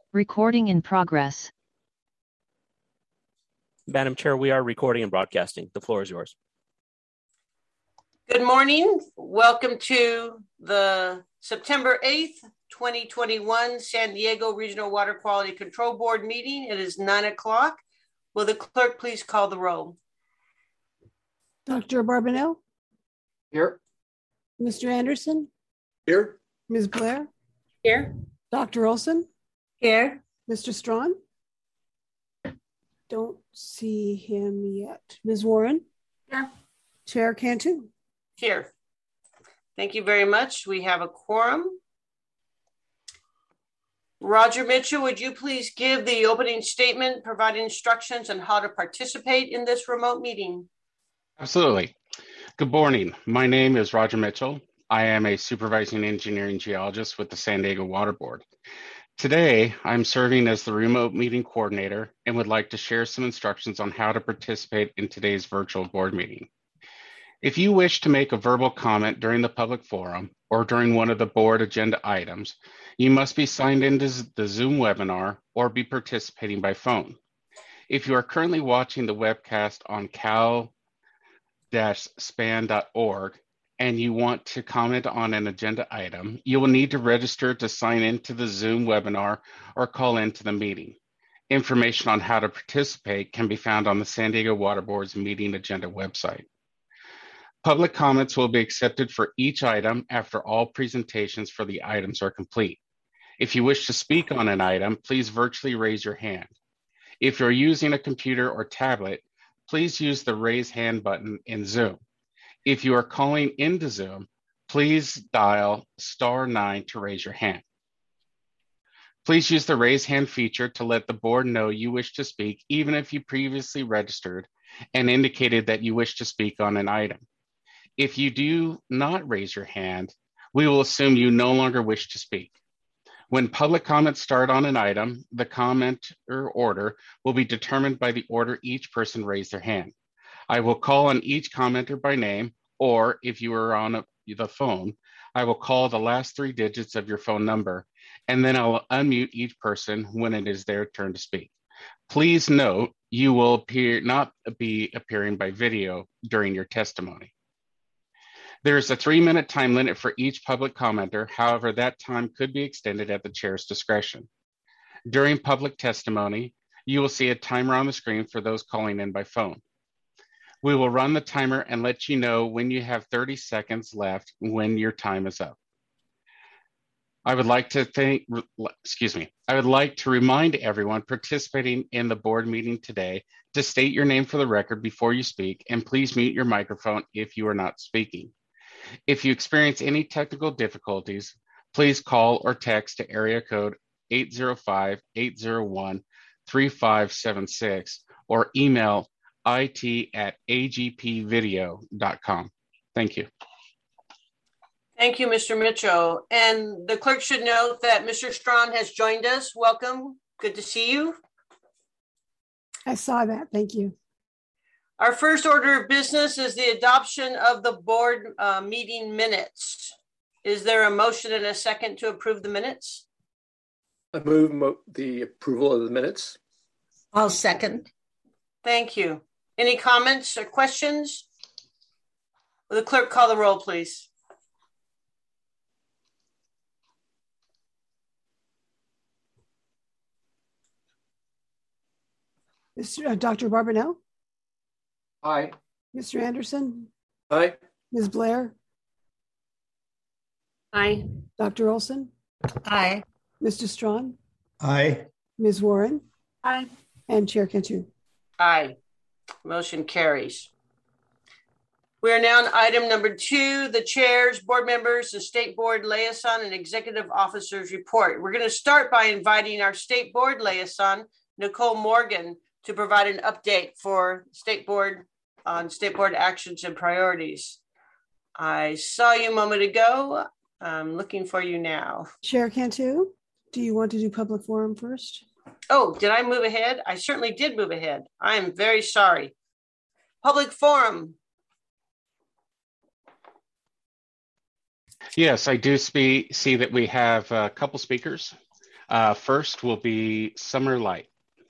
Recording in progress. Madam Chair, we are recording and broadcasting. The floor is yours. Good morning. Welcome to the September 8th, 2021 San Diego Regional Water Quality Control Board meeting. It is 9 o'clock. Will the clerk please call the roll? Dr. Barbanel? Here. Mr. Anderson? Here. Ms. Blair? Here. Dr. Olson? Here. Mr. Strawn? Don't see him yet. Ms. Warren? Here. Chair Cantu? Here. Thank you very much. We have a quorum. Roger Mitchell, would you please give the opening statement, provide instructions on how to participate in this remote meeting? Absolutely. Good morning. My name is Roger Mitchell. I am a supervising engineering geologist with the San Diego Water Board. Today, I'm serving as the remote meeting coordinator and would like to share some instructions on how to participate in today's virtual board meeting. If you wish to make a verbal comment during the public forum or during one of the board agenda items, you must be signed into the Zoom webinar or be participating by phone. If you are currently watching the webcast on cal-span.org and you want to comment on an agenda item, you will need to register to sign into the Zoom webinar or call into the meeting. Information on how to participate can be found on the San Diego Water Board's meeting agenda website. Public comments will be accepted for each item after all presentations for the items are complete. If you wish to speak on an item, please virtually raise your hand. If you're using a computer or tablet, please use the raise hand button in Zoom. If you are calling into Zoom, please dial *9 to raise your hand. Please use the raise hand feature to let the board know you wish to speak, even if you previously registered and indicated that you wish to speak on an item. If you do not raise your hand, we will assume you no longer wish to speak. When public comments start on an item, the comment or order will be determined by the order each person raised their hand. I will call on each commenter by name, or if you are on the phone, I will call the last 3 digits of your phone number, and then I'll unmute each person when it is their turn to speak. Please note, you will not be appearing by video during your testimony. There is a 3-minute time limit for each public commenter. However, that time could be extended at the chair's discretion. During public testimony, you will see a timer on the screen for those calling in by phone. We will run the timer and let you know when you have 30 seconds left when your time is up. I would like to remind everyone participating in the board meeting today to state your name for the record before you speak, and please mute your microphone if you are not speaking. If you experience any technical difficulties, please call or text to area code 805-801-3576 or email it@agpvideo.com. Thank you. Thank you, Mr. Mitchell. And the clerk should note that Mr. Strawn has joined us. Welcome. Good to see you. I saw that. Thank you. Our first order of business is the adoption of the board meeting minutes. Is there a motion and a second to approve the minutes? I move the approval of the minutes. I'll second. Thank you. Any comments or questions? Will the clerk call the roll, please? Dr. Barbanel? Aye. Mr. Anderson? Aye. Ms. Blair? Aye. Dr. Olson? Aye. Mr. Strawn? Aye. Ms. Warren? Aye. And Chair Cantu? Aye. Motion carries. We are now on item number 2, the chairs, board members, the state board liaison, and executive officers report. We're going to start by inviting our state board liaison, Nicole Morgan, to provide an update for state board on state board actions and priorities. I saw you a moment ago. I'm looking for you now. Chair Cantu, do you want to do public forum first? Oh, did I move ahead? I certainly did move ahead. I am very sorry. Public forum. Yes, I do see that we have a couple speakers. First will be Summer Light.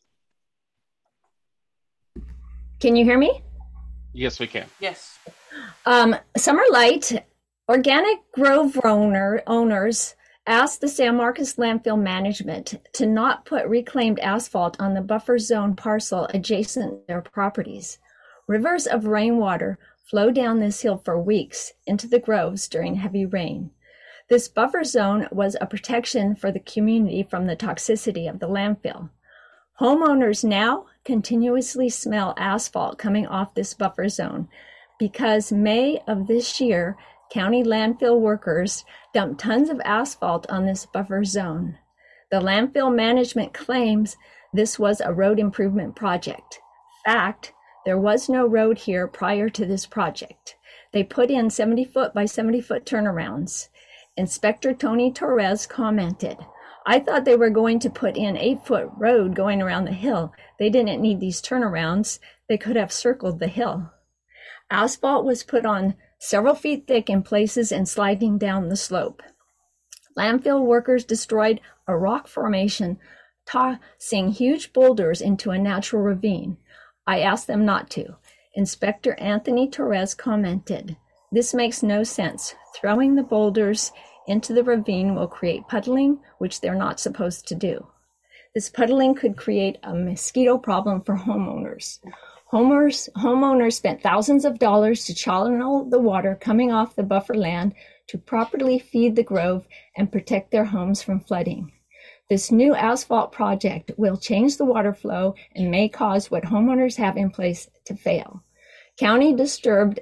Can you hear me? Yes, we can. Yes. Summer Light, Organic Grove owners asked the San Marcos Landfill Management to not put reclaimed asphalt on the buffer zone parcel adjacent to their properties. Rivers of rainwater flow down this hill for weeks into the groves during heavy rain. This buffer zone was a protection for the community from the toxicity of the landfill. Homeowners now continuously smell asphalt coming off this buffer zone because May of this year, county landfill workers dumped tons of asphalt on this buffer zone. The landfill management claims this was a road improvement project. Fact, there was no road here prior to this project. They put in 70-foot by 70-foot turnarounds. Inspector Tony Torres commented, "I thought they were going to put in 8-foot road going around the hill. They didn't need these turnarounds. They could have circled the hill." Asphalt was put on several feet thick in places and sliding down the slope. Landfill workers destroyed a rock formation, tossing huge boulders into a natural ravine. I asked them not to. Inspector Anthony Torres commented, "This makes no sense. Throwing the boulders into the ravine will create puddling, which they're not supposed to do. This puddling could create a mosquito problem for homeowners. Homeowners spent thousands of dollars to channel the water coming off the buffer land to properly feed the grove and protect their homes from flooding. This new asphalt project will change the water flow and may cause what homeowners have in place to fail. County disturbed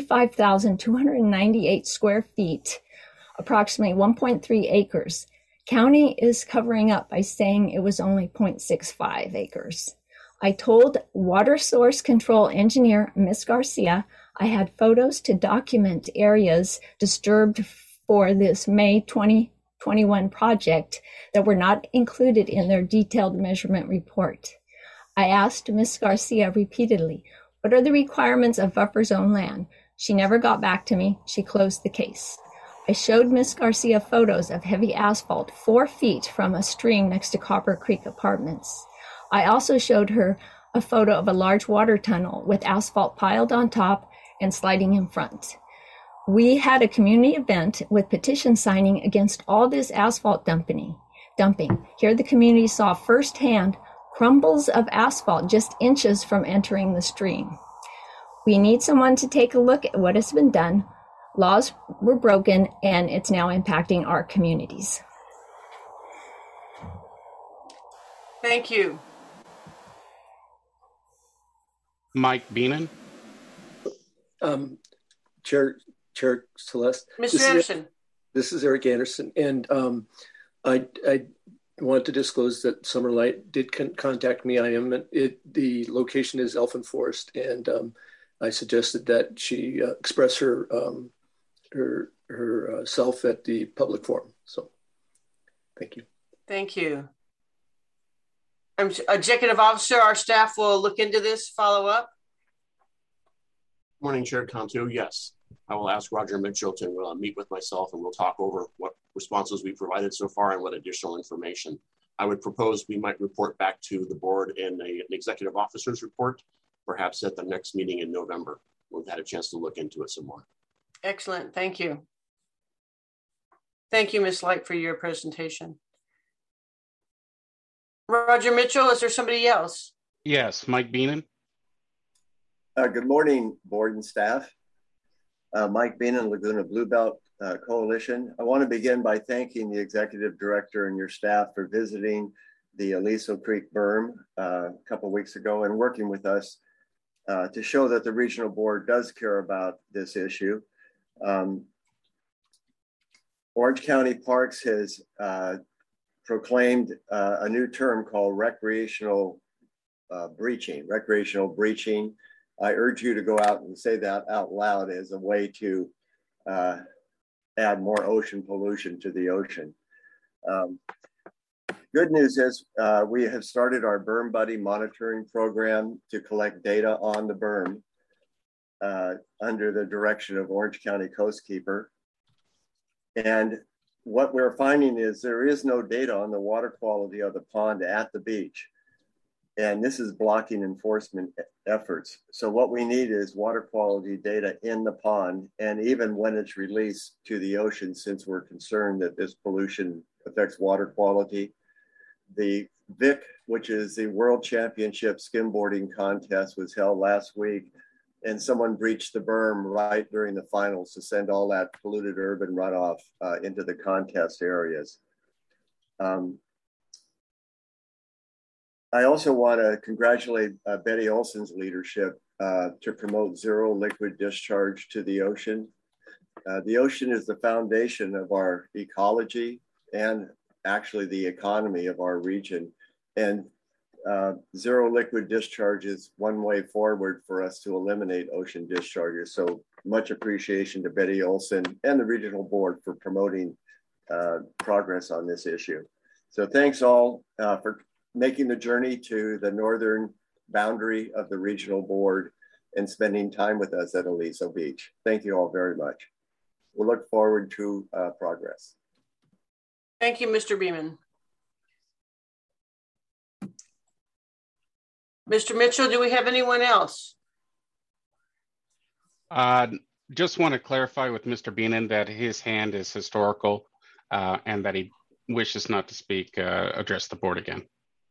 55,298 square feet, approximately 1.3 acres. County is covering up by saying it was only 0.65 acres. I told Water Source Control Engineer Ms. Garcia I had photos to document areas disturbed for this May 2021 project that were not included in their detailed measurement report. I asked Ms. Garcia repeatedly, "What are the requirements of buffer zone land?" She never got back to me. She closed the case. I showed Ms. Garcia photos of heavy asphalt 4 feet from a stream next to Copper Creek Apartments. I also showed her a photo of a large water tunnel with asphalt piled on top and sliding in front. We had a community event with petition signing against all this asphalt dumping. Here the community saw firsthand crumbles of asphalt just inches from entering the stream. We need someone to take a look at what has been done. Laws were broken and it's now impacting our communities. Thank you. Mike Beenan. Chair Celeste. Mr. Anderson. This is Eric Anderson. And I want to disclose that Summer Light did contact me. The location is Elfin Forest, and I suggested that she express herself at the public forum. So thank you. Thank you. Executive Officer, our staff will look into this, follow up. Morning, Chair Cantu. Yes, I will ask Roger Mitchell to meet with myself and we'll talk over what responses we provided so far and what additional information. I would propose we might report back to the board in an executive officer's report, perhaps at the next meeting in November. We've had a chance to look into it some more. Excellent. Thank you. Thank you, Ms. Light, for your presentation. Roger Mitchell, is there somebody else? Yes, Mike Beenan. Good morning, board and staff. Mike Beenan, Laguna Blue Belt Coalition. I want to begin by thanking the executive director and your staff for visiting the Aliso Creek berm a couple of weeks ago and working with us to show that the regional board does care about this issue. Orange County Parks has proclaimed a new term called recreational breaching. I urge you to go out and say that out loud as a way to add more ocean pollution to the ocean. Good news is we have started our Berm Buddy monitoring program to collect data on the berm under the direction of Orange County Coastkeeper. And what we're finding is there is no data on the water quality of the pond at the beach. And this is blocking enforcement efforts. So what we need is water quality data in the pond, and even when it's released to the ocean, since we're concerned that this pollution affects water quality. The VIC, which is the World Championship Skimboarding Contest, was held last week, and someone breached the berm right during the finals to send all that polluted urban runoff into the contest areas. I also want to congratulate Betty Olson's leadership to promote zero liquid discharge to the ocean. The ocean is the foundation of our ecology and actually the economy of our region. And zero liquid discharge is one way forward for us to eliminate ocean discharges. So much appreciation to Betty Olson and the regional board for promoting progress on this issue. So thanks all for making the journey to the northern boundary of the regional board and spending time with us at Aliso Beach. Thank you all very much. We'll look forward to progress. Thank you, Mr. Beeman. Mr. Mitchell, do we have anyone else? Just want to clarify with Mr. Beeman that his hand is historical and that he wishes not to speak, address the board again.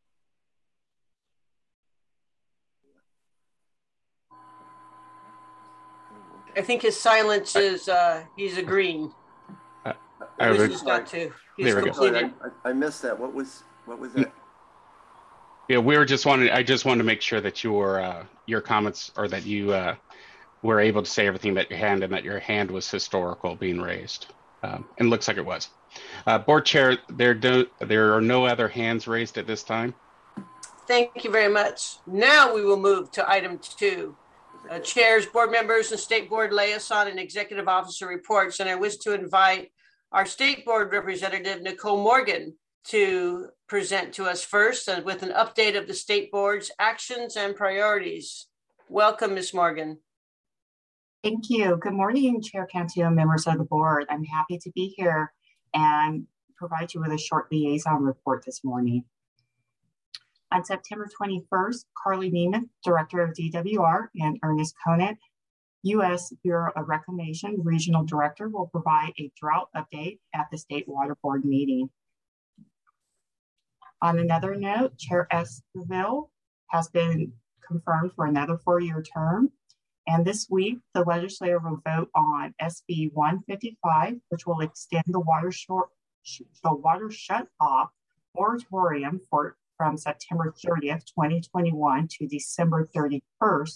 I think his silence is, he's agreeing. I missed that. What was that? Yeah, I just wanted to make sure that your comments, or that you were able to say everything that your hand was historical being raised. And looks like it was. Board Chair, there are no other hands raised at this time. Thank you very much. Now we will move to item 2. Chairs, board members, and state board liaison and executive officer reports. And I wish to invite our state board representative, Nicole Morgan, to present to us first with an update of the state board's actions and priorities. Welcome, Ms. Morgan. Thank you. Good morning, Chair Cantu and members of the board. I'm happy to be here and provide you with a short liaison report this morning. On September 21st, Carly Nemeth, Director of DWR, and Ernest Conant, U.S. Bureau of Reclamation Regional Director, will provide a drought update at the State Water Board meeting. On another note, Chair Esquivel has been confirmed for another 4-year term. And this week, the legislature will vote on SB 155, which will extend the water shut-off moratorium from September 30th, 2021 to December 31st,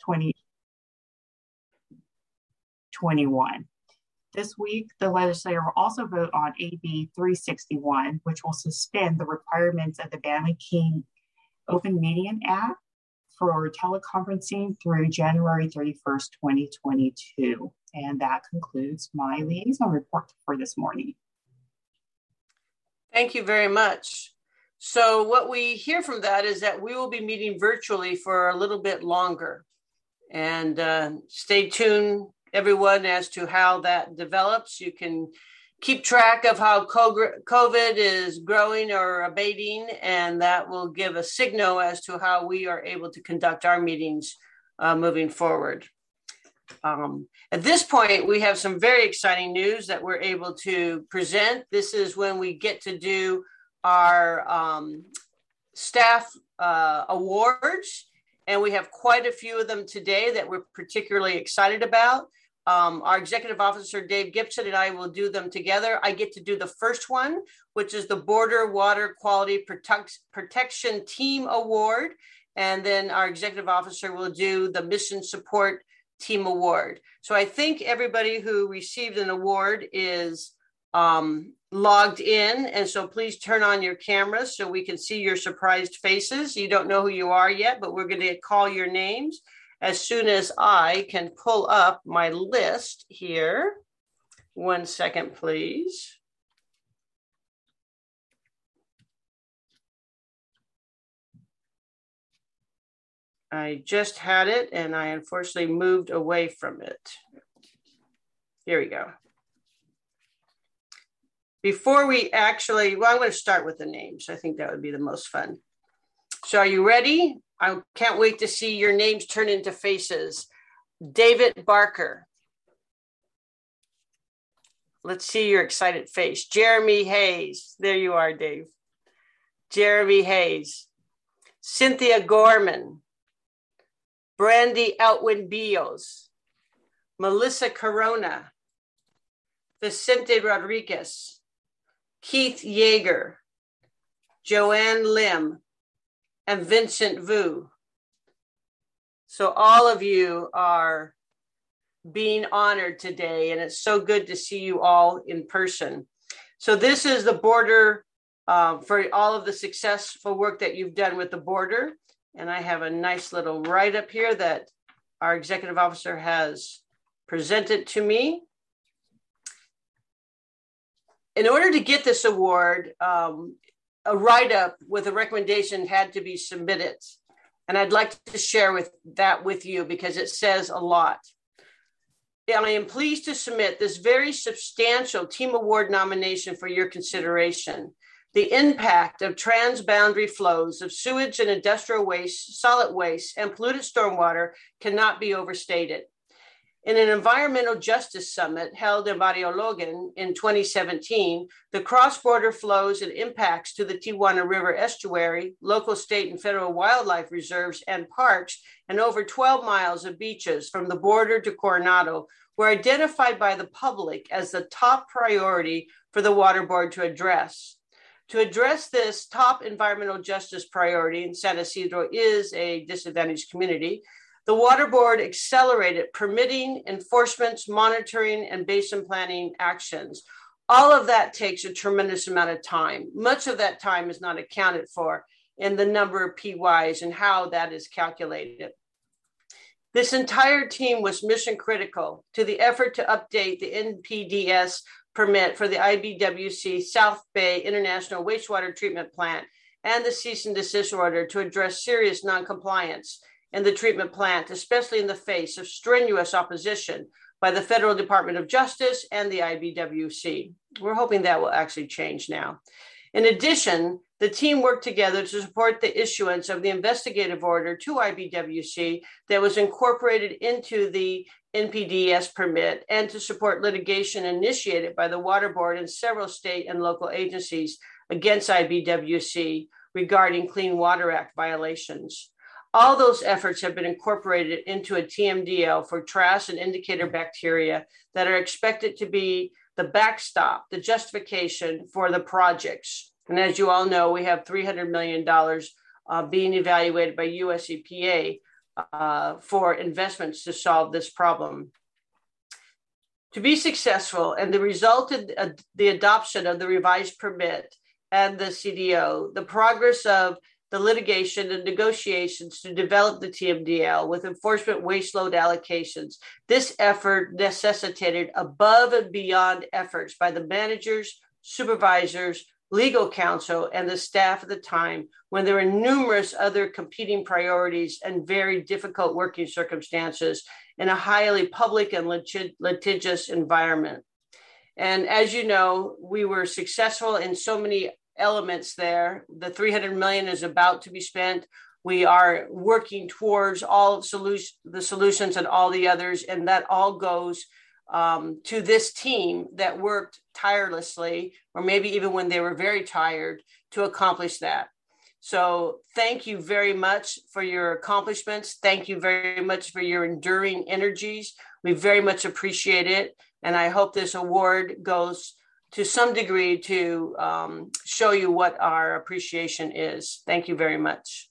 2021. This week, the legislature will also vote on AB 361, which will suspend the requirements of the Bannock-King Open Meeting Act for teleconferencing through January 31st, 2022. And that concludes my liaison report for this morning. Thank you very much. So what we hear from that is that we will be meeting virtually for a little bit longer. And stay tuned, everyone, as to how that develops. You can keep track of how COVID is growing or abating, and that will give a signal as to how we are able to conduct our meetings moving forward. At this point, we have some very exciting news that we're able to present. This is when we get to do our staff awards, and we have quite a few of them today that we're particularly excited about. Our executive officer, Dave Gibson, and I will do them together. I get to do the first one, which is the Border Water Quality Protection Team Award. And then our executive officer will do the Mission Support Team Award. So I think everybody who received an award is logged in. And so please turn on your cameras so we can see your surprised faces. You don't know who you are yet, but we're going to call your names as soon as I can pull up my list here. 1 second, please. I just had it and I unfortunately moved away from it. Here we go. before we actually, well, I'm going to start with the names. I think that would be the most fun. So are you ready? I can't wait to see your names turn into faces. David Barker. Let's see your excited face. Jeremy Hayes. There you are, Dave. Jeremy Hayes. Cynthia Gorman. Brandy Outwin Bios. Melissa Corona. Vicente Rodriguez. Keith Yeager. Joanne Lim. And Vincent Vu. So all of you are being honored today, and it's so good to see you all in person. So this is the border for all of the successful work that you've done with the border. And I have a nice little write-up here that our executive officer has presented to me. In order to get this award, a write-up with a recommendation had to be submitted. And I'd like to share that with you because it says a lot. And I am pleased to submit this very substantial team award nomination for your consideration. The impact of transboundary flows of sewage and industrial waste, solid waste, and polluted stormwater cannot be overstated. In an environmental justice summit held in Barrio Logan in 2017, the cross-border flows and impacts to the Tijuana River estuary, local, state, and federal wildlife reserves and parks, and over 12 miles of beaches from the border to Coronado were identified by the public as the top priority for the Water Board to address. To address this top environmental justice priority, and San Ysidro is a disadvantaged community, the Water Board accelerated permitting, enforcements, monitoring, and basin planning actions. All of that takes a tremendous amount of time. Much of that time is not accounted for in the number of PYs and how that is calculated. This entire team was mission critical to the effort to update the NPDES permit for the IBWC South Bay International Wastewater Treatment Plant and the cease and desist order to address serious noncompliance in the treatment plant, especially in the face of strenuous opposition by the Federal Department of Justice and the IBWC. We're hoping that will actually change now. In addition, the team worked together to support the issuance of the investigative order to IBWC that was incorporated into the NPDES permit and to support litigation initiated by the Water Board and several state and local agencies against IBWC regarding Clean Water Act violations. All those efforts have been incorporated into a TMDL for trash and indicator bacteria that are expected to be the backstop, the justification for the projects. And as you all know, we have $300 million being evaluated by US EPA for investments to solve this problem. To be successful and the resulted the adoption of the revised permit and the CDO, the progress of the litigation and negotiations to develop the TMDL with enforcement waste load allocations. This effort necessitated above and beyond efforts by the managers, supervisors, legal counsel, and the staff at the time when there were numerous other competing priorities and very difficult working circumstances in a highly public and litigious environment. And as you know, we were successful in so many elements there. The $300 million is about to be spent. We are working towards all the solutions and all the others, and that all goes to this team that worked tirelessly, or maybe even when they were very tired, to accomplish that. So thank you very much for your accomplishments. Thank you very much for your enduring energies. We very much appreciate it. And I hope this award goes to some degree to show you what our appreciation is. Thank you very much.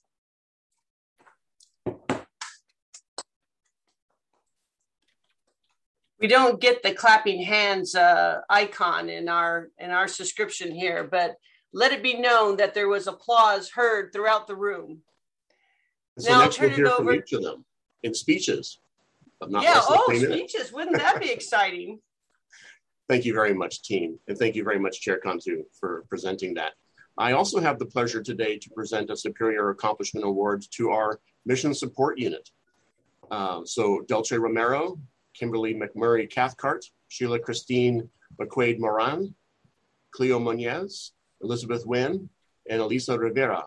We don't get the clapping hands icon in our subscription here, but let it be known that there was applause heard throughout the room. So now next I'll turn we'll hear it over from each of them in speeches. But not yeah, less than oh, 3 minutes. speeches. Wouldn't that be exciting? Thank you very much, team. And thank you very much, Chair Cantu, for presenting that. I also have the pleasure today to present a Superior Accomplishment Award to our Mission Support Unit. So Delce Romero, Kimberly McMurray Cathcart, Sheila Christine McQuaid Moran, Cleo Muñez, Elizabeth Nguyen, and Elisa Rivera.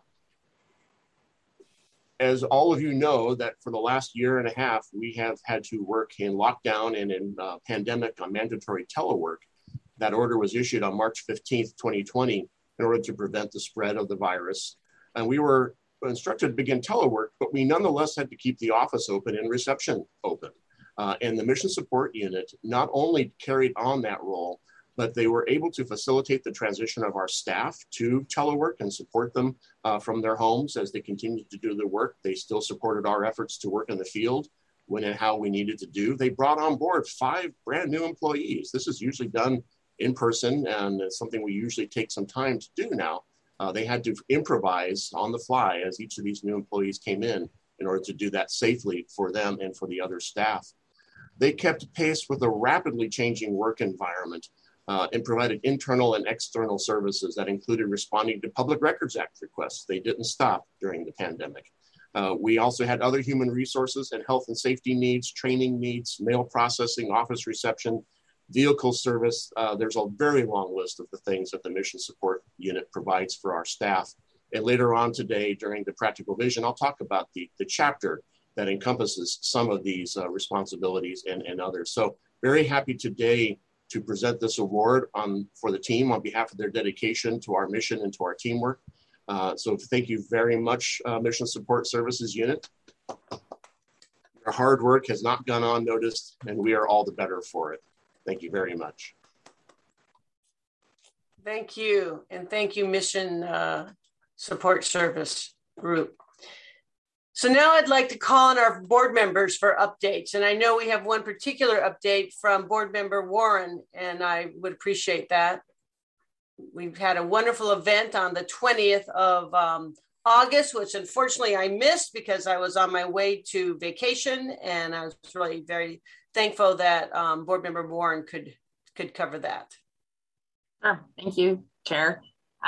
As all of you know, that for the last year and a half, we have had to work in lockdown and in pandemic on mandatory telework. That order was issued on March 15th, 2020, in order to prevent the spread of the virus. And we were instructed to begin telework, but we nonetheless had to keep the office open and reception open. And the Mission Support Unit not only carried on that role, but they were able to facilitate the transition of our staff to telework and support them from their homes as they continued to do their work. They still supported our efforts to work in the field when and how we needed to do. They brought on board 5 brand new employees. This is usually done in person, and it's something we usually take some time to do now. They had to improvise on the fly as each of these new employees came in order to do that safely for them and for the other staff. They kept pace with a rapidly changing work environment and provided internal and external services that included responding to Public Records Act requests. They didn't stop during the pandemic. We also had other human resources and health and safety needs, training needs, mail processing, office reception, vehicle service. There's a very long list of the things that the Mission Support Unit provides for our staff. And later on today, during the Practical Vision, I'll talk about the chapter that encompasses some of these responsibilities and others. So very happy today to present this award for the team on behalf of their dedication to our mission and to our teamwork. So thank you very much, Mission Support Services Unit. Your hard work has not gone unnoticed, and we are all the better for it. Thank you very much. Thank you. And thank you, Mission Support Service Group. So now I'd like to call on our board members for updates. And I know we have one particular update from board member Warren, and I would appreciate that. We've had a wonderful event on the 20th of August, which unfortunately I missed because I was on my way to vacation, and I was really very thankful that board member Warren could cover that. Sure. Thank you, Chair.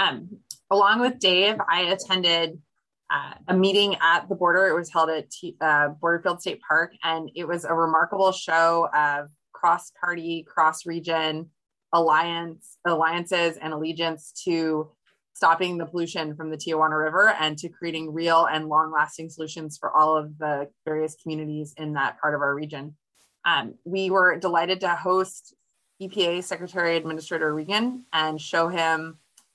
Along with Dave, I attended a meeting at the border. It was held at Borderfield State Park, and it was a remarkable show of cross-party, cross-region alliances and allegiance to stopping the pollution from the Tijuana River and to creating real and long-lasting solutions for all of the various communities in that part of our region. We were delighted to host EPA Secretary Administrator Regan and show him,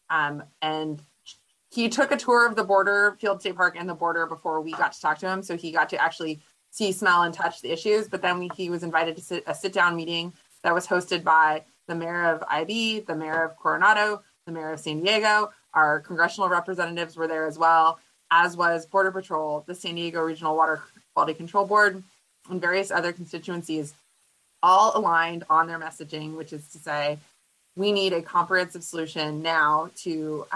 and he took a tour of the Borderfield State Park and the border before we got to talk to him. So he got to actually see, smell, and touch the issues. But then he was invited to a sit-down meeting that was hosted by the mayor of IB, the mayor of Coronado, the mayor of San Diego. Our congressional representatives were there as well, as was Border Patrol, the San Diego Regional Water Quality Control Board, and various other constituencies, all aligned on their messaging, which is to say, we need a comprehensive solution now to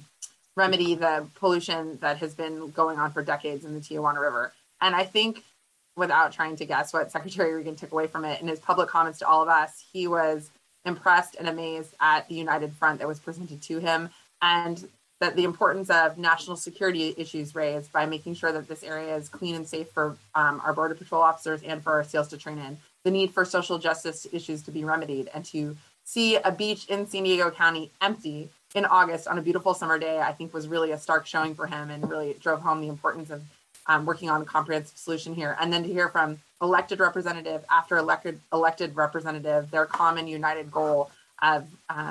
remedy the pollution that has been going on for decades in the Tijuana River. And I think, without trying to guess what Secretary Regan took away from it in his public comments to all of us, he was impressed and amazed at the united front that was presented to him, and that the importance of national security issues raised by making sure that this area is clean and safe for our Border Patrol officers and for our SEALs to train in, the need for social justice issues to be remedied, and to see a beach in San Diego County empty in August on a beautiful summer day, I think was really a stark showing for him and really drove home the importance of working on a comprehensive solution here. And then to hear from elected representative after elected representative, their common united goal of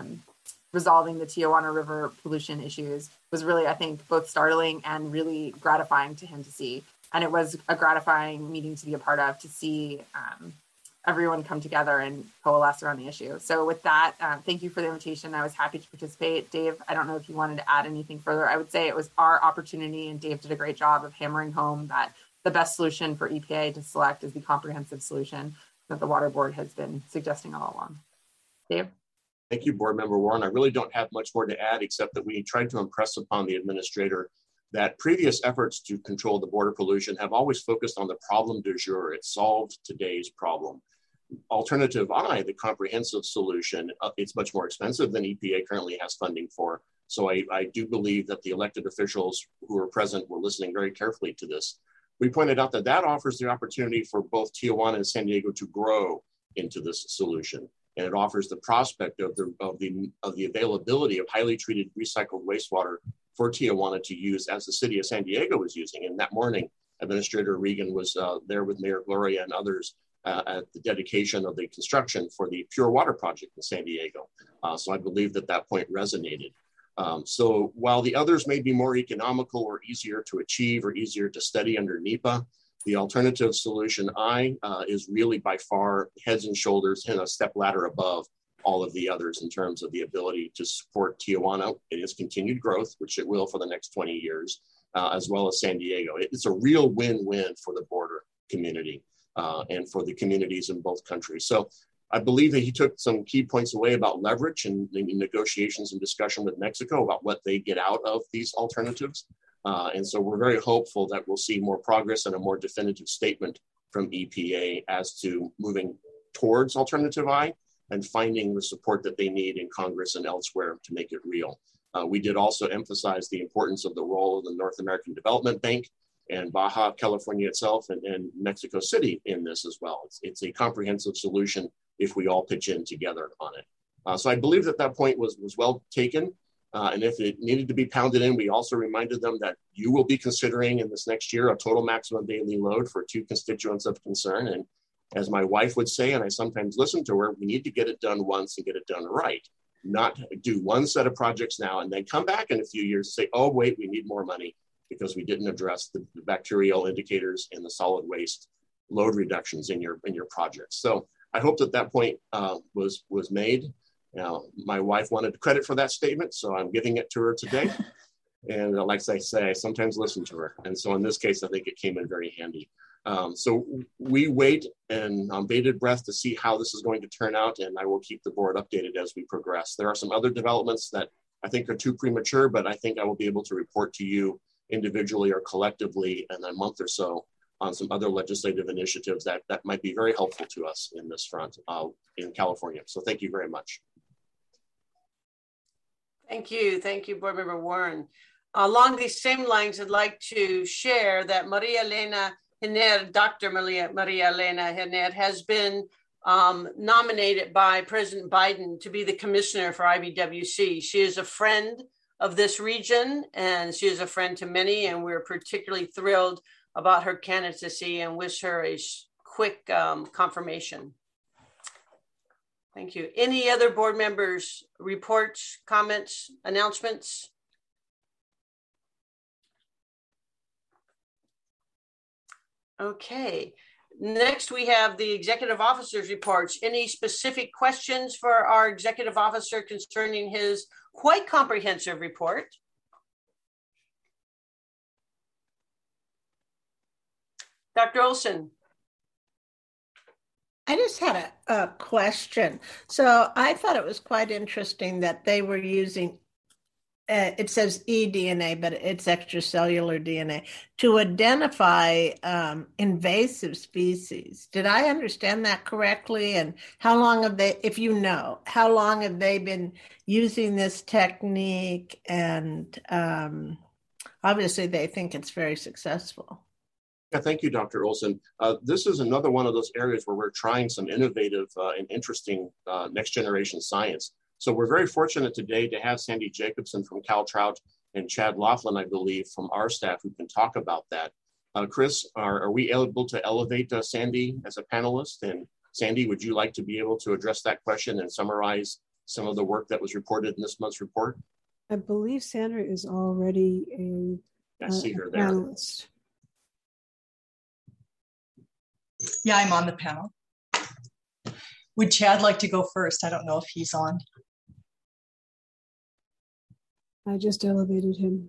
resolving the Tijuana River pollution issues was really, I think, both startling and really gratifying to him to see. And it was a gratifying meeting to be a part of, to see everyone come together and coalesce around the issue. So with that, thank you for the invitation. I was happy to participate. Dave, I don't know if you wanted to add anything further. I would say it was our opportunity, and Dave did a great job of hammering home that the best solution for EPA to select is the comprehensive solution that the Water Board has been suggesting all along. Dave? Thank you, Board Member Warren. I really don't have much more to add, except that we tried to impress upon the administrator that previous efforts to control the border pollution have always focused on the problem du jour. It solved today's problem. Alternative I, the comprehensive solution, it's much more expensive than EPA currently has funding for. So I do believe that the elected officials who were present were listening very carefully to this. We pointed out that that offers the opportunity for both Tijuana and San Diego to grow into this solution. and it offers the prospect of the availability of highly treated recycled wastewater for Tijuana to use as the city of San Diego was using. And that morning, Administrator Regan was there with Mayor Gloria and others at the dedication of the construction for the Pure Water Project in San Diego. So I believe that point resonated. So while the others may be more economical or easier to achieve or easier to study under NEPA, the alternative solution I is really by far heads and shoulders and a step ladder above all of the others in terms of the ability to support Tijuana in its continued growth, which it will for the next 20 years, as well as San Diego. It's a real win-win for the border community and for the communities in both countries. So I believe that he took some key points away about leverage and the negotiations and discussion with Mexico about what they get out of these alternatives. And so we're very hopeful that we'll see more progress and a more definitive statement from EPA as to moving towards Alternative I and finding the support that they need in Congress and elsewhere to make it real. We did also emphasize the importance of the role of the North American Development Bank and Baja California itself and Mexico City in this as well. It's a comprehensive solution if we all pitch in together on it. So I believe that point was well taken. And if it needed to be pounded in, we also reminded them that you will be considering in this next year a total maximum daily load for 2 constituents of concern. And as my wife would say, and I sometimes listen to her, we need to get it done once and get it done right. Not do one set of projects now and then come back in a few years and say, oh, wait, we need more money because we didn't address the bacterial indicators and the solid waste load reductions in your projects. So I hope that point was made. Now, my wife wanted credit for that statement, so I'm giving it to her today. And like I say, I sometimes listen to her. And so in this case, I think it came in very handy. So we wait and on bated breath to see how this is going to turn out, and I will keep the board updated as we progress. There are some other developments that I think are too premature, but I think I will be able to report to you individually or collectively in a month or so on some other legislative initiatives that might be very helpful to us in this front in California. So thank you very much. Thank you. Thank you, Board Member Warren. Along these same lines, I'd like to share that Maria Elena Giner, Dr. Maria Elena Giner, has been nominated by President Biden to be the commissioner for IBWC. She is a friend of this region, and she is a friend to many, and we're particularly thrilled about her candidacy and wish her a quick confirmation. Thank you. Any other board members, reports, comments, announcements? Okay. Next, we have the executive officer's reports. Any specific questions for our executive officer concerning his quite comprehensive report? Dr. Olson. I just had a question. So I thought it was quite interesting that they were using, it says eDNA, but it's extracellular DNA, to identify invasive species. Did I understand that correctly? And how long have they, if you know, how long have they been using this technique? And obviously they think it's very successful. Yeah, thank you, Dr. Olson. This is another one of those areas where we're trying some innovative and interesting next generation science. So we're very fortunate today to have Sandy Jacobson from CalTrout and Chad Laughlin, I believe, from our staff who can talk about that. Chris, are we able to elevate Sandy as a panelist? And Sandy, would you like to be able to address that question and summarize some of the work that was reported in this month's report? I believe Sandra is already a panelist. Yeah, I'm on the panel. Would Chad like to go first? I don't know if he's on. I just elevated him.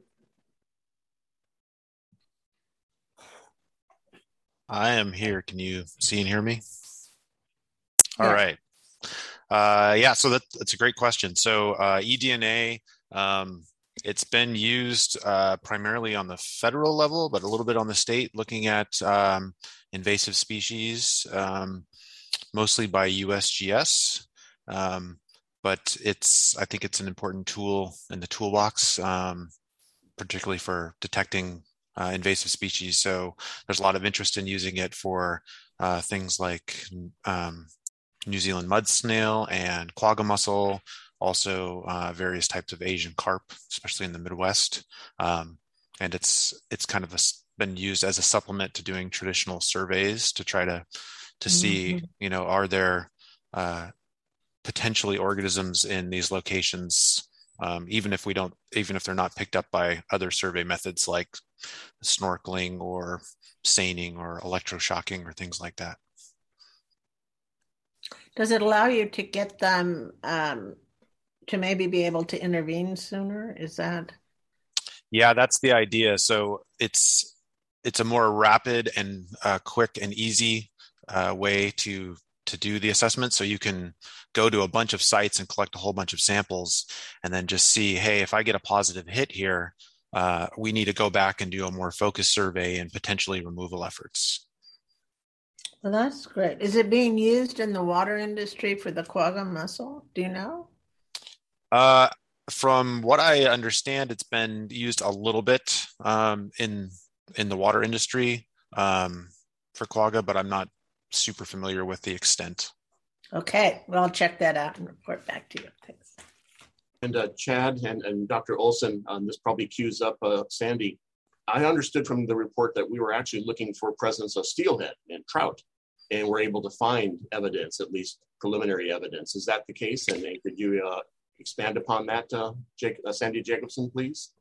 I am here. Can you see and hear me? All right. Yeah, so that's a great question. So eDNA, it's been used primarily on the federal level, but a little bit on the state, looking at invasive species, mostly by USGS. But I think it's an important tool in the toolbox, particularly for detecting invasive species. So there's a lot of interest in using it for things like New Zealand mud snail and quagga mussel, also various types of Asian carp, especially in the Midwest. And it's kind of been used as a supplement to doing traditional surveys to try to see, are there potentially organisms in these locations, even if they're not picked up by other survey methods like snorkeling or seining or electroshocking or things like that. Does it allow you to get them to maybe be able to intervene sooner? Is that? Yeah, that's the idea. So it's a more rapid and quick and easy way to do the assessment. So you can go to a bunch of sites and collect a whole bunch of samples and then just see, hey, if I get a positive hit here, we need to go back and do a more focused survey and potentially removal efforts. Well, that's great. Is it being used in the water industry for the quagga mussel? Do you know? From what I understand, it's been used a little bit in the water industry for quagga, but I'm not super familiar with the extent. Okay, well, I'll check that out and report back to you. Thanks. And Chad and Dr. Olson, this probably cues up Sandy. I understood from the report that we were actually looking for presence of steelhead and trout, and we're able to find evidence, at least preliminary evidence. Is that the case? And could you expand upon that, Sandy Jacobson, please?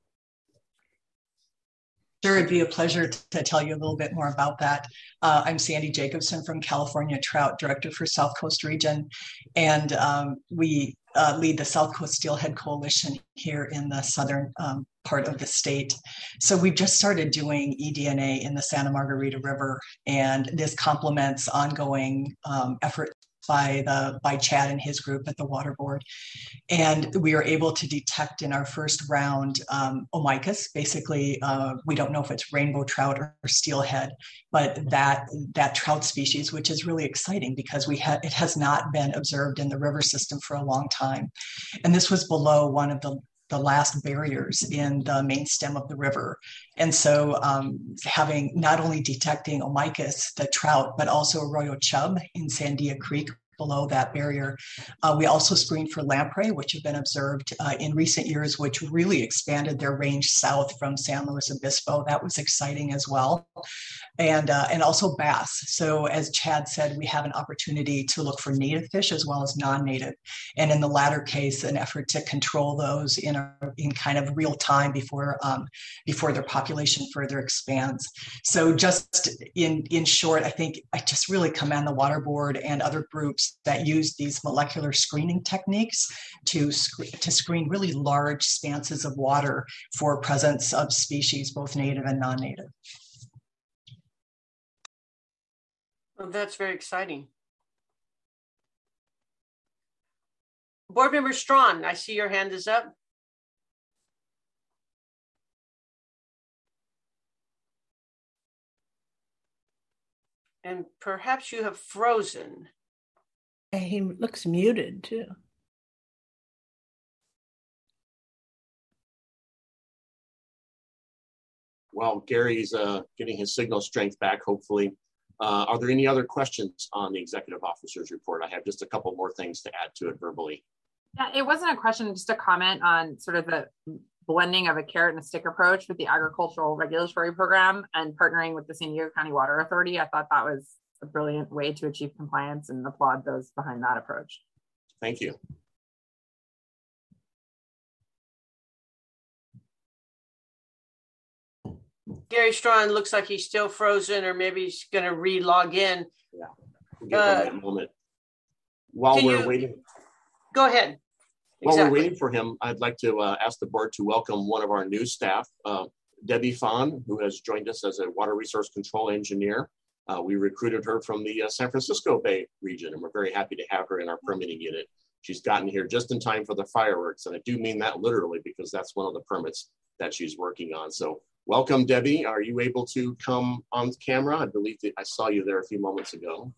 Sure, it'd be a pleasure to tell you a little bit more about that. I'm Sandy Jacobson from California Trout, Director for South Coast Region, and we lead the South Coast Steelhead Coalition here in the southern part of the state. So we've just started doing eDNA in the Santa Margarita River, and this complements ongoing efforts by Chad and his group at the Water Board. And we were able to detect in our first round Omicus. Basically, we don't know if it's rainbow trout or steelhead, but that trout species, which is really exciting because it has not been observed in the river system for a long time. And this was below one of the last barriers in the main stem of the river. And so having not only detecting Omicus, the trout, but also arroyo chub in Sandia Creek below that barrier. We also screened for lamprey, which have been observed in recent years, which really expanded their range south from San Luis Obispo. That was exciting as well. And also bass. So as Chad said, we have an opportunity to look for native fish as well as non-native. And in the latter case, an effort to control those in kind of real time before their population further expands. So just in short, I think I just really commend the Water Board and other groups that use these molecular screening techniques to screen really large expanses of water for presence of species, both native and non-native. Well, that's very exciting. Board Member Strawn, I see your hand is up. And perhaps you have frozen. He looks muted too. Well, Gary's getting his signal strength back, hopefully. Are there any other questions on the executive officer's report? I have just a couple more things to add to it verbally. Yeah, it wasn't a question, just a comment on sort of the blending of a carrot and a stick approach with the agricultural regulatory program and partnering with the San Diego County Water Authority. I thought that was a brilliant way to achieve compliance and applaud those behind that approach. Thank you. Gary Strawn looks like he's still frozen, or maybe he's going to re-log in. Yeah, we'll give him that moment. While we're waiting. Go ahead. While we're waiting for him, I'd like to ask the board to welcome one of our new staff, Debbie Fawn, who has joined us as a water resource control engineer. We recruited her from the San Francisco Bay region, and we're very happy to have her in our permitting unit. She's gotten here just in time for the fireworks, and I do mean that literally because that's one of the permits that she's working on. So welcome, Debbie. Are you able to come on camera? I believe that I saw you there a few moments ago.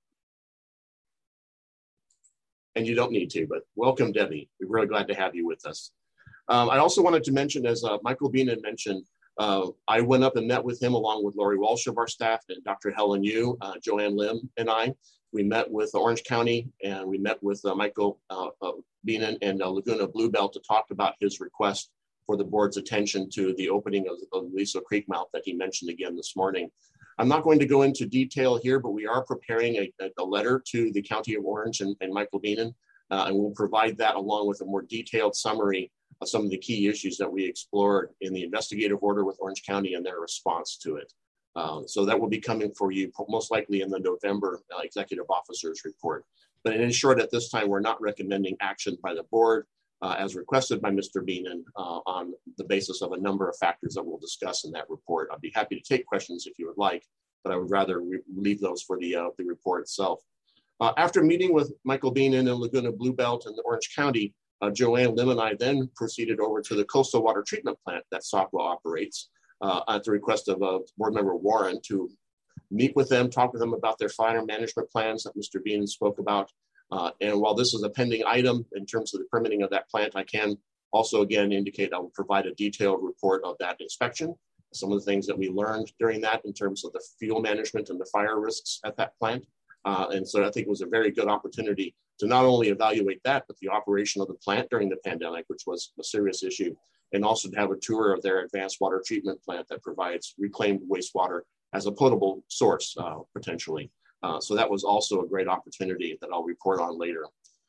And you don't need to, but welcome, Debbie. We're really glad to have you with us. I also wanted to mention, as Michael Bean had mentioned, I went up and met with him along with Lori Walsh of our staff and Dr. Helen Yu, Joanne Lim, and I. We met with Orange County and we met with Michael Beenan and Laguna Bluebell to talk about his request for the board's attention to the opening of the Aliso Creek mouth that he mentioned again this morning. I'm not going to go into detail here, but we are preparing a letter to the County of Orange and Michael Beenan, and we'll provide that along with a more detailed summary of some of the key issues that we explored in the investigative order with Orange County and their response to it. So that will be coming for you most likely in the November executive officers report. But in short, at this time, we're not recommending action by the board as requested by Mr. Beenan on the basis of a number of factors that we'll discuss in that report. I'd be happy to take questions if you would like, but I would rather leave those for the report itself. After meeting with Michael Beenan and Laguna Bluebelt and Orange County, Joanne Lim and I then proceeded over to the coastal water treatment plant that SACWA operates at the request of board member Warren to meet with them, talk with them about their fire management plans that Mr. Beenan spoke about. And while this is a pending item in terms of the permitting of that plant, I can also again indicate I will provide a detailed report of that inspection, some of the things that we learned during that in terms of the fuel management and the fire risks at that plant. And so I think it was a very good opportunity to not only evaluate that, but the operation of the plant during the pandemic, which was a serious issue, and also to have a tour of their advanced water treatment plant that provides reclaimed wastewater as a potable source, potentially. So that was also a great opportunity that I'll report on later.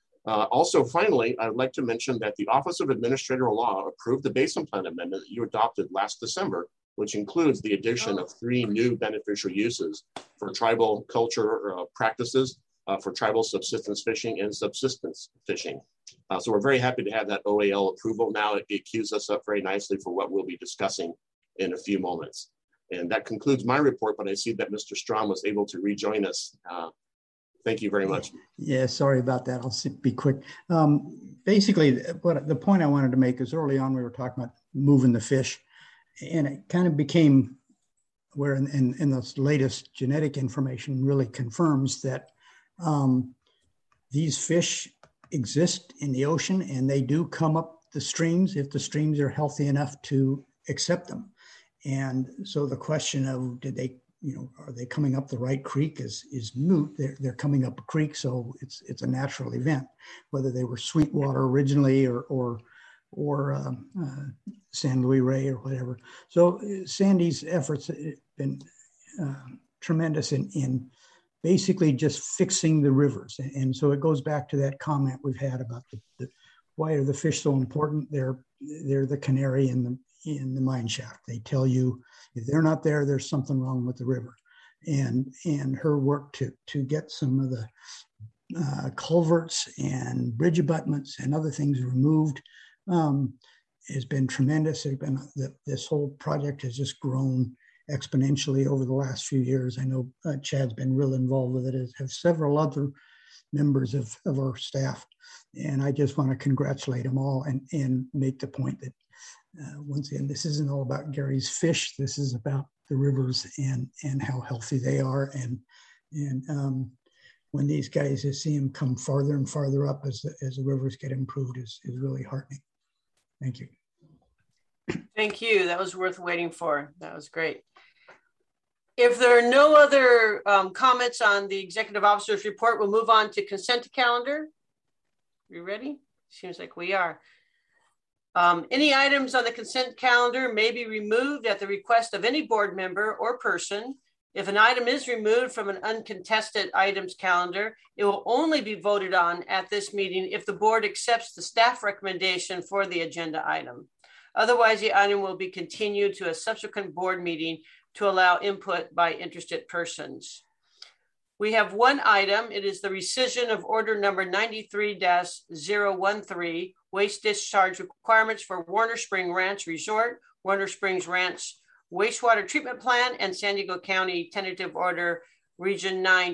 Also, finally, I'd like to mention that the Office of Administrative Law approved the Basin Plan amendment that you adopted last December, which includes the addition of 3 new beneficial uses for tribal culture practices, for tribal subsistence fishing and subsistence fishing. So we're very happy to have that OAL approval now. It cues us up very nicely for what we'll be discussing in a few moments. And that concludes my report, but I see that Mr. Strom was able to rejoin us. Thank you very much. Yeah, sorry about that. I'll be quick. Basically, the point I wanted to make is early on we were talking about moving the fish, and it kind of became where in this latest genetic information really confirms that these fish exist in the ocean and they do come up the streams if the streams are healthy enough to accept them. And so the question of are they coming up the right creek is moot. They're coming up a creek, so it's a natural event, whether they were Sweetwater originally or San Luis Rey or whatever. So Sandy's efforts have been tremendous in basically just fixing the rivers. And so it goes back to that comment we've had about why are the fish so important? They're the canary in the mine shaft. They tell you if they're not there, there's something wrong with the river. And her work to get some of the culverts and bridge abutments and other things removed has been tremendous. This whole project has just grown exponentially over the last few years. I know Chad's been real involved with it, as have several other members of our staff. And I just want to congratulate them all and make the point that once again, this isn't all about Gary's fish. This is about the rivers and how healthy they are. And when these guys, you see them come farther and farther up as the rivers get improved is really heartening. Thank you. Thank you. That was worth waiting for. That was great. If there are no other comments on the executive officer's report, we'll move on to consent calendar. You ready? Seems like we are. Any items on the consent calendar may be removed at the request of any board member or person. If an item is removed from an uncontested items calendar, it will only be voted on at this meeting if the board accepts the staff recommendation for the agenda item. Otherwise, the item will be continued to a subsequent board meeting to allow input by interested persons. We have one item. It is the rescission of order number 93-013, waste discharge requirements for Warner Springs Ranch Resort, Warner Springs Ranch Wastewater Treatment Plant, and San Diego County Tentative Order Region 9,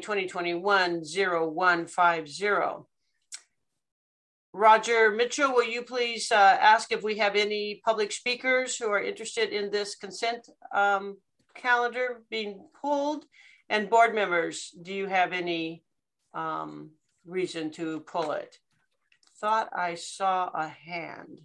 2021-0150. Roger Mitchell, will you please ask if we have any public speakers who are interested in this consent calendar being pulled? And board members, do you have any reason to pull it? Thought I saw a hand.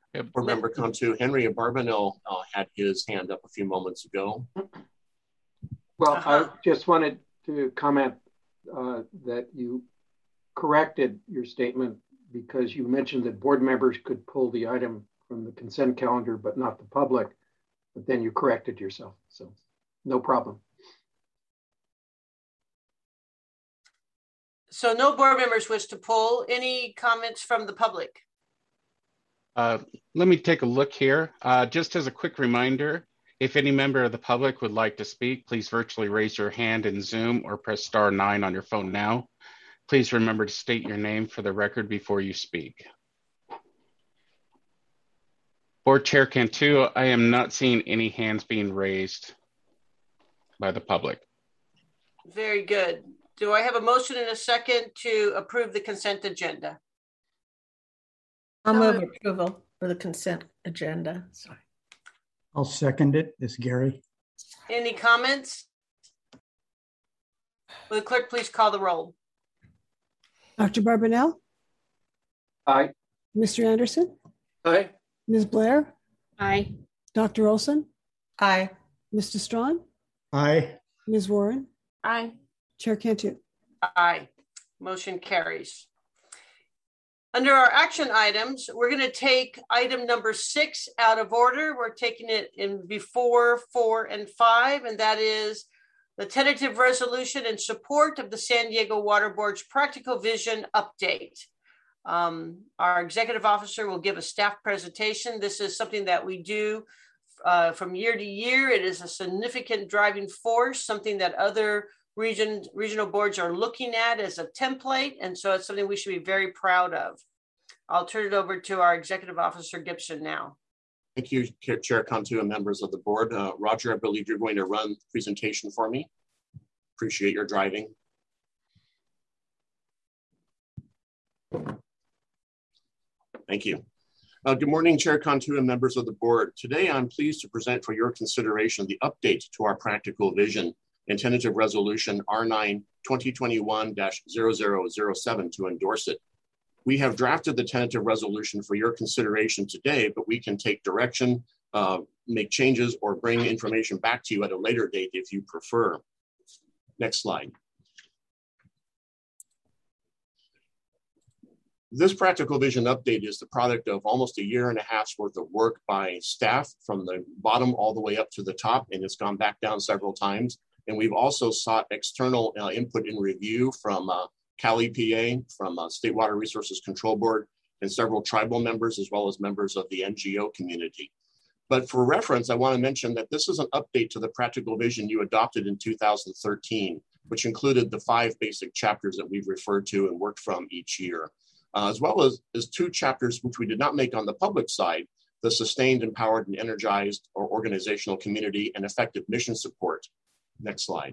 Board Member Cantu, Henry Barbanel had his hand up a few moments ago. Well, I just wanted to comment that you corrected your statement because you mentioned that board members could pull the item from the consent calendar, but not the public. But then you corrected yourself, so no problem. So no board members wish to pull. Any comments from the public? Let me take a look here. Just as a quick reminder, if any member of the public would like to speak, please virtually raise your hand in Zoom or press *9 on your phone now. Please remember to state your name for the record before you speak. Board Chair Cantu, I am not seeing any hands being raised by the public. Very good. Do I have a motion and a second to approve the consent agenda? I'll move approval for the consent agenda. Sorry. I'll second it. This is Gary. Any comments? Will the clerk please call the roll? Dr. Barbanel? Aye. Mr. Anderson? Aye. Ms. Blair? Aye. Dr. Olson? Aye. Mr. Strawn? Aye. Ms. Warren? Aye. Chair Cantu? Aye. Motion carries. Under our action items, we're going to take item number 6 out of order. We're taking it in before 4 and 5, and that is the tentative resolution in support of the San Diego Water Board's practical vision update. Our executive officer will give a staff presentation. This is something that we do from year to year. It is a significant driving force, something that other regional boards are looking at as a template. And so it's something we should be very proud of. I'll turn it over to our executive officer, Gibson, now. Thank you, Chair Cantu and members of the board. Roger, I believe you're going to run the presentation for me. Appreciate your driving. Thank you. Good morning, Chair Cantu and members of the board. Today, I'm pleased to present for your consideration the update to our practical vision and tentative resolution R9 2021-0007 to endorse it. We have drafted the tentative resolution for your consideration today, but we can take direction, make changes, or bring information back to you at a later date if you prefer. Next slide. This practical vision update is the product of almost a year and a half's worth of work by staff from the bottom all the way up to the top, and it's gone back down several times. And we've also sought external input and review from Cal EPA, from State Water Resources Control Board, and several tribal members, as well as members of the NGO community. But for reference, I want to mention that this is an update to the practical vision you adopted in 2013, which included the 5 basic chapters that we've referred to and worked from each year, as well as 2 chapters which we did not make on the public side, the sustained, empowered, and energized or organizational community and effective mission support. Next slide.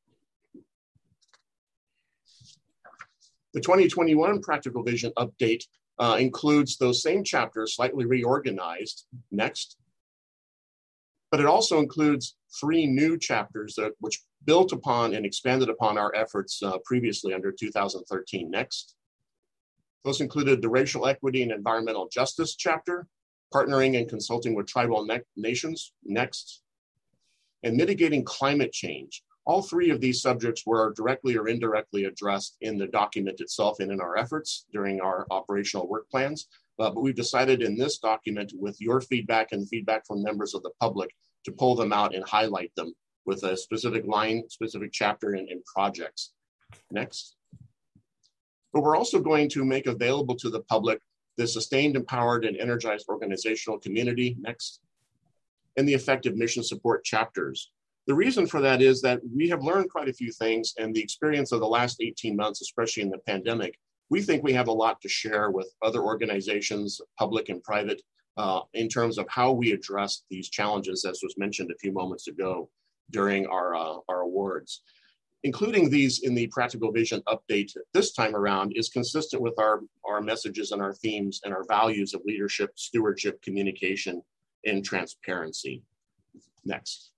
The 2021 Practical Vision Update includes those same chapters slightly reorganized. Next. But it also includes 3 new chapters which built upon and expanded upon our efforts previously under 2013. Next. Those included the Racial Equity and Environmental Justice chapter, Partnering and Consulting with Tribal Nations. Next. And Mitigating Climate Change. All 3 of these subjects were directly or indirectly addressed in the document itself and in our efforts during our operational work plans. But we've decided in this document, with your feedback and feedback from members of the public, to pull them out and highlight them with a specific line, specific chapter, and projects. Next. But we're also going to make available to the public the Sustained, Empowered, and Energized Organizational Community. Next. And the Effective Mission Support chapters. The reason for that is that we have learned quite a few things, and the experience of the last 18 months, especially in the pandemic, we think we have a lot to share with other organizations, public and private, in terms of how we address these challenges, as was mentioned a few moments ago during our awards. Including these in the Practical Vision Update this time around is consistent with our messages and our themes and our values of leadership, stewardship, communication, and transparency. Next.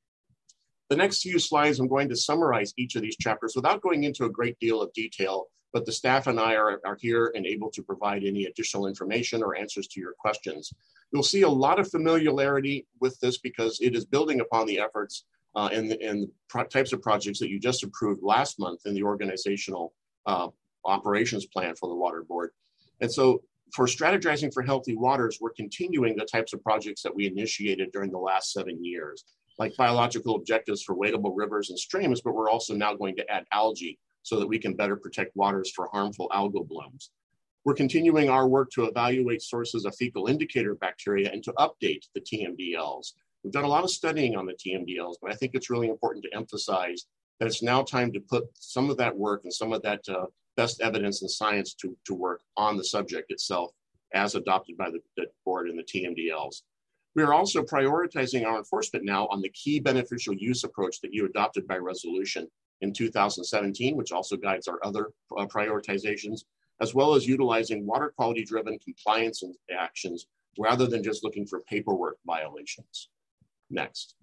The next few slides, I'm going to summarize each of these chapters without going into a great deal of detail, but the staff and I are here and able to provide any additional information or answers to your questions. You'll see a lot of familiarity with this because it is building upon the efforts and the types of projects that you just approved last month in the organizational operations plan for the Water Board. And so for strategizing for healthy waters, we're continuing the types of projects that we initiated during the last 7 years, like biological objectives for wadable rivers and streams, but we're also now going to add algae so that we can better protect waters for harmful algal blooms. We're continuing our work to evaluate sources of fecal indicator bacteria and to update the TMDLs. We've done a lot of studying on the TMDLs, but I think it's really important to emphasize that it's now time to put some of that work and some of that best evidence and science to work on the subject itself as adopted by the board and the TMDLs. We are also prioritizing our enforcement now on the key beneficial use approach that you adopted by resolution in 2017, which also guides our other prioritizations, as well as utilizing water quality driven compliance and actions rather than just looking for paperwork violations. Next.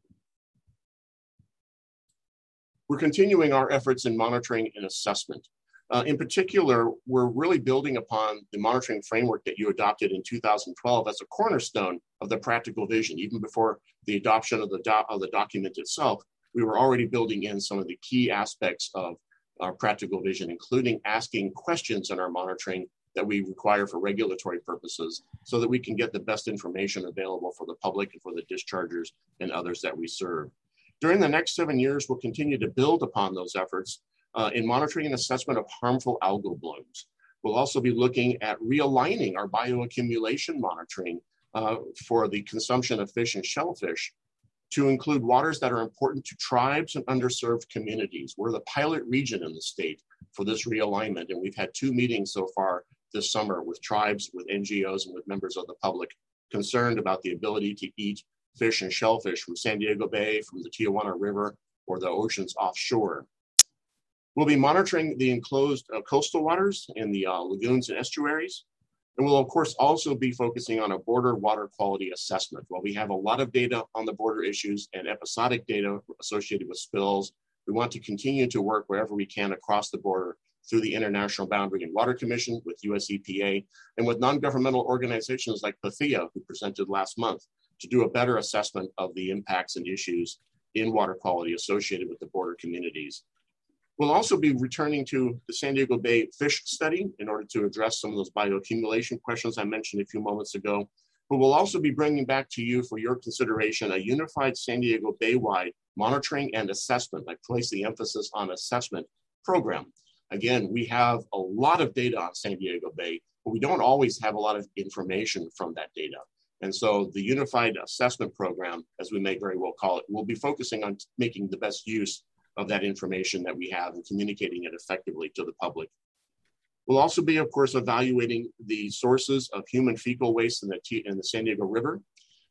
We're continuing our efforts in monitoring and assessment. In particular, we're really building upon the monitoring framework that you adopted in 2012 as a cornerstone of the practical vision. Even before the adoption of the document itself, we were already building in some of the key aspects of our practical vision, including asking questions in our monitoring that we require for regulatory purposes so that we can get the best information available for the public and for the dischargers and others that we serve. During the next 7 years, we'll continue to build upon those efforts in monitoring and assessment of harmful algal blooms. We'll also be looking at realigning our bioaccumulation monitoring for the consumption of fish and shellfish to include waters that are important to tribes and underserved communities. We're the pilot region in the state for this realignment, and we've had 2 meetings so far this summer with tribes, with NGOs, and with members of the public concerned about the ability to eat fish and shellfish from San Diego Bay, from the Tijuana River, or the oceans offshore. We'll be monitoring the enclosed coastal waters in the lagoons and estuaries. And we'll, of course, also be focusing on a border water quality assessment. While we have a lot of data on the border issues and episodic data associated with spills, we want to continue to work wherever we can across the border through the International Boundary and Water Commission, with US EPA, and with non-governmental organizations like PATHIA, who presented last month, to do a better assessment of the impacts and issues in water quality associated with the border communities. We'll also be returning to the San Diego Bay fish study in order to address some of those bioaccumulation questions I mentioned a few moments ago. But we'll also be bringing back to you for your consideration a unified San Diego Bay-wide monitoring and assessment. I place the emphasis on assessment program. Again, we have a lot of data on San Diego Bay, but we don't always have a lot of information from that data. And so the unified assessment program, as we may very well call it, will be focusing on making the best use of that information that we have and communicating it effectively to the public. We'll also be, of course, evaluating the sources of human fecal waste in the San Diego River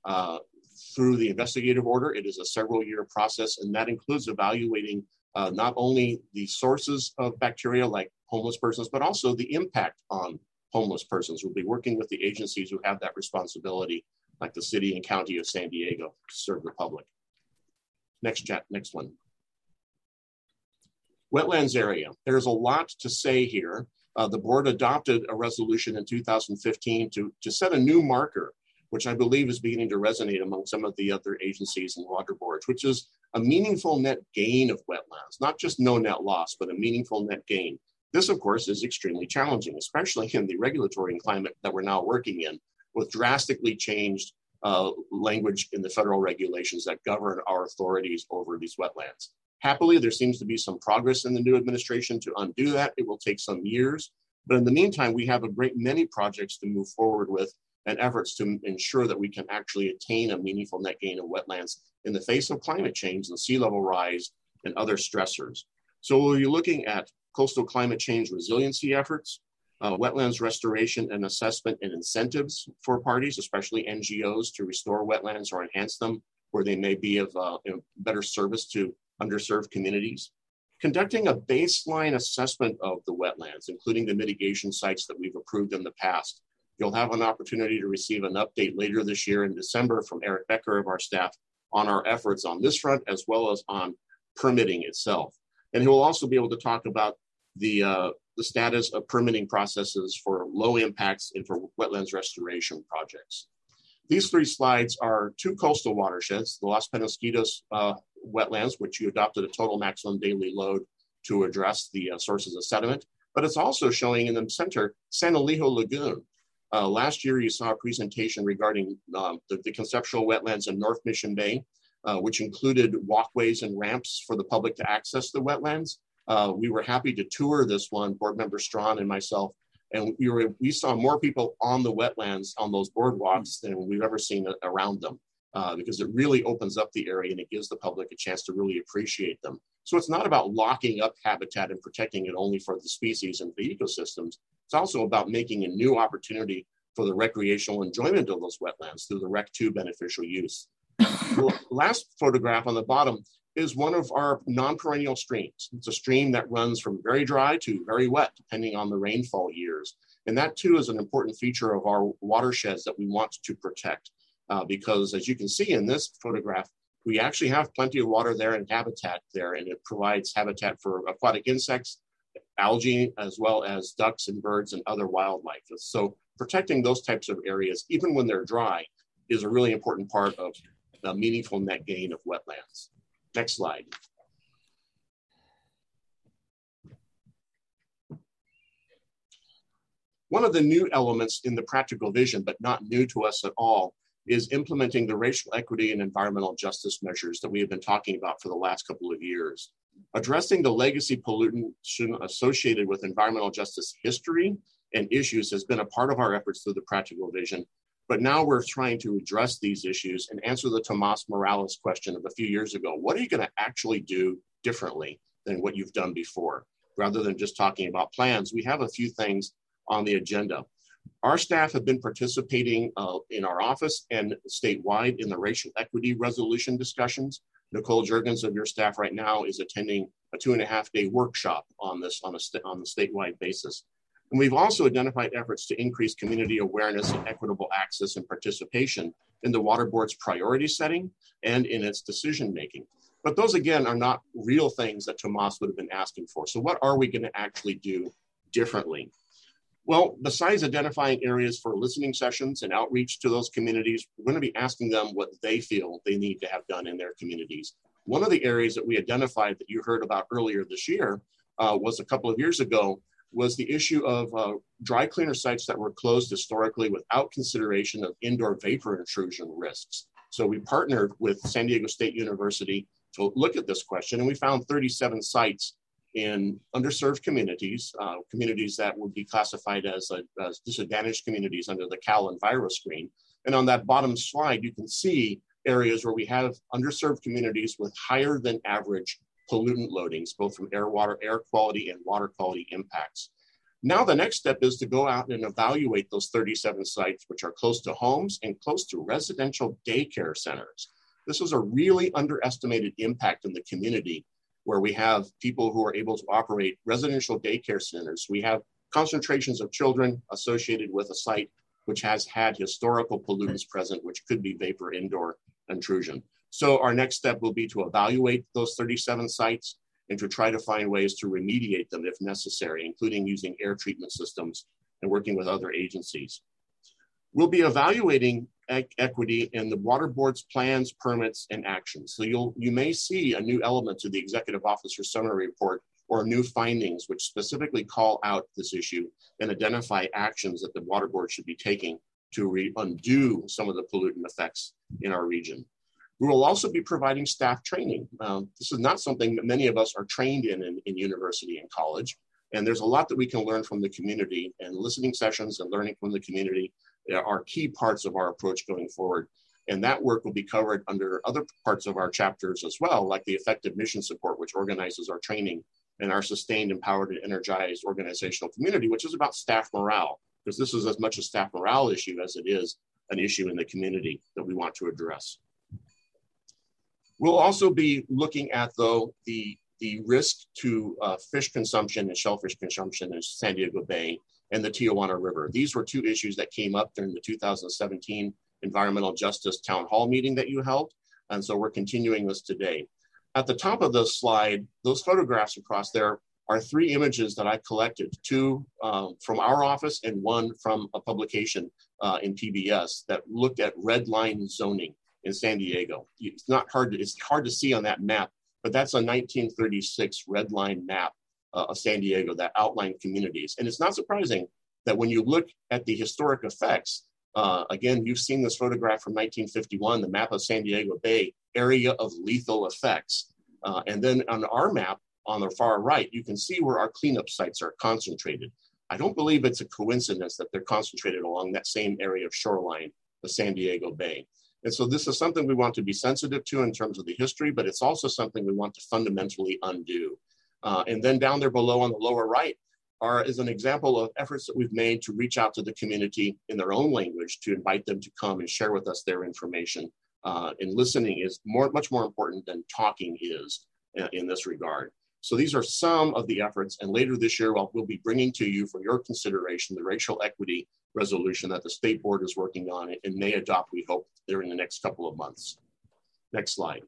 through the investigative order. It is a several-year process, and that includes evaluating not only the sources of bacteria like homeless persons, but also the impact on homeless persons. We'll be working with the agencies who have that responsibility, like the city and county of San Diego, to serve the public. Next one. Wetlands area. There's a lot to say here. The board adopted a resolution in 2015 to set a new marker, which I believe is beginning to resonate among some of the other agencies and water boards, which is a meaningful net gain of wetlands, not just no net loss, but a meaningful net gain. This, of course, is extremely challenging, especially in the regulatory climate that we're now working in, with drastically changed language in the federal regulations that govern our authorities over these wetlands. Happily, there seems to be some progress in the new administration to undo that. It will take some years, but in the meantime, we have a great many projects to move forward with and efforts to ensure that we can actually attain a meaningful net gain of wetlands in the face of climate change and sea level rise and other stressors. So we'll be looking at coastal climate change resiliency efforts, wetlands restoration and assessment and incentives for parties, especially NGOs, to restore wetlands or enhance them where they may be of better service to underserved communities. Conducting a baseline assessment of the wetlands, including the mitigation sites that we've approved in the past. You'll have an opportunity to receive an update later this year in December from Eric Becker of our staff on our efforts on this front, as well as on permitting itself. And he will also be able to talk about the status of permitting processes for low impacts and for wetlands restoration projects. These 3 slides are 2 coastal watersheds, the Los Penasquitos wetlands, which you adopted a total maximum daily load to address the sources of sediment, but it's also showing in the center, San Elijo Lagoon. Last year, you saw a presentation regarding the conceptual wetlands in North Mission Bay, which included walkways and ramps for the public to access the wetlands. We were happy to tour this one, Board Member Strawn and myself, and we saw more people on the wetlands on those boardwalks than we've ever seen around them, because it really opens up the area and it gives the public a chance to really appreciate them. So it's not about locking up habitat and protecting it only for the species and the ecosystems. It's also about making a new opportunity for the recreational enjoyment of those wetlands through the Rec 2 beneficial use. The last photograph on the bottom is one of our non-perennial streams. It's a stream that runs from very dry to very wet, depending on the rainfall years. And that too is an important feature of our watersheds that we want to protect. Because as you can see in this photograph, we actually have plenty of water there and habitat there, and it provides habitat for aquatic insects, algae, as well as ducks and birds and other wildlife. So protecting those types of areas, even when they're dry, is a really important part of the meaningful net gain of wetlands. Next slide. One of the new elements in the practical vision, but not new to us at all, is implementing the racial equity and environmental justice measures that we have been talking about for the last couple of years. Addressing the legacy pollution associated with environmental justice history and issues has been a part of our efforts through the practical vision, but now we're trying to address these issues and answer the Tomas Morales question of a few years ago. What are you going to actually do differently than what you've done before? Rather than just talking about plans, we have a few things on the agenda. Our staff have been participating in our office and statewide in the racial equity resolution discussions. Nicole Juergens of your staff right now is attending a 2.5-day workshop on this on the statewide basis. And we've also identified efforts to increase community awareness and equitable access and participation in the Water Board's priority setting and in its decision making. But those, again, are not real things that Tomas would have been asking for. So what are we going to actually do differently? Well, besides identifying areas for listening sessions and outreach to those communities, we're going to be asking them what they feel they need to have done in their communities. One of the areas that we identified that you heard about earlier this year was a couple of years ago, was the issue of dry cleaner sites that were closed historically without consideration of indoor vapor intrusion risks. So we partnered with San Diego State University to look at this question, and we found 37 sites in underserved communities, communities that would be classified as disadvantaged communities under the Cal EnviroScreen. And on that bottom slide, you can see areas where we have underserved communities with higher than average pollutant loadings, both from air quality and water quality impacts. Now the next step is to go out and evaluate those 37 sites, which are close to homes and close to residential daycare centers. This is a really underestimated impact in the community, where we have people who are able to operate residential daycare centers. We have concentrations of children associated with a site which has had historical pollutants present, which could be vapor indoor intrusion. So our next step will be to evaluate those 37 sites and to try to find ways to remediate them if necessary, including using air treatment systems and working with other agencies. We'll be evaluating equity in the Water Board's plans, permits, and actions. So you may see a new element to the Executive Officer Summary Report or new findings which specifically call out this issue and identify actions that the Water Board should be taking to undo some of the pollutant effects in our region. We will also be providing staff training. This is not something that many of us are trained in university and college. And there's a lot that we can learn from the community, and listening sessions and learning from the community are key parts of our approach going forward. And that work will be covered under other parts of our chapters as well, like the effective mission support, which organizes our training, and our sustained, empowered, and energized organizational community, which is about staff morale, because this is as much a staff morale issue as it is an issue in the community that we want to address. We'll also be looking at, though, the risk to fish consumption and shellfish consumption in San Diego Bay and the Tijuana River. These were two issues that came up during the 2017 Environmental Justice Town Hall meeting that you held. And so we're continuing this today. At the top of the slide, those photographs across there are 3 images that I collected, 2 from our office and 1 from a publication in PBS that looked at red line zoning in San Diego. It's hard to see on that map, but that's a 1936 red line map of San Diego that outlined communities. And it's not surprising that when you look at the historic effects, again, you've seen this photograph from 1951, the map of San Diego Bay, area of lethal effects. And then on our map, on the far right, you can see where our cleanup sites are concentrated. I don't believe it's a coincidence that they're concentrated along that same area of shoreline, the San Diego Bay. And so this is something we want to be sensitive to in terms of the history, but it's also something we want to fundamentally undo. And then down there below on the lower right is an example of efforts that we've made to reach out to the community in their own language, to invite them to come and share with us their information. And listening is much more important than talking is in this regard. So these are some of the efforts, and later this year, we'll be bringing to you for your consideration the racial equity resolution that the state board is working on and may adopt, we hope, during the next couple of months. Next slide.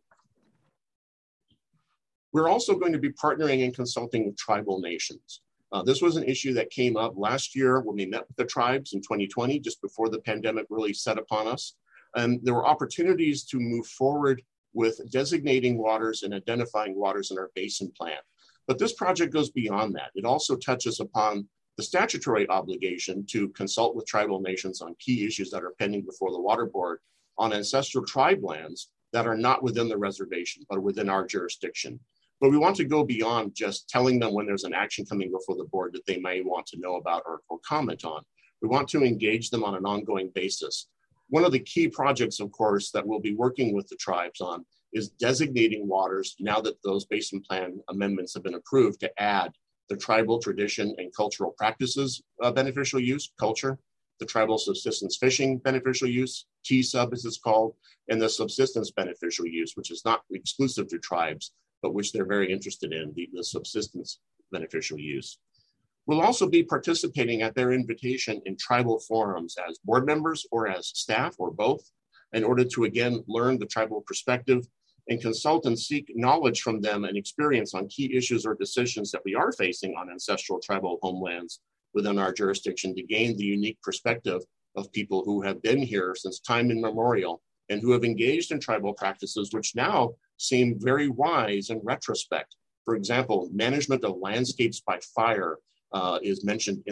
We're also going to be partnering and consulting with tribal nations. This was an issue that came up last year when we met with the tribes in 2020, just before the pandemic really set upon us. And there were opportunities to move forward with designating waters and identifying waters in our basin plan. But this project goes beyond that. It also touches upon the statutory obligation to consult with tribal nations on key issues that are pending before the Water Board on ancestral tribe lands that are not within the reservation, but within our jurisdiction. But we want to go beyond just telling them when there's an action coming before the board that they may want to know about or comment on. We want to engage them on an ongoing basis. One of the key projects, of course, that we'll be working with the tribes on is designating waters, now that those basin plan amendments have been approved, to add the tribal tradition and cultural practices beneficial use, culture, the tribal subsistence fishing beneficial use, T-sub as it's called, and the subsistence beneficial use, which is not exclusive to tribes, but which they're very interested in, the subsistence beneficial use. We'll also be participating at their invitation in tribal forums as board members or as staff or both, in order to, again, learn the tribal perspective and consult and seek knowledge from them and experience on key issues or decisions that we are facing on ancestral tribal homelands within our jurisdiction, to gain the unique perspective of people who have been here since time immemorial and who have engaged in tribal practices which now seem very wise in retrospect. For example, management of landscapes by fire is mentioned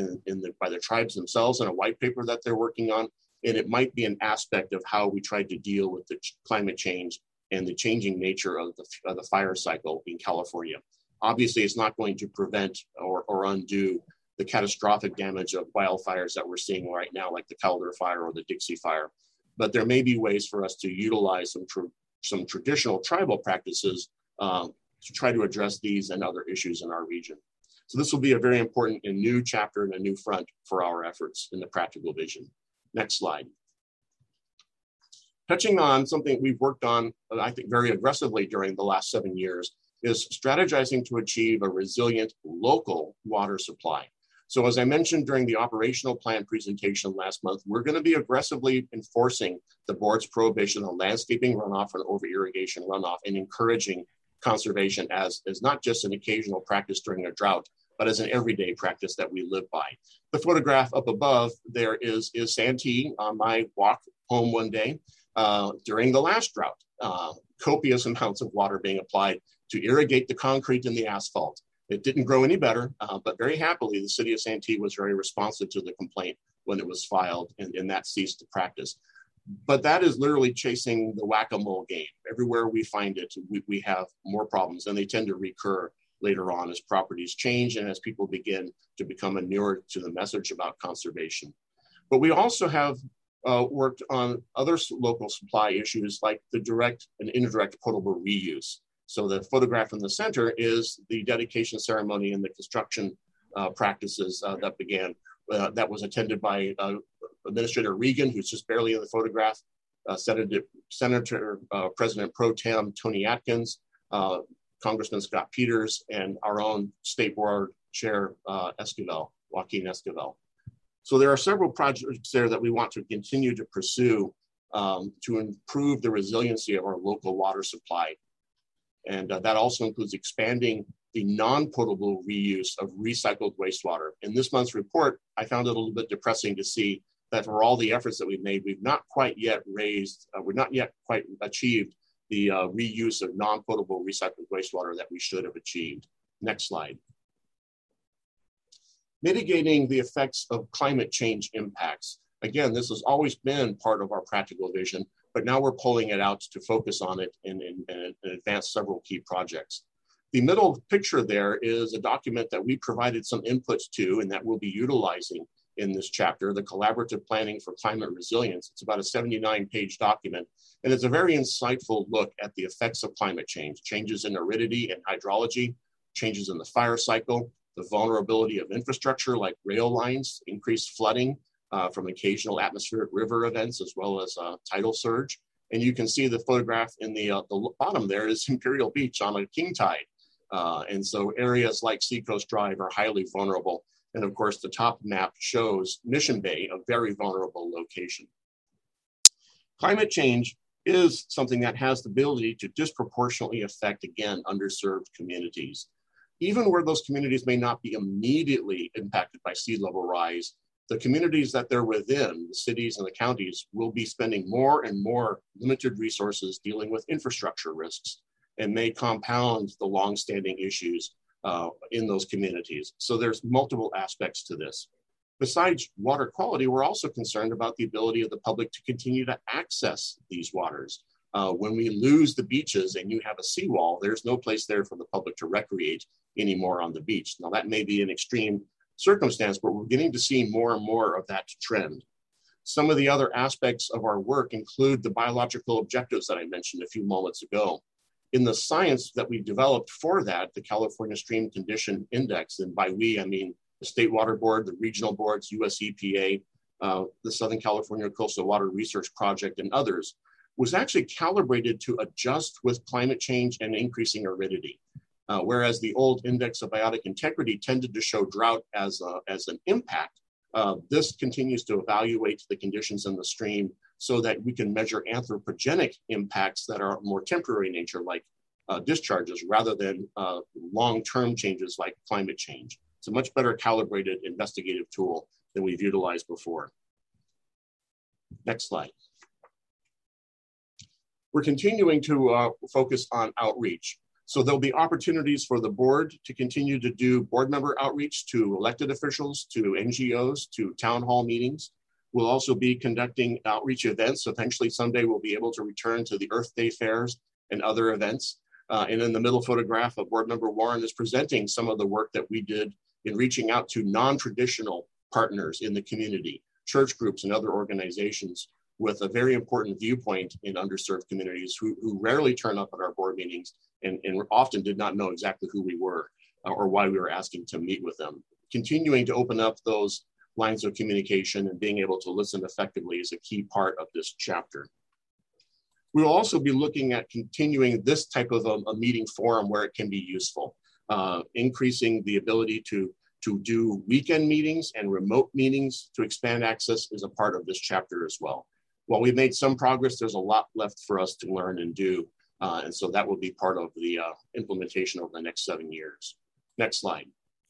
by the tribes themselves in a white paper that they're working on, and it might be an aspect of how we try to deal with the climate change and the changing nature of the fire cycle in California. Obviously, it's not going to prevent or undo the catastrophic damage of wildfires that we're seeing right now, like the Calder Fire or the Dixie Fire. But there may be ways for us to utilize some traditional tribal practices to try to address these and other issues in our region. So this will be a very important and new chapter and a new front for our efforts in the practical vision. Next slide. Touching on something we've worked on, I think, very aggressively during the last 7 years, is strategizing to achieve a resilient local water supply. So as I mentioned during the operational plan presentation last month, we're going to be aggressively enforcing the board's prohibition on landscaping runoff and over-irrigation runoff, and encouraging conservation as not just an occasional practice during a drought, but as an everyday practice that we live by. The photograph up above there is Santee on my walk home one day during the last drought. Copious amounts of water being applied to irrigate the concrete and the asphalt. It didn't grow any better, but very happily, the city of Santee was very responsive to the complaint when it was filed, and that ceased to practice. But that is literally chasing the whack-a-mole game. Everywhere we find it, we have more problems, and they tend to recur later on as properties change and as people begin to become inured to the message about conservation. But we also have worked on other local supply issues like the direct and indirect potable reuse. So the photograph in the center is the dedication ceremony and the construction practices that began, that was attended by Administrator Regan, who's just barely in the photograph, Senator President Pro Tem Tony Atkins, Congressman Scott Peters, and our own State Board Chair Joaquin Esquivel. So there are several projects there that we want to continue to pursue to improve the resiliency of our local water supply. And that also includes expanding the non-potable reuse of recycled wastewater. In this month's report, I found it a little bit depressing to see that for all the efforts that we've made, we've not quite yet quite achieved the reuse of non-potable recycled wastewater that we should have achieved. Next slide. Mitigating the effects of climate change impacts. Again, this has always been part of our practical vision, but now we're pulling it out to focus on it and advance several key projects. The middle picture there is a document that we provided some inputs to and that we'll be utilizing in this chapter, the Collaborative Planning for Climate Resilience. It's about a 79-page document, and it's a very insightful look at the effects of climate change, changes in aridity and hydrology, changes in the fire cycle, the vulnerability of infrastructure like rail lines, increased flooding from occasional atmospheric river events, as well as tidal surge. And you can see the photograph in the bottom there is Imperial Beach on a king tide. And so areas like Seacoast Drive are highly vulnerable. And of course, the top map shows Mission Bay, a very vulnerable location. Climate change is something that has the ability to disproportionately affect, again, underserved communities. Even where those communities may not be immediately impacted by sea level rise, the communities that they're within, the cities and the counties, will be spending more and more limited resources dealing with infrastructure risks and may compound the longstanding issues in those communities. So there's multiple aspects to this. Besides water quality, we're also concerned about the ability of the public to continue to access these waters. When we lose the beaches and you have a seawall, there's no place there for the public to recreate anymore on the beach. Now that may be an extreme circumstance, but we're getting to see more and more of that trend. Some of the other aspects of our work include the biological objectives that I mentioned a few moments ago. In the science that we developed for that, the California Stream Condition Index, and by we, I mean the State Water Board, the regional boards, US EPA, the Southern California Coastal Water Research Project, and others, was actually calibrated to adjust with climate change and increasing aridity. Whereas the old Index of Biotic Integrity tended to show drought as an impact, this continues to evaluate the conditions in the stream so that we can measure anthropogenic impacts that are more temporary in nature, like discharges, rather than long-term changes like climate change. It's a much better calibrated investigative tool than we've utilized before. Next slide. We're continuing to focus on outreach. So there'll be opportunities for the board to continue to do board member outreach to elected officials, to NGOs, to town hall meetings. We'll also be conducting outreach events. Eventually someday we'll be able to return to the Earth Day fairs and other events. And in the middle photograph, board member Warren is presenting some of the work that we did in reaching out to non-traditional partners in the community, church groups and other organizations with a very important viewpoint in underserved communities who rarely turn up at our board meetings and often did not know exactly who we were or why we were asking to meet with them. Continuing to open up those lines of communication and being able to listen effectively is a key part of this chapter. We will also be looking at continuing this type of a meeting forum where it can be useful, increasing the ability to do weekend meetings and remote meetings to expand access is a part of this chapter as well. While we've made some progress, there's a lot left for us to learn and do. And so that will be part of the implementation over the next 7 years. Next slide.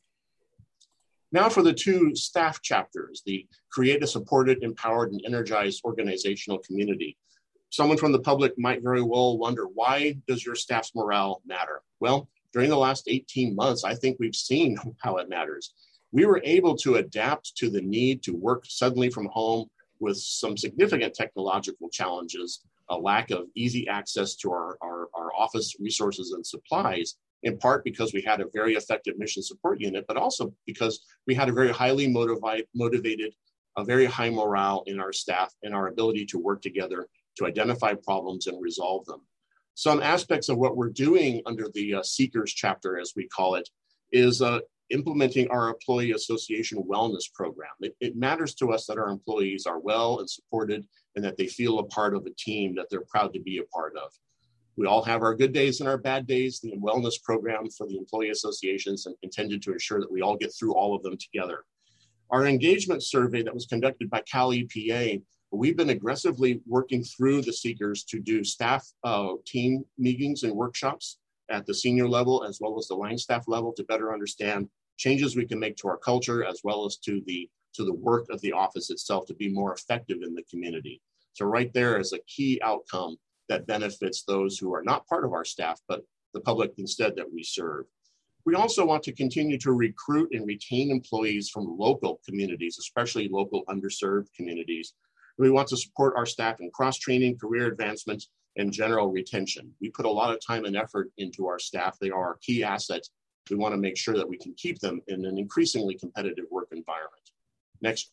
Now for the two staff chapters, the create a supported, empowered, and energized organizational community. Someone from the public might very well wonder, why does your staff's morale matter? Well, during the last 18 months, I think we've seen how it matters. We were able to adapt to the need to work suddenly from home with some significant technological challenges, a lack of easy access to our office resources and supplies, in part because we had a very effective mission support unit, but also because we had a very highly motivated, a very high morale in our staff and our ability to work together to identify problems and resolve them. Some aspects of what we're doing under the Seekers chapter, as we call it, is implementing our employee association wellness program. It matters to us that our employees are well and supported and that they feel a part of a team that they're proud to be a part of. We all have our good days and our bad days. The wellness program for the employee associations intended to ensure that we all get through all of them together. Our engagement survey that was conducted by Cal EPA, we've been aggressively working through the Seekers to do staff team meetings and workshops at the senior level as well as the line staff level to better understand changes we can make to our culture as well as to the work of the office itself to be more effective in the community. So right there is a key outcome that benefits those who are not part of our staff, but the public instead that we serve. We also want to continue to recruit and retain employees from local communities, especially local underserved communities. We want to support our staff in cross-training, career advancement, and general retention. We put a lot of time and effort into our staff. They are our key assets. We want to make sure that we can keep them in an increasingly competitive work environment. Next.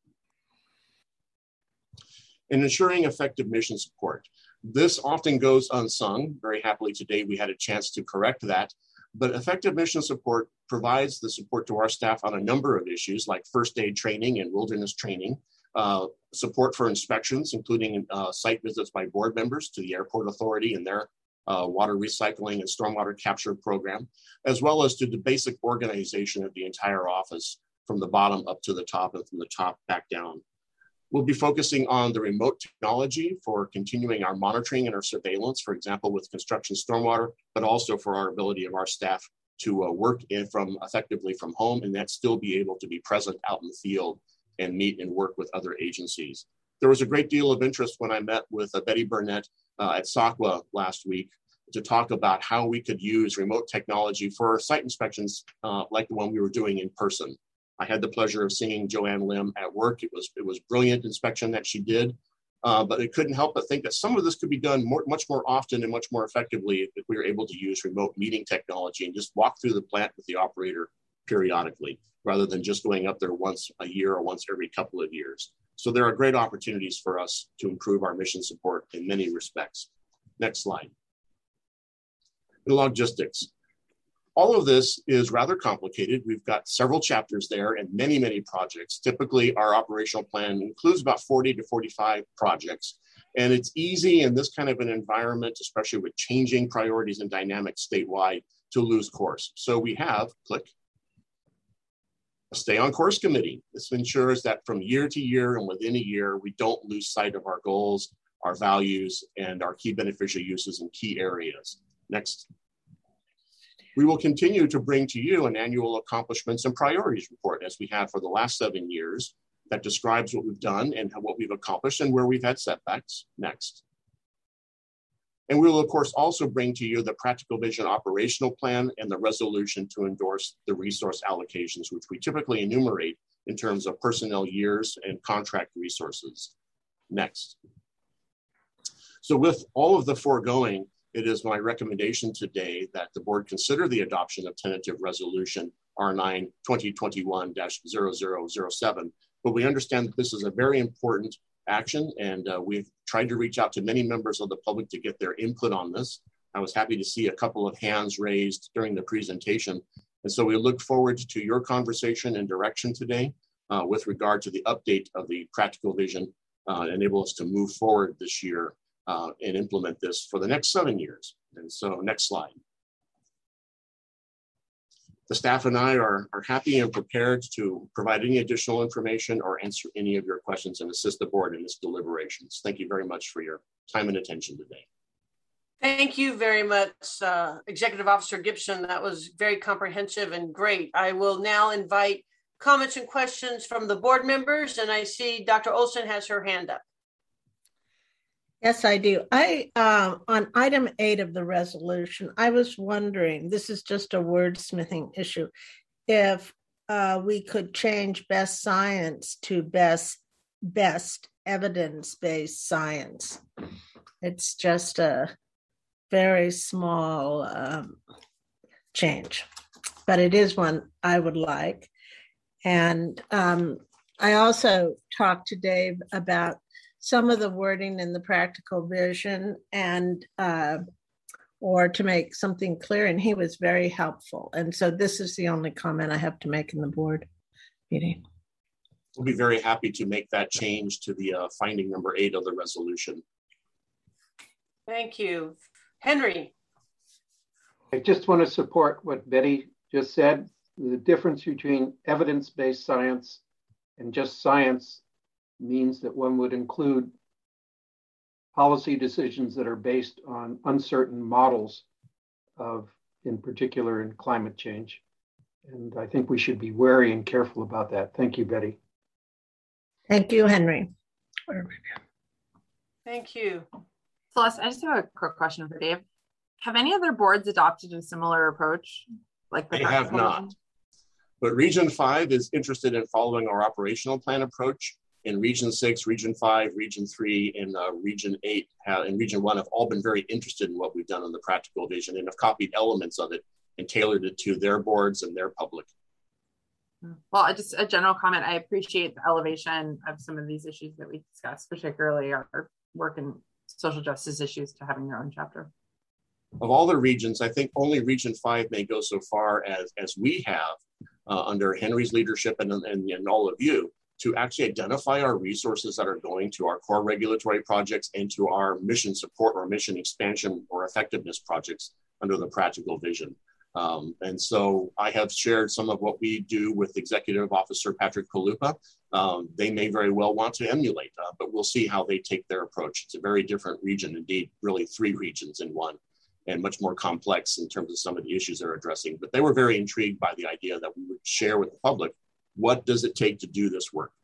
In ensuring effective mission support. This often goes unsung. Very happily today we had a chance to correct that. But effective mission support provides the support to our staff on a number of issues like first aid training and wilderness training, support for inspections, including site visits by board members to the airport authority and their water recycling and stormwater capture program, as well as to the basic organization of the entire office from the bottom up to the top and from the top back down. We'll be focusing on the remote technology for continuing our monitoring and our surveillance, for example, with construction stormwater, but also for our ability of our staff to work effectively from home and that still be able to be present out in the field and meet and work with other agencies. There was a great deal of interest when I met with Betty Burnett at SACWA last week to talk about how we could use remote technology for site inspections like the one we were doing in person. I had the pleasure of seeing Joanne Lim at work. It was brilliant inspection that she did, but it couldn't help but think that some of this could be done much more often and much more effectively if we were able to use remote meeting technology and just walk through the plant with the operator periodically, rather than just going up there once a year or once every couple of years. So there are great opportunities for us to improve our mission support in many respects. Next slide. The logistics. All of this is rather complicated. We've got several chapters there and many, many projects. Typically, our operational plan includes about 40 to 45 projects. And it's easy in this kind of an environment, especially with changing priorities and dynamics statewide, to lose course. So we have, click, a stay on course committee. This ensures that from year to year and within a year, we don't lose sight of our goals, our values, and our key beneficial uses in key areas. Next. We will continue to bring to you an annual accomplishments and priorities report as we have for the last 7 years that describes what we've done and what we've accomplished and where we've had setbacks. Next. And we will, of course, also bring to you the Practical Vision operational plan and the resolution to endorse the resource allocations, which we typically enumerate in terms of personnel years and contract resources. Next. So with all of the foregoing, it is my recommendation today that the board consider the adoption of tentative resolution R9 2021-0007. But we understand that this is a very important action, and we've tried to reach out to many members of the public to get their input on this. I was happy to see a couple of hands raised during the presentation. And so we look forward to your conversation and direction today with regard to the update of the Practical Vision, enable us to move forward this year and implement this for the next 7 years. And so next slide. The staff and I are happy and prepared to provide any additional information or answer any of your questions and assist the board in its deliberations. Thank you very much for your time and attention today. Thank you very much, Executive Officer Gibson. That was very comprehensive and great. I will now invite comments and questions from the board members, and I see Dr. Olson has her hand up. Yes, I do. On item 8 of the resolution, I was wondering, this is just a wordsmithing issue, if we could change best science to best evidence-based science. It's just a very small change, but it is one I would like. And I also talked to Dave about some of the wording in the Practical Vision and or to make something clear, and he was very helpful. And so this is the only comment I have to make in the board meeting. We'll be very happy to make that change to the finding number 8 of the resolution. Thank you. Henry. I just want to support what Betty just said. The difference between evidence-based science and just science means that one would include policy decisions that are based on uncertain models in particular in climate change. And I think we should be wary and careful about that. Thank you, Betty. Thank you, Henry. Thank you. Celeste, I just have a quick question for Dave. Have any other boards adopted a similar approach? Like they have not. But Region 5 is interested in following our operational plan approach. In Region 6, Region 5, Region 3, and Region 8, and Region 1 have all been very interested in what we've done on the practical vision and have copied elements of it and tailored it to their boards and their public. Well, just a general comment. I appreciate the elevation of some of these issues that we discussed, particularly our work in social justice issues, to having their own chapter. Of all the regions, I think only Region 5 may go so far as we have under Henry's leadership and all of you to actually identify our resources that are going to our core regulatory projects and to our mission support or mission expansion or effectiveness projects under the practical vision. And so I have shared some of what we do with Executive Officer Patrick Kalupa. They may very well want to emulate, but we'll see how they take their approach. It's a very different region, indeed, really 3 regions in one, and much more complex in terms of some of the issues they're addressing. But they were very intrigued by the idea that we would share with the public, what does it take to do this work?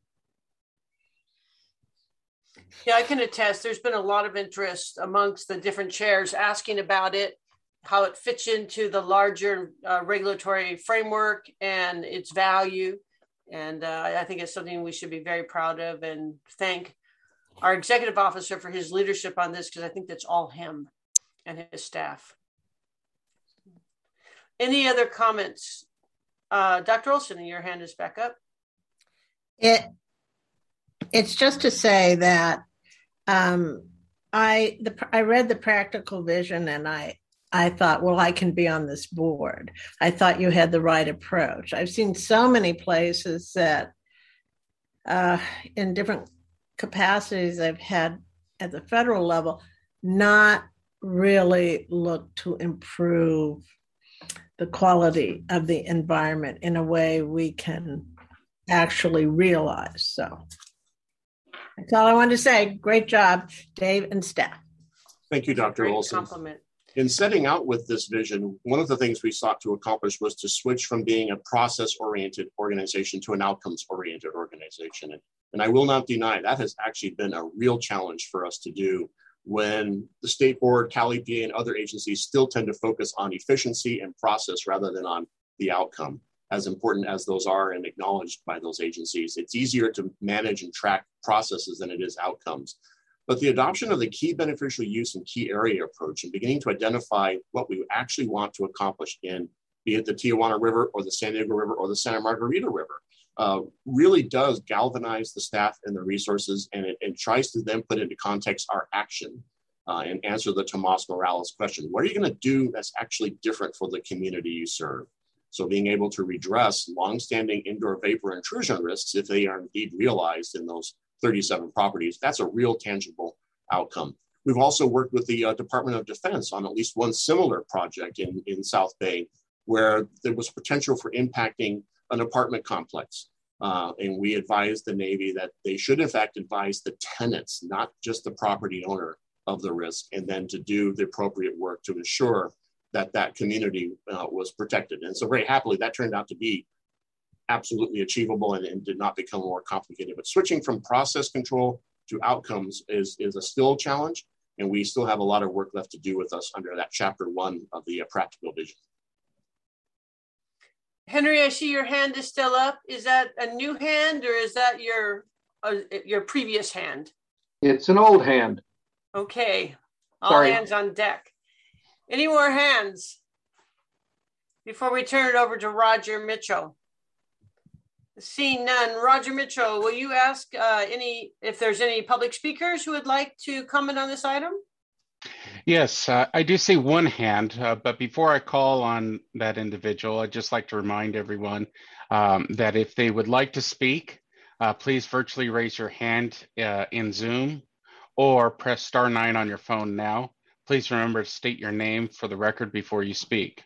Yeah, I can attest. There's been a lot of interest amongst the different chairs asking about it, how it fits into the larger regulatory framework and its value. And I think it's something we should be very proud of and thank our executive officer for his leadership on this, because I think that's all him and his staff. Any other comments? Dr. Olson, your hand is back up. It's just to say that I read the practical vision and I thought, well, I can be on this board. I thought you had the right approach. I've seen so many places that in different capacities I've had at the federal level, not really look to improve the quality of the environment in a way we can actually realize. So that's all I wanted to say. Great job, Dave and staff. Thank you, Dr. Olson. Compliment. In setting out with this vision, one of the things we sought to accomplish was to switch from being a process-oriented organization to an outcomes-oriented organization. And I will not deny that has actually been a real challenge for us to do when the State Board, Cal EPA, and other agencies still tend to focus on efficiency and process rather than on the outcome. As important as those are and acknowledged by those agencies, it's easier to manage and track processes than it is outcomes. But the adoption of the key beneficial use and key area approach and beginning to identify what we actually want to accomplish in, be it the Tijuana River or the San Diego River or the Santa Margarita River, really does galvanize the staff and the resources, and it tries to then put into context our action and answer the Tomas Morales question. What are you going to do that's actually different for the community you serve? So being able to redress longstanding indoor vapor intrusion risks, if they are indeed realized in those 37 properties, that's a real tangible outcome. We've also worked with the Department of Defense on at least one similar project in South Bay, where there was potential for impacting an apartment complex. And we advised the Navy that they should in fact advise the tenants, not just the property owner, of the risk, and then to do the appropriate work to ensure that that community was protected. And so very happily, that turned out to be absolutely achievable and did not become more complicated. But switching from process control to outcomes is a still challenge, and we still have a lot of work left to do with us under that chapter 1 of the practical vision. Henry, I see your hand is still up. Is that a new hand or is that your previous hand? It's an old hand. Okay, all Sorry. hands on deck. Any more hands before we turn it over to Roger Mitchell? Seeing none, Roger Mitchell, will you ask if there's any public speakers who would like to comment on this item? Yes, I do see one hand, but before I call on that individual, I'd just like to remind everyone that if they would like to speak, please virtually raise your hand in Zoom or press *9 on your phone now. Please remember to state your name for the record before you speak.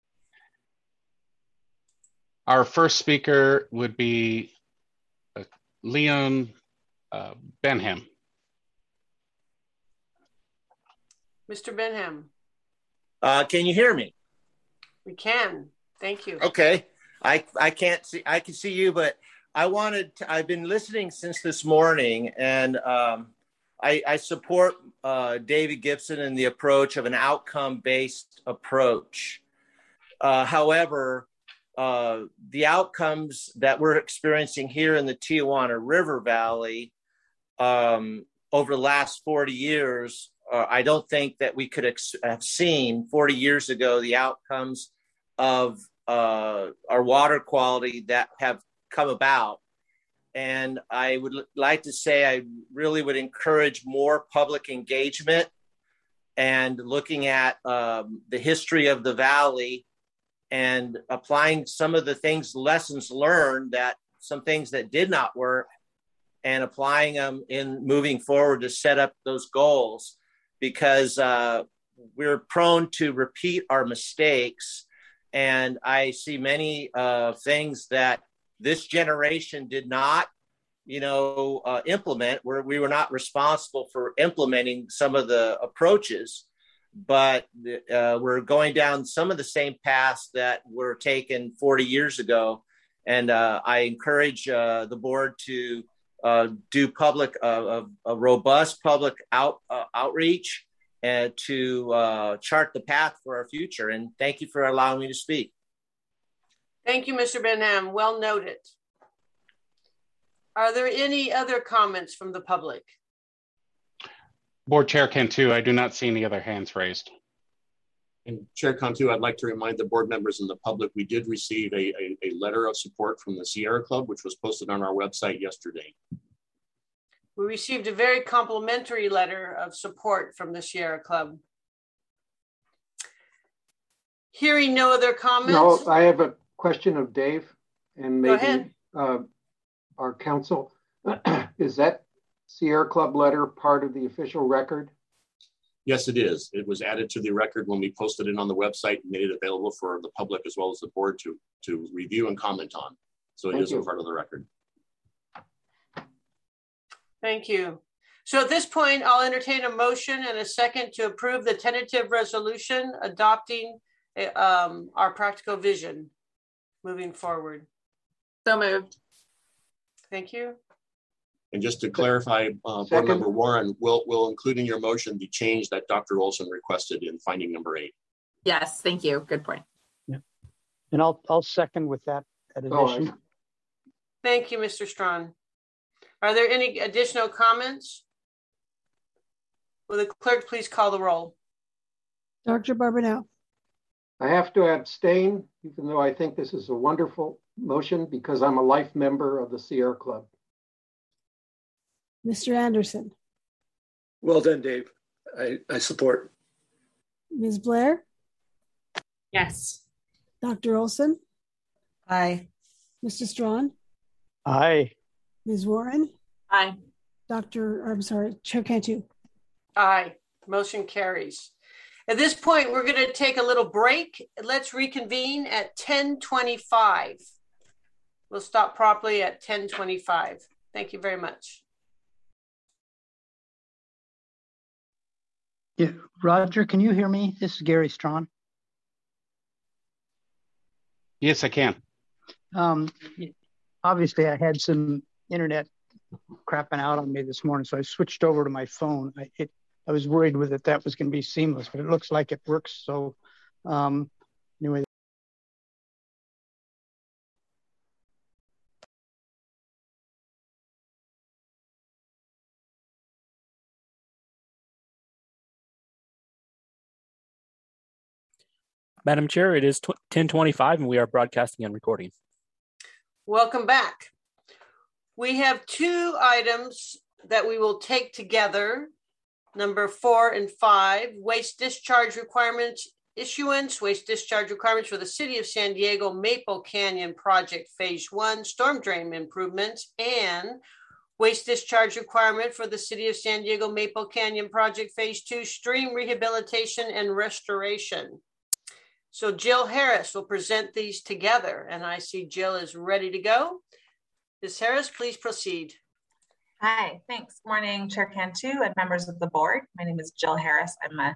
Our first speaker would be Leon Benham. Mr. Benham. Can you hear me? We can. Thank you. Okay. I can't see. I can see you, but I've been listening since this morning, and I support David Gibson and the approach of an outcome-based approach. However, the outcomes that we're experiencing here in the Tijuana River Valley over the last 40 years, I don't think that we could have seen 40 years ago the outcomes of our water quality that have come about. And I would like to say I really would encourage more public engagement and looking at the history of the valley and applying some of the lessons learned, that some things that did not work, and applying them in moving forward to set up those goals, because we're prone to repeat our mistakes. And I see many things that this generation did not, implement, where we were not responsible for implementing some of the approaches, but we're going down some of the same paths that were taken 40 years ago. And I encourage the board to do a robust public outreach and to chart the path for our future. And thank you for allowing me to speak. Thank you, Mr. Benham. Well noted. Are there any other comments from the public? Board Chair Cantu, I do not see any other hands raised. And Chair Cantu, I'd like to remind the board members and the public, we did receive a letter of support from the Sierra Club, which was posted on our website yesterday. We received a very complimentary letter of support from the Sierra Club. Hearing no other comments. No, I have a question of Dave and maybe our council. Is that Sierra Club letter part of the official record? Yes, it is. It was added to the record when we posted it on the website and made it available for the public as well as the board to review and comment on. So it is a part of the record. Thank you. So at this point, I'll entertain a motion and a second to approve the tentative resolution adopting our practical vision moving forward. So moved. Thank you. And just to clarify, Board Member Warren, will include in your motion the change that Dr. Olson requested in finding number 8. Yes, thank you. Good point. Yeah. And I'll second with that addition. Thank you, Mr. Strawn. Are there any additional comments? Will the clerk please call the roll? Dr. Barbanel. I have to abstain, even though I think this is a wonderful motion, because I'm a life member of the Sierra Club. Mr. Anderson. Well done, Dave. I support. Ms. Blair. Yes. Dr. Olson. Aye. Mr. Strawn. Aye. Ms. Warren. Aye. Chair Cantu. Aye. Motion carries. At this point, we're going to take a little break. Let's reconvene at 10:25. We'll stop properly at 10:25. Thank you very much. Yeah, Roger, can you hear me? This is Gary Strawn. Yes, I can. Obviously, I had some internet crapping out on me this morning, so I switched over to my phone. I was worried with it that was going to be seamless, but it looks like it works. So anyway. Madam Chair, it is 10:25 and we are broadcasting and recording. Welcome back. We have 2 items that we will take together. Number 4 and 5, waste discharge requirements issuance, waste discharge requirements for the City of San Diego Maple Canyon Project Phase 1 storm drain improvements, and waste discharge requirement for the City of San Diego Maple Canyon Project Phase 2 stream rehabilitation and restoration. So Jill Harris will present these together, and I see Jill is ready to go. Ms. Harris, please proceed. Hi, thanks. Morning, Chair Cantu and members of the board. My name is Jill Harris. I'm a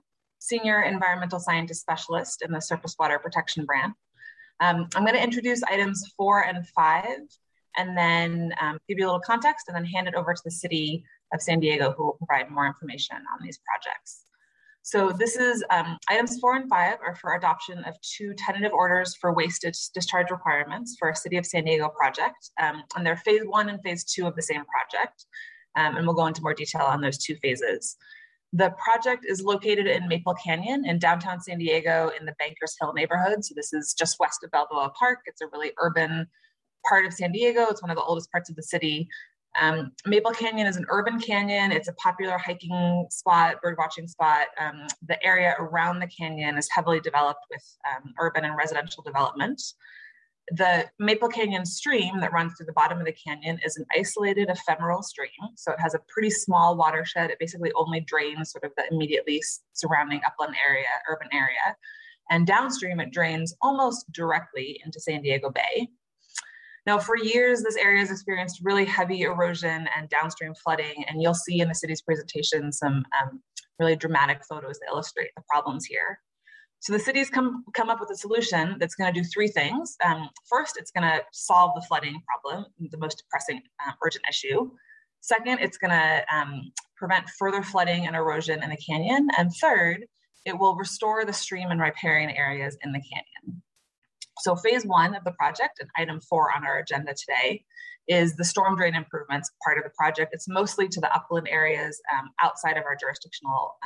Senior Environmental Scientist Specialist in the Surface Water Protection Branch. I'm going to introduce items 4 and 5, and then give you a little context, and then hand it over to the City of San Diego, who will provide more information on these projects. So this is items 4 and 5 are for adoption of 2 tentative orders for waste discharge requirements for a City of San Diego project. And they're phase 1 and phase 2 of the same project. And we'll go into more detail on those 2 phases. The project is located in Maple Canyon in downtown San Diego in the Bankers Hill neighborhood. So this is just west of Balboa Park. It's a really urban part of San Diego. It's one of the oldest parts of the city. Maple Canyon is an urban canyon. It's a popular hiking spot, bird watching spot. The area around the canyon is heavily developed with urban and residential development. The Maple Canyon stream that runs through the bottom of the canyon is an isolated ephemeral stream. So it has a pretty small watershed. It basically only drains sort of the immediately surrounding upland area, urban area. And downstream, it drains almost directly into San Diego Bay. Now, for years, this area has experienced really heavy erosion and downstream flooding, and you'll see in the city's presentation some really dramatic photos that illustrate the problems here. So the city's come up with a solution that's going to do 3 things. First, it's going to solve the flooding problem, the most pressing urgent issue. Second, it's going to prevent further flooding and erosion in the canyon. And third, it will restore the stream and riparian areas in the canyon. So phase 1 of the project, and item 4 on our agenda today, is the storm drain improvements part of the project. It's mostly to the upland areas outside of our jurisdictional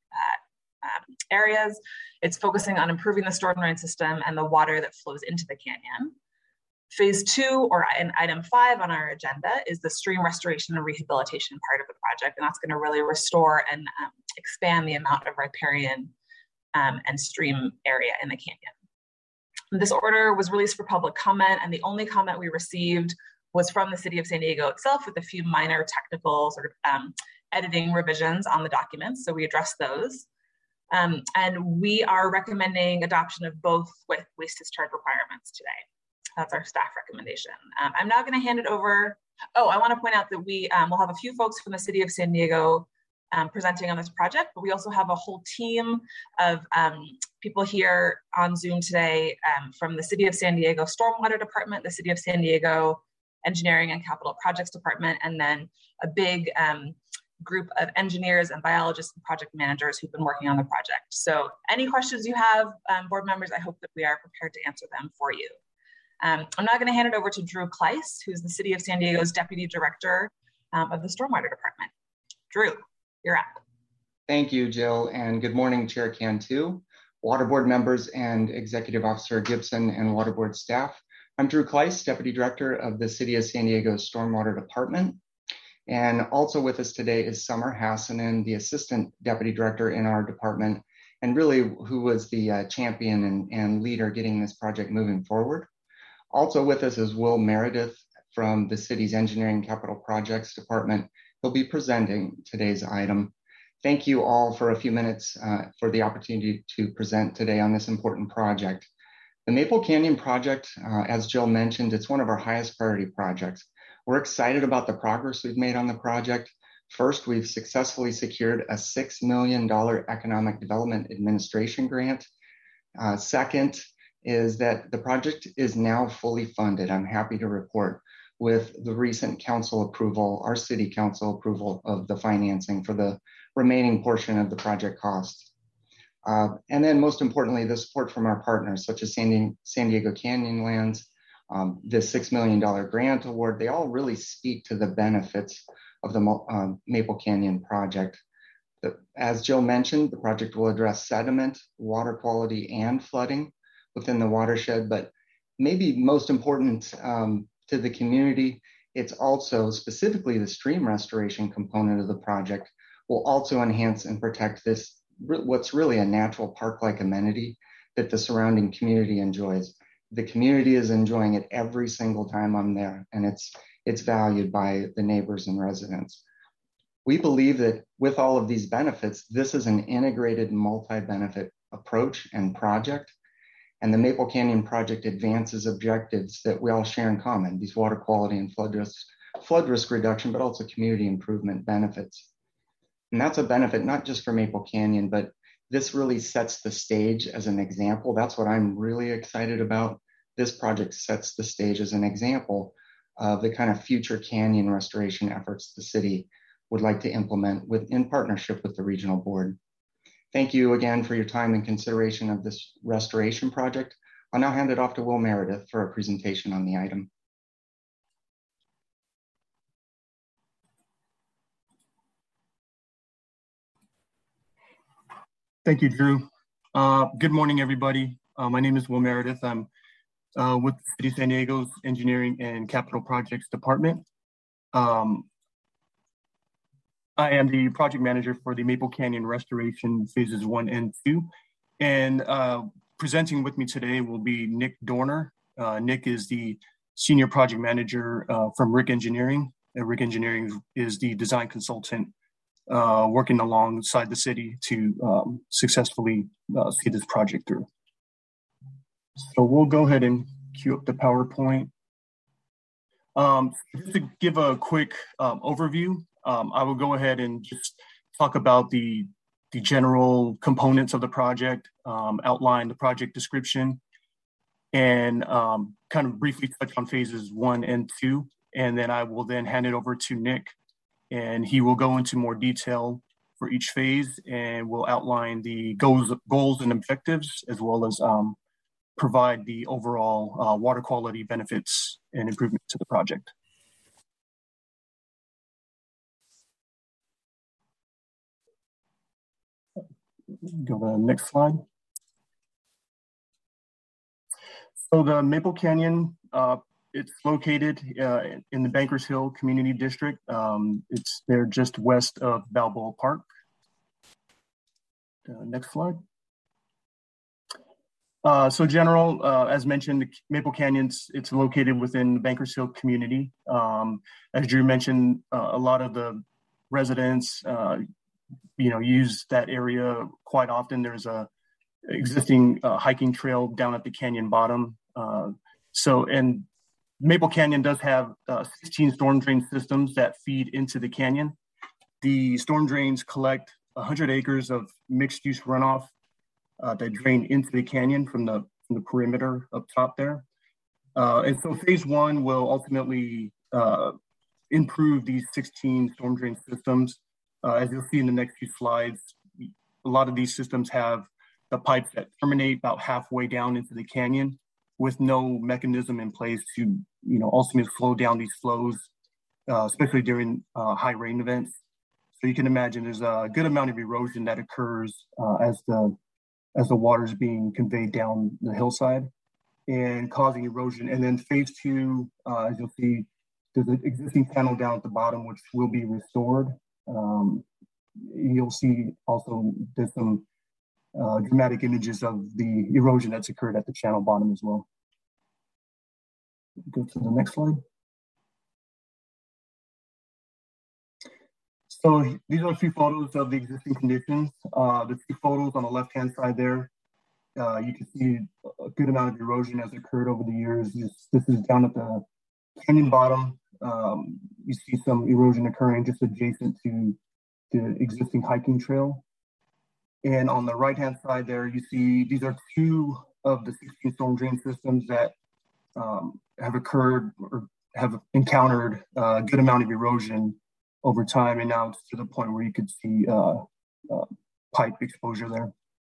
areas. It's focusing on improving the storm drain system and the water that flows into the canyon. Phase 2, or in item 5 on our agenda, is the stream restoration and rehabilitation part of the project, and that's going to really restore and expand the amount of riparian and stream area in the canyon. This order was released for public comment, and the only comment we received was from the City of San Diego itself, with a few minor technical sort of editing revisions on the documents. So we addressed those. And we are recommending adoption of both waste discharge requirements today. That's our staff recommendation. I'm now going to hand it over. Oh, I want to point out that we will have a few folks from the City of San Diego presenting on this project, but we also have a whole team of people here on Zoom today from the City of San Diego Stormwater Department, the City of San Diego Engineering and Capital Projects Department, and then a big group of engineers and biologists and project managers who've been working on the project. So any questions you have, board members, I hope that we are prepared to answer them for you. I'm now going to hand it over to Drew Kleiss, who's the City of San Diego's Deputy Director of the Stormwater Department. Drew, you're up. Thank you, Jill, and good morning, Chair Cantu, Water Board members, and Executive Officer Gibson and Water Board staff. I'm Drew Kleiss, Deputy Director of the City of San Diego's Stormwater Department. And also with us today is Summer Hassanen, the Assistant Deputy Director in our department, and really who was the champion and leader getting this project moving forward. Also with us is Will Meredith from the city's Engineering Capital Projects Department. He'll be presenting today's item. Thank you all for a few minutes for the opportunity to present today on this important project. The Maple Canyon project, as Jill mentioned, it's one of our highest priority projects. We're excited about the progress we've made on the project. First, we've successfully secured a $6 million Economic Development Administration grant. Second is that the project is now fully funded, I'm happy to report, with the recent council approval, our city council approval of the financing for the remaining portion of the project costs. And then most importantly, the support from our partners, such as San Diego Canyonlands, this $6 million grant award, they all really speak to the benefits of the Maple Canyon project. As Jill mentioned, the project will address sediment, water quality, and flooding within the watershed, but maybe most important to the community, it's also specifically the stream restoration component of the project will also enhance and protect this, what's really a natural park-like amenity that the surrounding community enjoys. The community is enjoying it every single time I'm there, and it's valued by the neighbors and residents. We believe that with all of these benefits, this is an integrated multi-benefit approach and project, and the Maple Canyon project advances objectives that we all share in common, these water quality and flood risk reduction, but also community improvement benefits. And that's a benefit not just for Maple Canyon, but This really sets the stage as an example. That's what I'm really excited about. This project sets the stage as an example of the kind of future canyon restoration efforts the city would like to implement in partnership with the regional board. Thank you again for your time and consideration of this restoration project. I'll now hand it off to Will Meredith for a presentation on the item. Thank you, Drew. Good morning, everybody. My name is Will Meredith. I'm with the City of San Diego's Engineering and Capital Projects Department. I am the project manager for the Maple Canyon Restoration Phases 1 and 2. And presenting with me today will be Nick Dorner. Nick is the senior project manager from RIC Engineering. RIC Engineering is the design consultant working alongside the city to successfully see this project through. So we'll go ahead and cue up the PowerPoint. Just to give a quick overview, I will go ahead and just talk about the general components of the project, outline the project description, and kind of briefly touch on phases 1 and 2. And then I will then hand it over to Nick, and he will go into more detail for each phase and will outline the goals and objectives, as well as provide the overall water quality benefits and improvements to the project. Go to the next slide. So the Maple Canyon, it's located in the Bankers Hill Community District. It's there just west of Balboa Park. Next slide. So general, as mentioned, Maple Canyon, it's located within the Bankers Hill community. As Drew mentioned, a lot of the residents, use that area quite often. There's a existing hiking trail down at the canyon bottom. And Maple Canyon does have 16 storm drain systems that feed into the canyon. The storm drains collect 100 acres of mixed-use runoff that drain into the canyon from the perimeter up top there. And so phase 1 will ultimately improve these 16 storm drain systems. As you'll see in the next few slides, a lot of these systems have the pipes that terminate about halfway down into the canyon with no mechanism in place to, ultimately slow down these flows, especially during high rain events. So you can imagine there's a good amount of erosion that occurs as the water is being conveyed down the hillside and causing erosion. And then phase 2, as you'll see, there's an existing channel down at the bottom, which will be restored. You'll see also there's some dramatic images of the erosion that's occurred at the channel bottom as well. Go to the next slide. So these are a few photos of the existing conditions. The 2 photos on the left-hand side there, you can see a good amount of erosion has occurred over the years. This is down at the canyon bottom. You see some erosion occurring just adjacent to the existing hiking trail. And on the right-hand side there, you see these are 2 of the 16 storm drain systems that have occurred or have encountered a good amount of erosion over time, and now it's to the point where you could see pipe exposure there.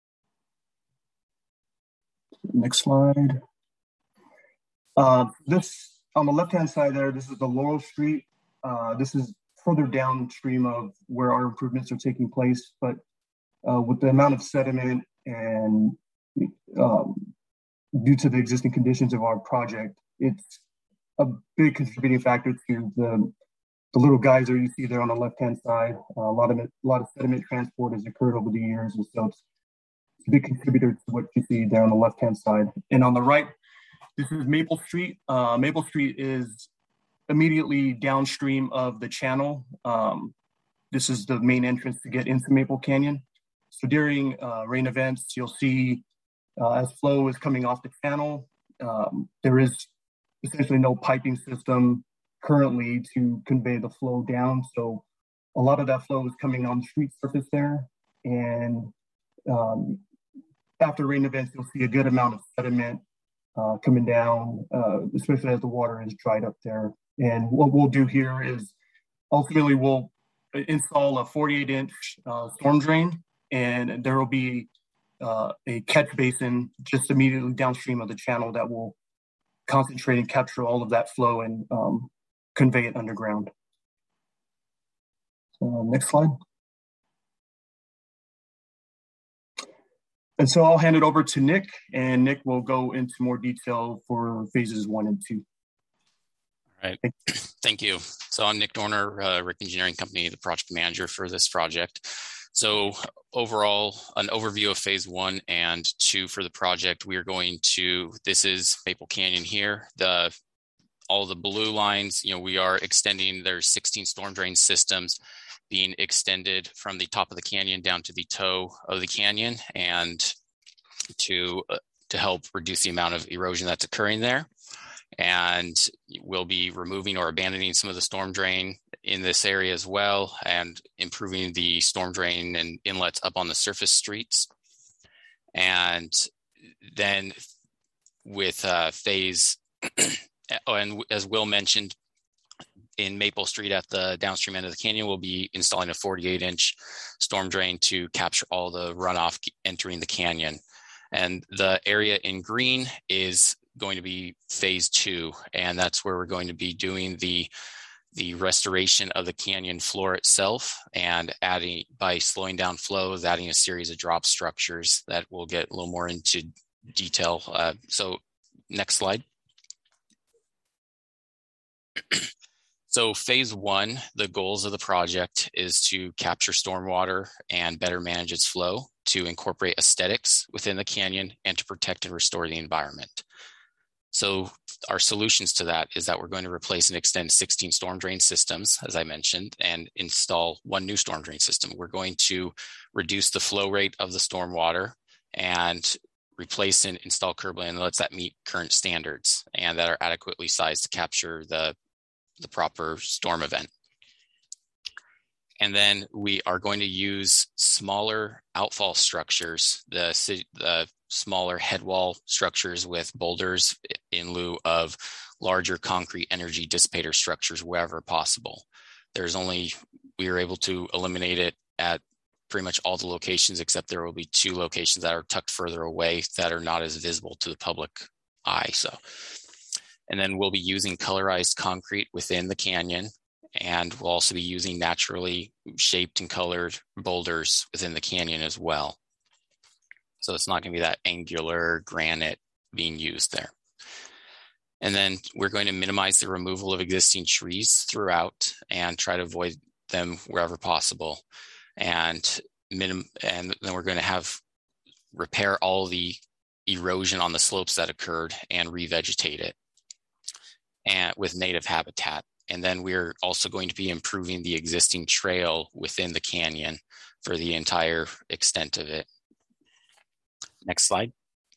Next slide. This on the left-hand side there, this is the Laurel Street. This is further downstream of where our improvements are taking place, but with the amount of sediment and due to the existing conditions of our project, it's a big contributing factor to the little geyser you see there on the left-hand side. A lot of sediment transport has occurred over the years, and so it's a big contributor to what you see there on the left-hand side. And on the right, this is Maple Street. Maple Street is immediately downstream of the channel. This is the main entrance to get into Maple Canyon. So during rain events, you'll see as flow is coming off the channel, there is essentially no piping system currently to convey the flow down. So a lot of that flow is coming on the street surface there. And after rain events, you'll see a good amount of sediment coming down, especially as the water is dried up there. And what we'll do here is ultimately we'll install a 48-inch storm drain, and there will be a catch basin just immediately downstream of the channel that will concentrate and capture all of that flow and convey it underground. So, next slide. And so I'll hand it over to Nick, and Nick will go into more detail for phases 1 and 2. All right, thank you. So I'm Nick Dorner, Rick Engineering Company, the project manager for this project. So overall, an overview of phase 1 and 2 for the project. We are going to, this is Maple Canyon here. All the blue lines, we are extending, there's 16 storm drain systems being extended from the top of the canyon down to the toe of the canyon, and to help reduce the amount of erosion that's occurring there. And we'll be removing or abandoning some of the storm drain in this area as well, and improving the storm drain and inlets up on the surface streets. And then with phase, and as Will mentioned, in Maple Street at the downstream end of the canyon, we'll be installing a 48-inch storm drain to capture all the runoff entering the canyon. And the area in green is going to be phase 2, and that's where we're going to be doing the restoration of the canyon floor itself, and adding, by slowing down flows, adding a series of drop structures that we'll get a little more into detail. So next slide. So phase 1, the goals of the project is to capture stormwater and better manage its flow, to incorporate aesthetics within the canyon, and to protect and restore the environment. So our solutions to that is that we're going to replace and extend 16 storm drain systems, as I mentioned, and install 1 new storm drain system. We're going to reduce the flow rate of the stormwater and replace and install curb inlets that meet current standards and that are adequately sized to capture the proper storm event. And then we are going to use smaller outfall structures, the smaller head wall structures with boulders in lieu of larger concrete energy dissipator structures wherever possible. We are able to eliminate it at pretty much all the locations, except there will be 2 locations that are tucked further away that are not as visible to the public eye. And then we'll be using colorized concrete within the canyon, and we'll also be using naturally shaped and colored boulders within the canyon as well. So it's not going to be that angular granite being used there. And then we're going to minimize the removal of existing trees throughout and try to avoid them wherever possible. And then we're going to repair all the erosion on the slopes that occurred and revegetate it, and with native habitat. And then we're also going to be improving the existing trail within the canyon for the entire extent of it. Next slide.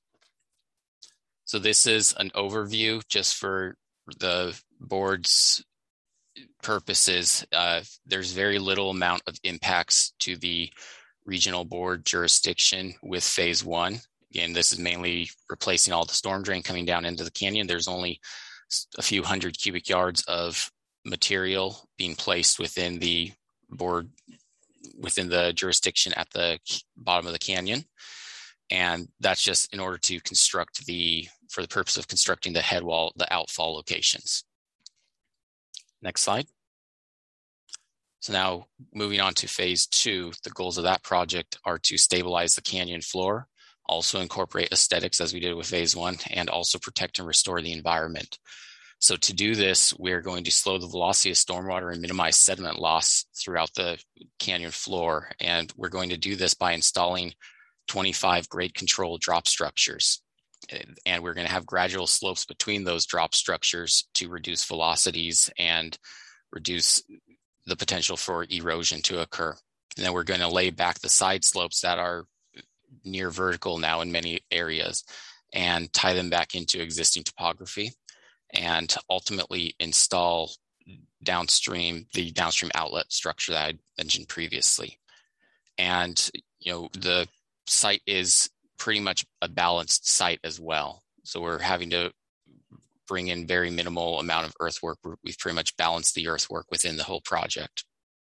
So this is an overview just for the board's purposes. There's very little amount of impacts to the regional board jurisdiction with phase 1. Again, this is mainly replacing all the storm drain coming down into the canyon. There's only a few hundred cubic yards of material being placed within the board, within the jurisdiction at the bottom of the canyon. And that's just in order to construct for the purpose of constructing the head wall, the outfall locations. Next slide. So now moving on to phase 2, the goals of that project are to stabilize the canyon floor, also incorporate aesthetics as we did with phase 1, and also protect and restore the environment. So to do this, we're going to slow the velocity of stormwater and minimize sediment loss throughout the canyon floor. And we're going to do this by installing 25 grade control drop structures. And we're going to have gradual slopes between those drop structures to reduce velocities and reduce the potential for erosion to occur. And then we're going to lay back the side slopes that are near vertical now in many areas and tie them back into existing topography, and ultimately install the downstream outlet structure that I mentioned previously. And the site is pretty much a balanced site as well. So we're having to bring in very minimal amount of earthwork. We've pretty much balanced the earthwork within the whole project.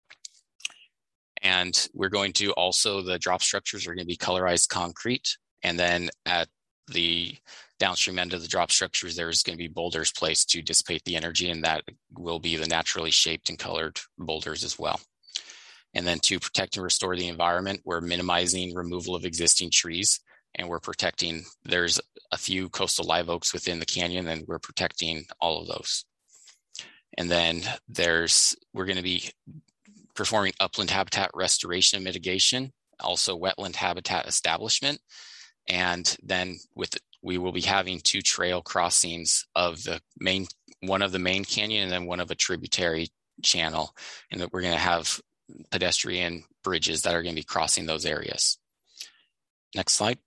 And we're going to also, the drop structures are going to be colorized concrete. And then at the downstream end of the drop structures, there's going to be boulders placed to dissipate the energy, and that will be the naturally shaped and colored boulders as well. And then to protect and restore the environment, we're minimizing removal of existing trees, and we're protecting, there's a few coastal live oaks within the canyon, and we're protecting all of those. And then we're going to be performing upland habitat restoration and mitigation, also wetland habitat establishment. And then we will be having 2 trail crossings of one of the main canyon and then one of a tributary channel. And that we're going to have pedestrian bridges that are going to be crossing those areas. Next slide.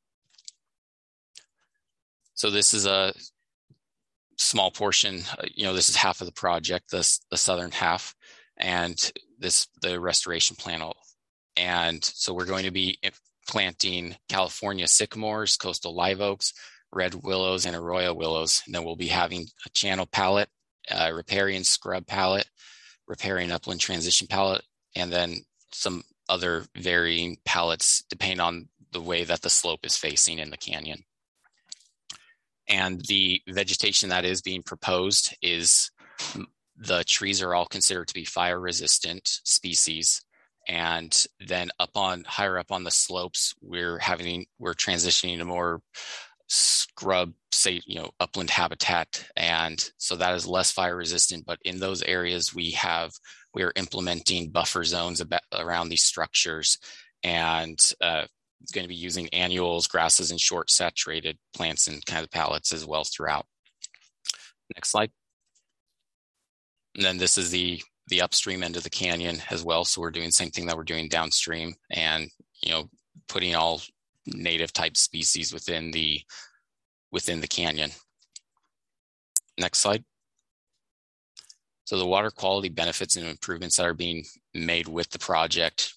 So this is a small portion, this is half of the project, the southern half, and the restoration plan. And so we're going to be planting California sycamores, coastal live oaks, red willows, and arroyo willows. And then we'll be having a channel palette, riparian scrub palette, riparian upland transition palette, and then some other varying palettes depending on the way that the slope is facing in the canyon. And the vegetation that is being proposed is, the trees are all considered to be fire resistant species. And then higher up on the slopes, we're transitioning to more scrub, upland habitat. And so that is less fire resistant, but in those areas we are implementing buffer zones around these structures, and going to be using annuals, grasses, and short saturated plants and kind of pallets as well throughout. Next slide. And then this is the upstream end of the canyon as well. So we're doing the same thing that we're doing downstream, and putting all native type species within the canyon. Next slide. So the water quality benefits and improvements that are being made with the project,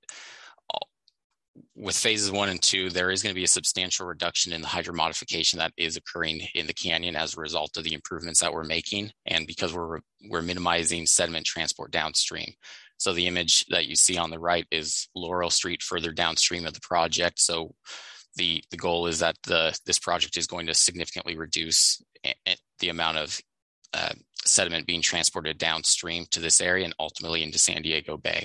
with phases 1 and 2, there is going to be a substantial reduction in the hydromodification that is occurring in the canyon as a result of the improvements that we're making, and because we're minimizing sediment transport downstream. So the image that you see on the right is Laurel Street further downstream of the project. So the goal is that this project is going to significantly reduce the amount of sediment being transported downstream to this area and ultimately into San Diego Bay.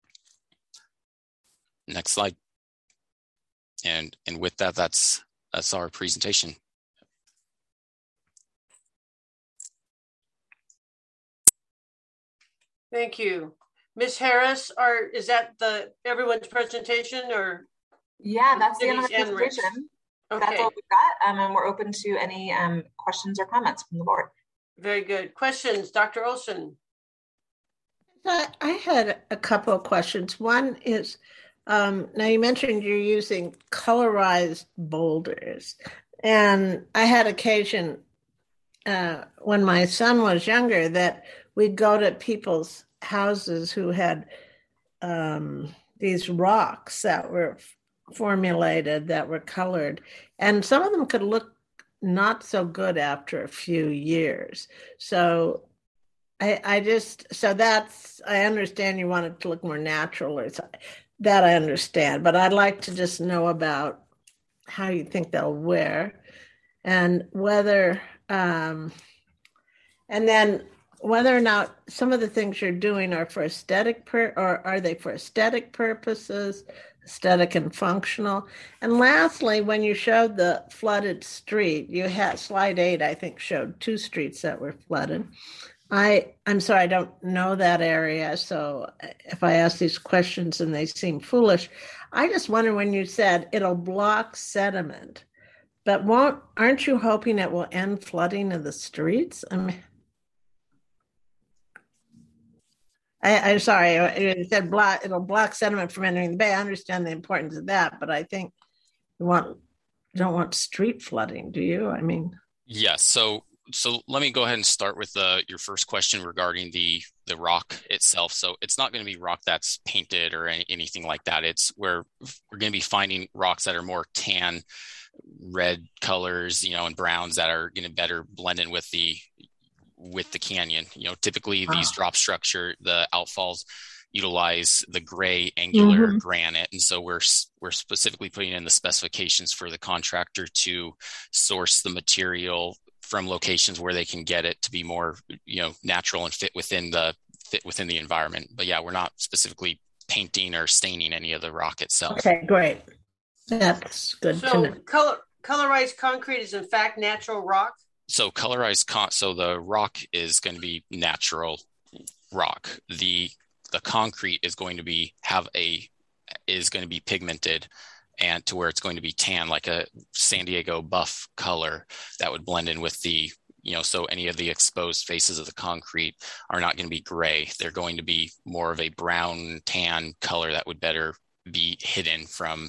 Next slide. And with that, that's our presentation. Thank you. Ms. Harris, is that everyone's presentation, or? Yeah, that's the end of the presentation. Okay. That's all we've got, and we're open to any questions or comments from the board. Very good. Questions, Dr. Olson? I had a couple of questions. One is, now you mentioned you're using colorized boulders, and I had occasion when my son was younger that we'd go to people's houses who had these rocks that were formulated, that were colored, and some of them could look not so good after a few years. So I understand you want it to look more natural, or that I understand, but I'd like to just know about how you think they'll wear, and whether and then whether or not some of the things you're doing are for aesthetic or are they for aesthetic purposes, aesthetic and functional. And lastly, when you showed the flooded street, you had slide 8, I think, showed 2 streets that were flooded. I'm sorry, I don't know that area, so if I ask these questions and they seem foolish, I just wonder, when you said it'll block sediment, but aren't you hoping it will end flooding of the streets? I mean, I'm sorry, it said it'll block sediment from entering the bay. I understand the importance of that, but I think you don't want street flooding, do you? I mean, yes. So so let me go ahead and start with your first question regarding the rock itself. So it's not going to be rock that's painted or anything like that. It's where we're going to be finding rocks that are more tan, red colors, and browns that are going to better blend in with the canyon. Typically these drop structure, the outfalls utilize the gray angular granite, and so we're specifically putting in the specifications for the contractor to source the material from locations where they can get it to be more natural and fit within the environment. But yeah, we're not specifically painting or staining any of the rock itself. Okay, great. That's good to know. Colorized concrete is in fact natural rock. So so the rock is going to be natural rock. The concrete is going to be pigmented and to where it's going to be tan, like a San Diego buff color that would blend in with the, so any of the exposed faces of the concrete are not going to be gray. They're going to be more of a brown tan color that would better be hidden from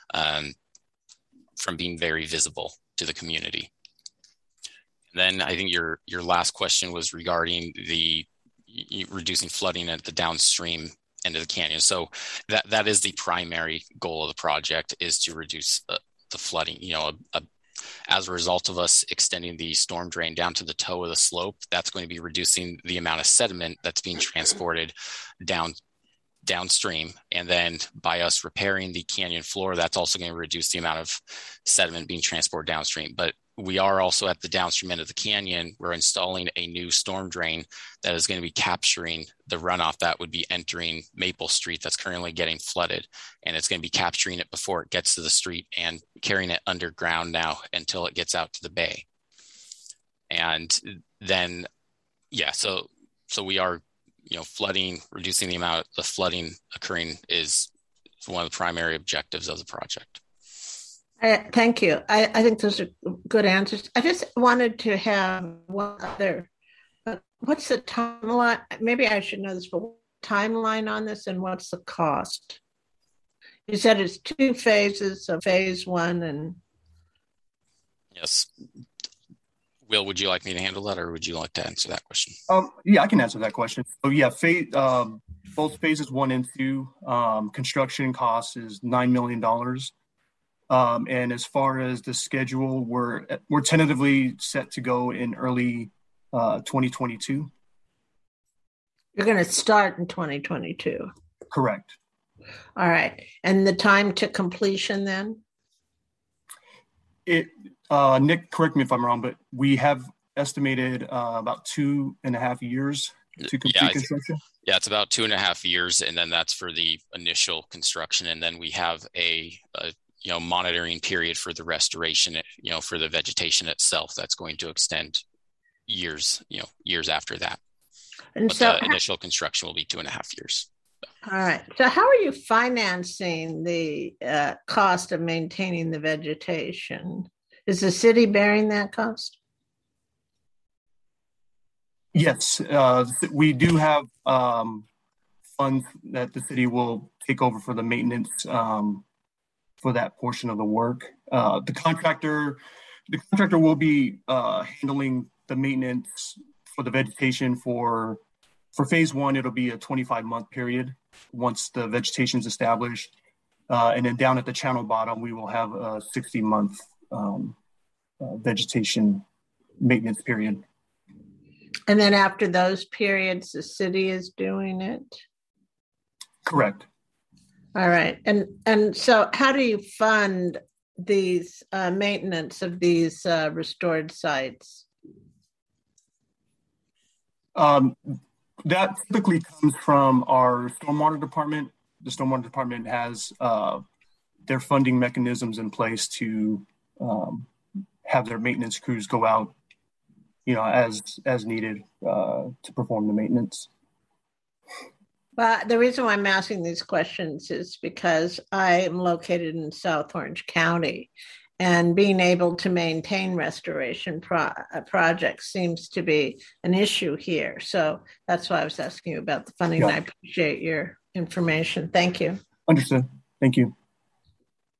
being very visible to the community. And then I think your last question was regarding the reducing flooding at the downstream end of the canyon. So that is the primary goal of the project, is to reduce the flooding. As a result of us extending the storm drain down to the toe of the slope, that's going to be reducing the amount of sediment that's being transported downstream. And then by us repairing the canyon floor, that's also going to reduce the amount of sediment being transported downstream. But we are also at the downstream end of the canyon, we're installing a new storm drain that is going to be capturing the runoff that would be entering Maple Street that's currently getting flooded. And it's going to be capturing it before it gets to the street and carrying it underground now until it gets out to the bay. And then, so we are, flooding, reducing the amount of the flooding occurring is one of the primary objectives of the project. Thank you. I think those are good answers. I just wanted to have one other. What's the timeline? Maybe I should know this, but timeline on this, and what's the cost? You said it's 2 phases, so phase 1 and. Yes. Will, would you like me to handle that, or would you like to answer that question? Yeah, I can answer that question. So yeah, both phases 1 and 2, construction cost is $9 million. And as far as the schedule, we're tentatively set to go in early 2022. You're going to start in 2022. Correct. All right. And the time to completion then? Nick, correct me if I'm wrong, but we have estimated about 2.5 years to complete construction. Yeah, it's about 2.5 years, and then that's for the initial construction, and then we have a monitoring period for the restoration, for the vegetation itself. That's going to extend years after that. And but so the initial construction will be 2.5 years. All right. So how are you financing the cost of maintaining the vegetation? Is the city bearing that cost? Yes, we do have funds that the city will take over for the maintenance for that portion of the work. The contractor will be handling the maintenance for the vegetation for phase 1. It'll be a 25-month period once the vegetation is established. And then down at the channel bottom, we will have a 60-month vegetation maintenance period. And then after those periods, the city is doing it? Correct. All right. And so how do you fund these maintenance of these restored sites? That typically comes from our stormwater department. The stormwater department has their funding mechanisms in place to have their maintenance crews go out, as needed to perform the maintenance. Well, the reason why I'm asking these questions is because I am located in South Orange County, and being able to maintain restoration projects seems to be an issue here. So that's why I was asking you about the funding. Yeah. I appreciate your information. Thank you. Understood. Thank you.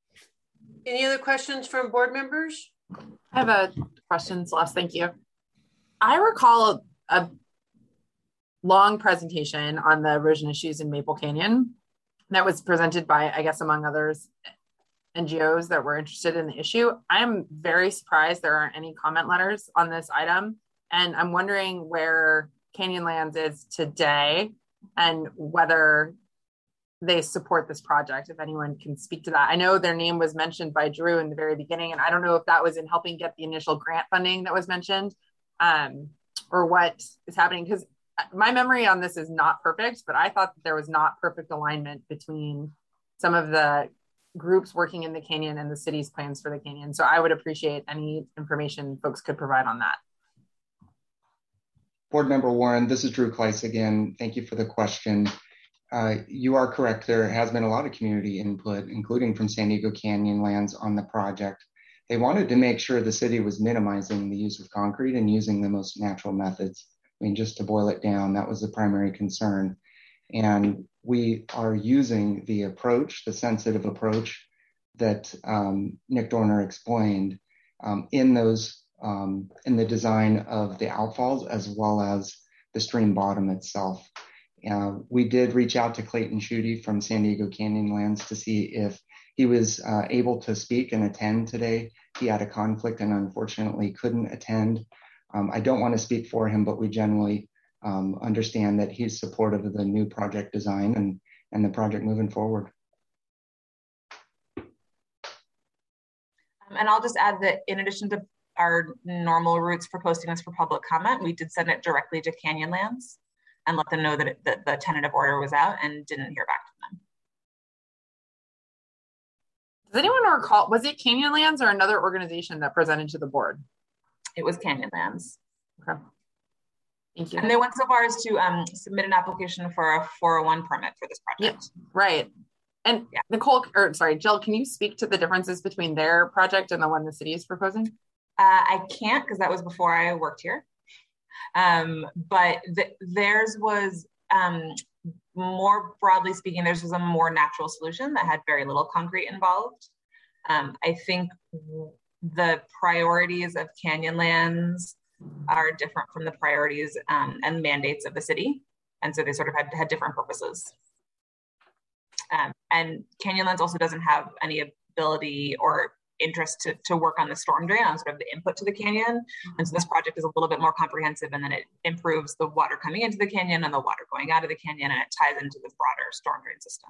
Any other questions from board members? I have a questions last. Thank you. I recall a long presentation on the erosion issues in Maple Canyon that was presented by, I guess, among others, NGOs that were interested in the issue. I'm very surprised there aren't any comment letters on this item. And I'm wondering where Canyonlands is today and whether they support this project, if anyone can speak to that. I know their name was mentioned by Drew in the very beginning, and I don't know if that was in helping get the initial grant funding that was mentioned, or what is happening, because my memory on this is not perfect, but I thought that there was not perfect alignment between some of the groups working in the canyon and the city's plans for the canyon. So I would appreciate any information folks could provide on that. Board Member Warren, this is Drew Kleiss again. Thank you for the question. You are correct. There has been a lot of community input, including from San Diego Canyonlands on the project. They wanted to make sure the city was minimizing the use of concrete and using the most natural methods. I mean, just to boil it down, that was the primary concern. And we are using the approach, the sensitive approach that Nick Dorner explained in the design of the outfalls as well as the stream bottom itself. We did reach out to Clayton Schutte from San Diego Canyonlands to see if he was able to speak and attend today. He had a conflict and unfortunately couldn't attend. I don't want to speak for him, but we generally understand that he's supportive of the new project design and the project moving forward. And I'll just add that in addition to our normal routes for posting this for public comment, we did send it directly to Canyonlands and let them know that, that the tentative order was out and didn't hear back from them. Does anyone recall, was it Canyonlands or another organization that presented to the board? It was Canyonlands. Okay. Thank you. And they went so far as to submit an application for a 401 permit for this project. Yeah, right. And yeah. Nicole, or sorry, Jill, can you speak to the differences between their project and the one the city is proposing? I can't, because that was before I worked here. But theirs was, more broadly speaking, theirs was a more natural solution that had very little concrete involved. I think the priorities of Canyonlands are different from the priorities and mandates of the city. And so they sort of had different purposes. And Canyonlands also doesn't have any ability or interest to work on the storm drain, on sort of the input to the canyon. And so this project is a little bit more comprehensive, and then it improves the water coming into the canyon and the water going out of the canyon, and it ties into the broader storm drain system.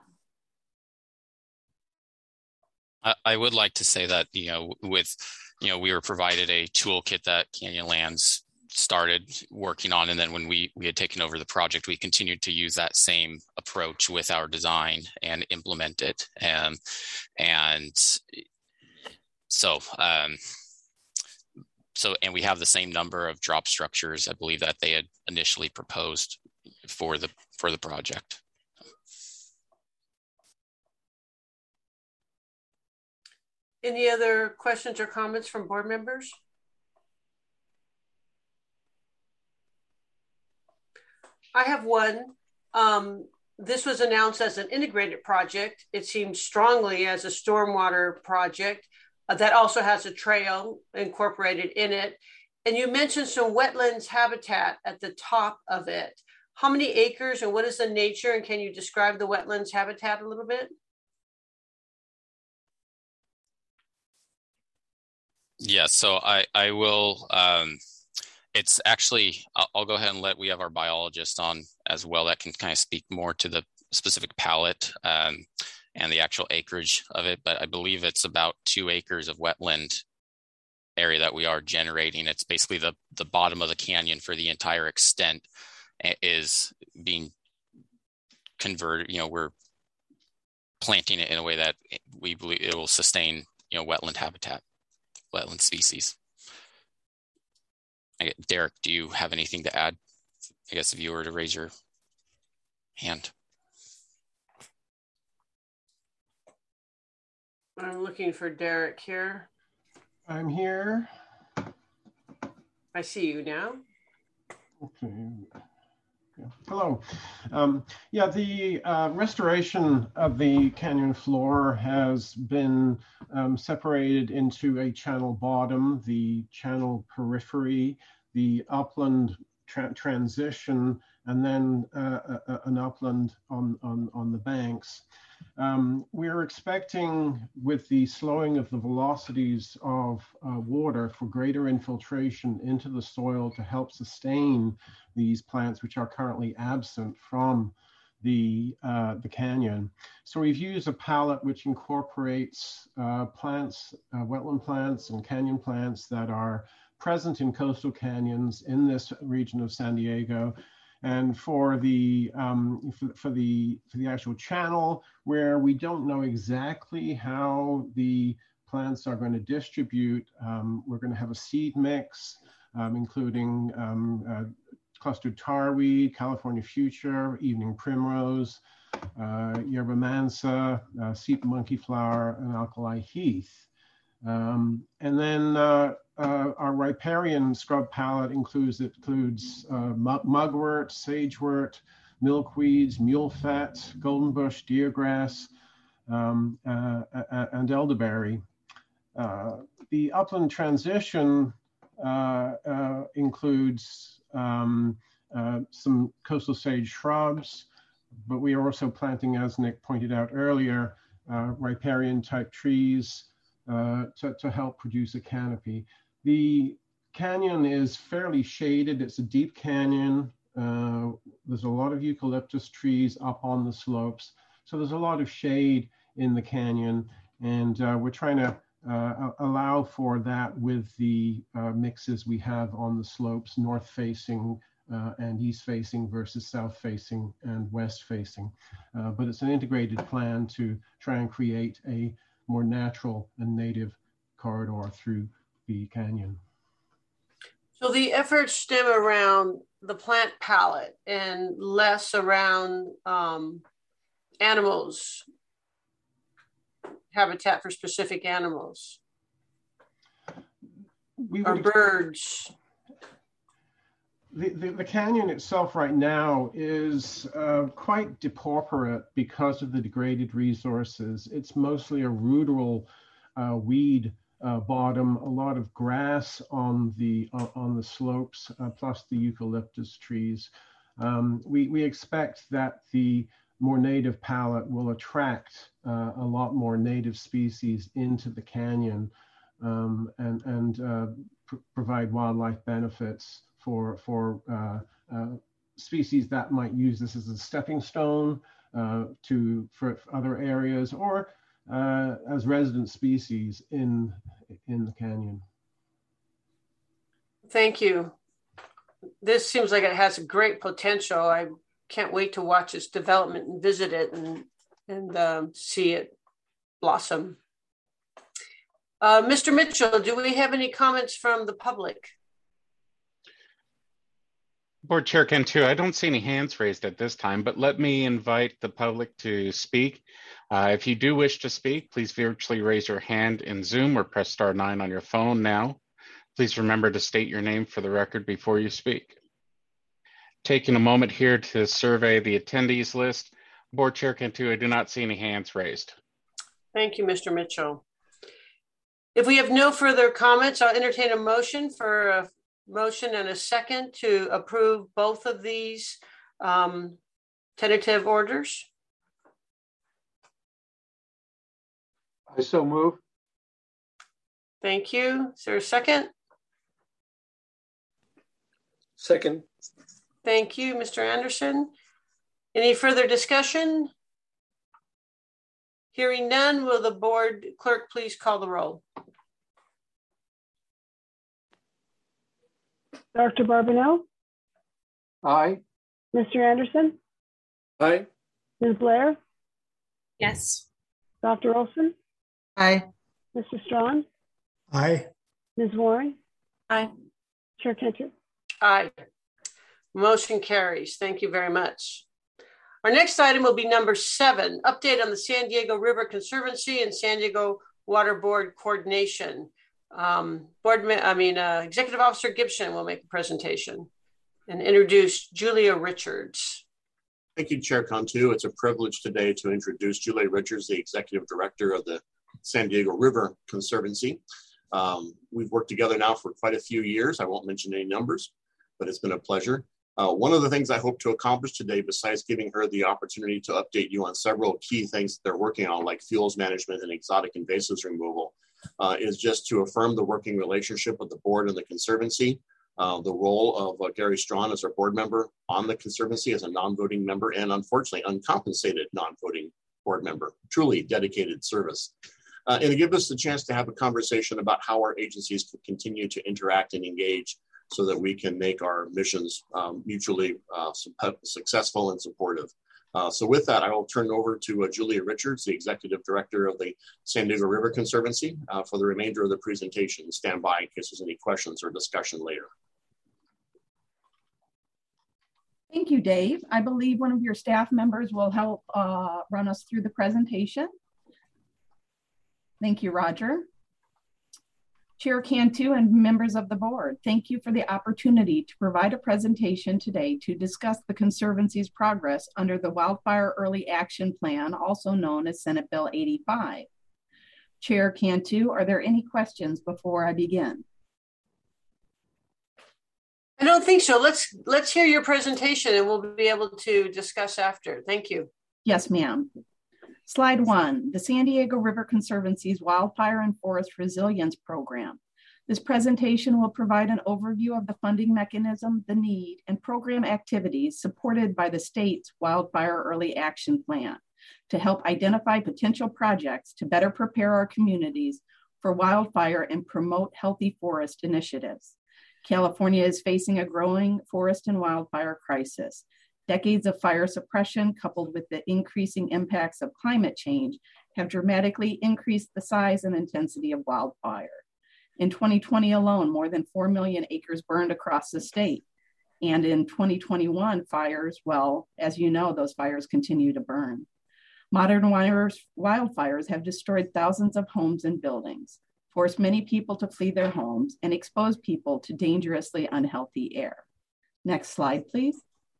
I would like to say that, we were provided a toolkit that Canyonlands started working on, and then when we had taken over the project, we continued to use that same approach with our design and implement it. And we have the same number of drop structures, I believe, that they had initially proposed for the project. Any other questions or comments from board members? I have one. This was announced as an integrated project. It seems strongly as a stormwater project that also has a trail incorporated in it. And you mentioned some wetlands habitat at the top of it. How many acres and what is the nature? And can you describe the wetlands habitat a little bit? Yeah, so I will, it's actually, I'll go ahead and we have our biologist on as well that can kind of speak more to the specific palette and the actual acreage of it, but I believe it's about 2 acres of wetland area that we are generating. It's basically the bottom of the canyon for the entire extent is being converted. We're planting it in a way that we believe it will sustain, wetland habitat, wetland species. Derek, do you have anything to add? I guess if you were to raise your hand. I'm looking for Derek here. I'm here. I see you now. Okay. Yeah. Hello. The restoration of the canyon floor has been separated into a channel bottom, the channel periphery, the upland transition, and then an upland on the banks. We're expecting, with the slowing of the velocities of water, for greater infiltration into the soil to help sustain these plants, which are currently absent from the canyon. So we've used a palette which incorporates plants, wetland plants and canyon plants that are present in coastal canyons in this region of San Diego. And for the actual channel, where we don't know exactly how the plants are going to distribute, we're going to have a seed mix, including clustered tarweed, California fuchsia, evening primrose, yerba mansa, seep monkey flower, and alkali heath. And then our riparian scrub palette includes mugwort, sagewort, milkweeds, mulefet, goldenbush, deergrass, and elderberry. The upland transition includes some coastal sage shrubs, but we are also planting, as Nick pointed out earlier, riparian type trees to help produce a canopy. The canyon is fairly shaded. It's a deep canyon. There's a lot of eucalyptus trees up on the slopes. So there's a lot of shade in the canyon, and we're trying to allow for that with the mixes we have on the slopes, north facing and east facing versus south facing and west facing. But it's an integrated plan to try and create a more natural and native corridor through the canyon. So the efforts stem around the plant palette and less around animals, habitat for specific animals, or birds. The canyon itself right now is quite depauperate because of the degraded resources. It's mostly a ruderal weed bottom, a lot of grass on the slopes, plus the eucalyptus trees. We expect that the more native palette will attract a lot more native species into the canyon and provide wildlife benefits for species that might use this as a stepping stone for other areas, or as resident species in the canyon. Thank you. This seems like it has great potential. I can't wait to watch its development and visit it and see it blossom. Mr. Mitchell, do we have any comments from the public? Board Chair Cantu, I don't see any hands raised at this time, but let me invite the public to speak. If you do wish to speak, please virtually raise your hand in Zoom or press *9 on your phone now. Please remember to state your name for the record before you speak. Taking a moment here to survey the attendees list. Board Chair Cantu, I do not see any hands raised. Thank you, Mr. Mitchell. If we have no further comments, I'll entertain a motion for a motion and a second to approve both of these tentative orders. I so move. Thank you. Is there a second? Second. Thank you, Mr. Anderson. Any further discussion? Hearing none, will the board clerk please call the roll? Dr. Barbanel? Aye. Mr. Anderson? Aye. Ms. Blair? Yes. Dr. Olson? Aye. Mr. Strawn? Aye. Ms. Waring? Aye. Chair Cantu? Aye. Motion carries. Thank you very much. Our next item will be number 7, update on the San Diego River Conservancy and San Diego Water Board coordination. Executive Officer Gibson will make a presentation and introduce Julia Richards. Thank you, Chair Cantu. It's a privilege today to introduce Julia Richards, the Executive Director of the San Diego River Conservancy. We've worked together now for quite a few years. I won't mention any numbers, but it's been a pleasure. One of the things I hope to accomplish today, besides giving her the opportunity to update you on several key things that they're working on, like fuels management and exotic invasives removal, is just to affirm the working relationship with the board and the Conservancy. The role of Gary Strawn as our board member on the Conservancy as a non-voting member, and unfortunately uncompensated non-voting board member, truly dedicated service. And to give us the chance to have a conversation about how our agencies can continue to interact and engage so that we can make our missions mutually successful and supportive. So with that, I will turn it over to Julia Richards, the Executive Director of the San Diego River Conservancy, for the remainder of the presentation. Stand by in case there's any questions or discussion later. Thank you, Dave. I believe one of your staff members will help run us through the presentation. Thank you, Roger. Chair Cantu and members of the board, thank you for the opportunity to provide a presentation today to discuss the Conservancy's progress under the Wildfire Early Action Plan, also known as Senate Bill 85. Chair Cantu, are there any questions before I begin? I don't think so. Let's hear your presentation and we'll be able to discuss after. Thank you. Yes, ma'am. Slide 1, the San Diego River Conservancy's Wildfire and Forest Resilience Program. This presentation will provide an overview of the funding mechanism, the need, and program activities supported by the state's Wildfire Early Action Plan to help identify potential projects to better prepare our communities for wildfire and promote healthy forest initiatives. California is facing a growing forest and wildfire crisis. Decades of fire suppression, coupled with the increasing impacts of climate change, have dramatically increased the size and intensity of wildfire. In 2020 alone, more than 4 million acres burned across the state. And in 2021, fires, well, as you know, those fires continue to burn. Modern wildfires have destroyed thousands of homes and buildings, forced many people to flee their homes, and exposed people to dangerously unhealthy air. Next slide, please.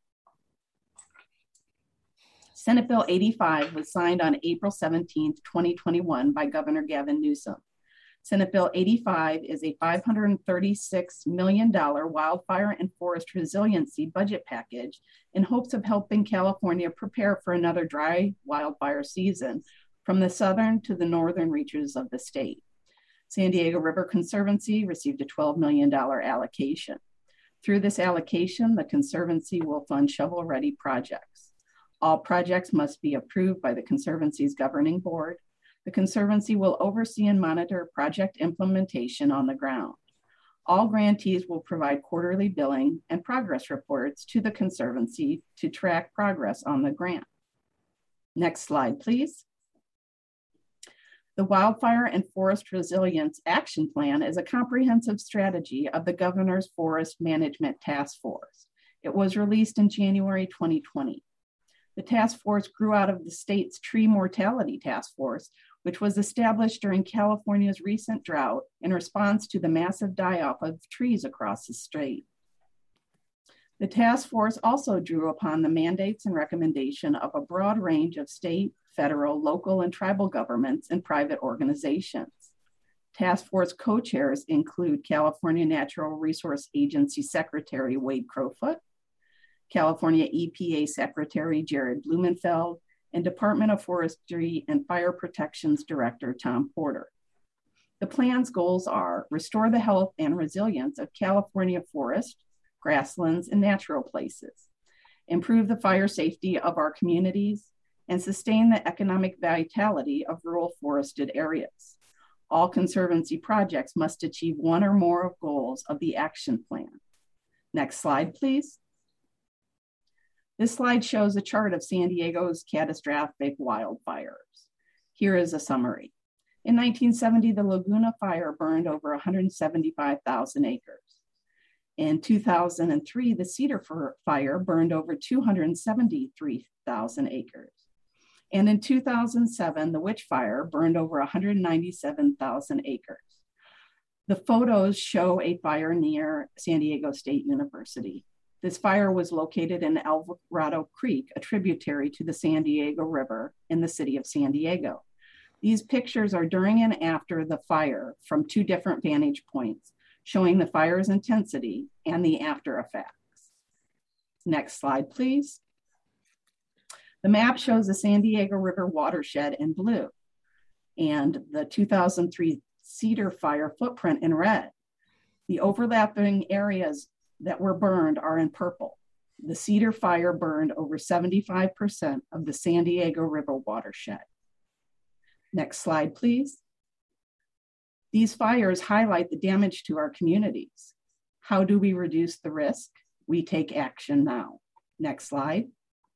Senate Bill 85 was signed on April 17, 2021 by Governor Gavin Newsom. Senate Bill 85 is a $536 million wildfire and forest resiliency budget package in hopes of helping California prepare for another dry wildfire season from the southern to the northern reaches of the state. San Diego River Conservancy received a $12 million allocation. Through this allocation, the Conservancy will fund shovel-ready projects. All projects must be approved by the Conservancy's governing board. The Conservancy will oversee and monitor project implementation on the ground. All grantees will provide quarterly billing and progress reports to the Conservancy to track progress on the grant. Next slide, please. The Wildfire and Forest Resilience Action Plan is a comprehensive strategy of the Governor's Forest Management Task Force. It was released in January 2020. The task force grew out of the state's Tree Mortality Task Force, which was established during California's recent drought in response to the massive die-off of trees across the state. The task force also drew upon the mandates and recommendation of a broad range of state, federal, local, and tribal governments and private organizations. Task force co-chairs include California Natural Resource Agency Secretary Wade Crowfoot, California EPA Secretary Jared Blumenfeld, and Department of Forestry and Fire Protection's Director Tom Porter. The plan's goals are restore the health and resilience of California forests, grasslands, and natural places, improve the fire safety of our communities, and sustain the economic vitality of rural forested areas. All Conservancy projects must achieve one or more of goals of the action plan. Next slide, please. This slide shows a chart of San Diego's catastrophic wildfires. Here is a summary. In 1970, the Laguna Fire burned over 175,000 acres. In 2003, the Cedar Fire burned over 273,000 acres. And in 2007, the Witch Fire burned over 197,000 acres. The photos show a fire near San Diego State University. This fire was located in Alvarado Creek, a tributary to the San Diego River in the city of San Diego. These pictures are during and after the fire from 2 different vantage points, showing the fire's intensity and the after effects. Next slide, please. The map shows the San Diego River watershed in blue and the 2003 Cedar Fire footprint in red. The overlapping areas that were burned are in purple. The Cedar Fire burned over 75% of the San Diego River watershed. Next slide, please. These fires highlight the damage to our communities. How do we reduce the risk? We take action now. Next slide.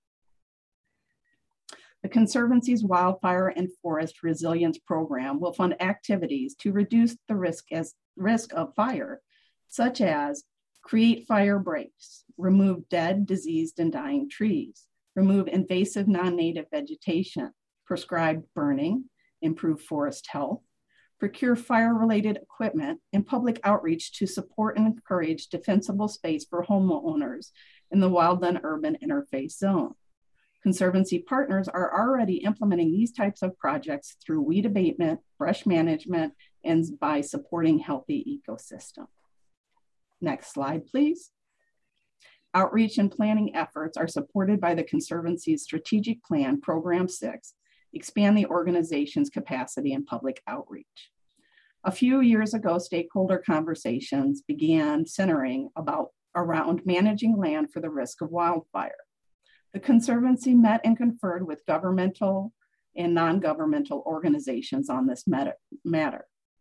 The Conservancy's Wildfire and Forest Resilience Program will fund activities to reduce the risk of fire, such as create fire breaks, remove dead, diseased, and dying trees, remove invasive non-native vegetation, prescribe burning, improve forest health, procure fire-related equipment, and public outreach to support and encourage defensible space for homeowners in the wildland-urban interface zone. Conservancy partners are already implementing these types of projects through weed abatement, brush management, and by supporting healthy ecosystems. Next slide, please. Outreach and planning efforts are supported by the Conservancy's Strategic Plan, Program 6, expand the organization's capacity in public outreach. A few years ago, stakeholder conversations began centering around managing land for the risk of wildfire. The Conservancy met and conferred with governmental and non-governmental organizations on this matter.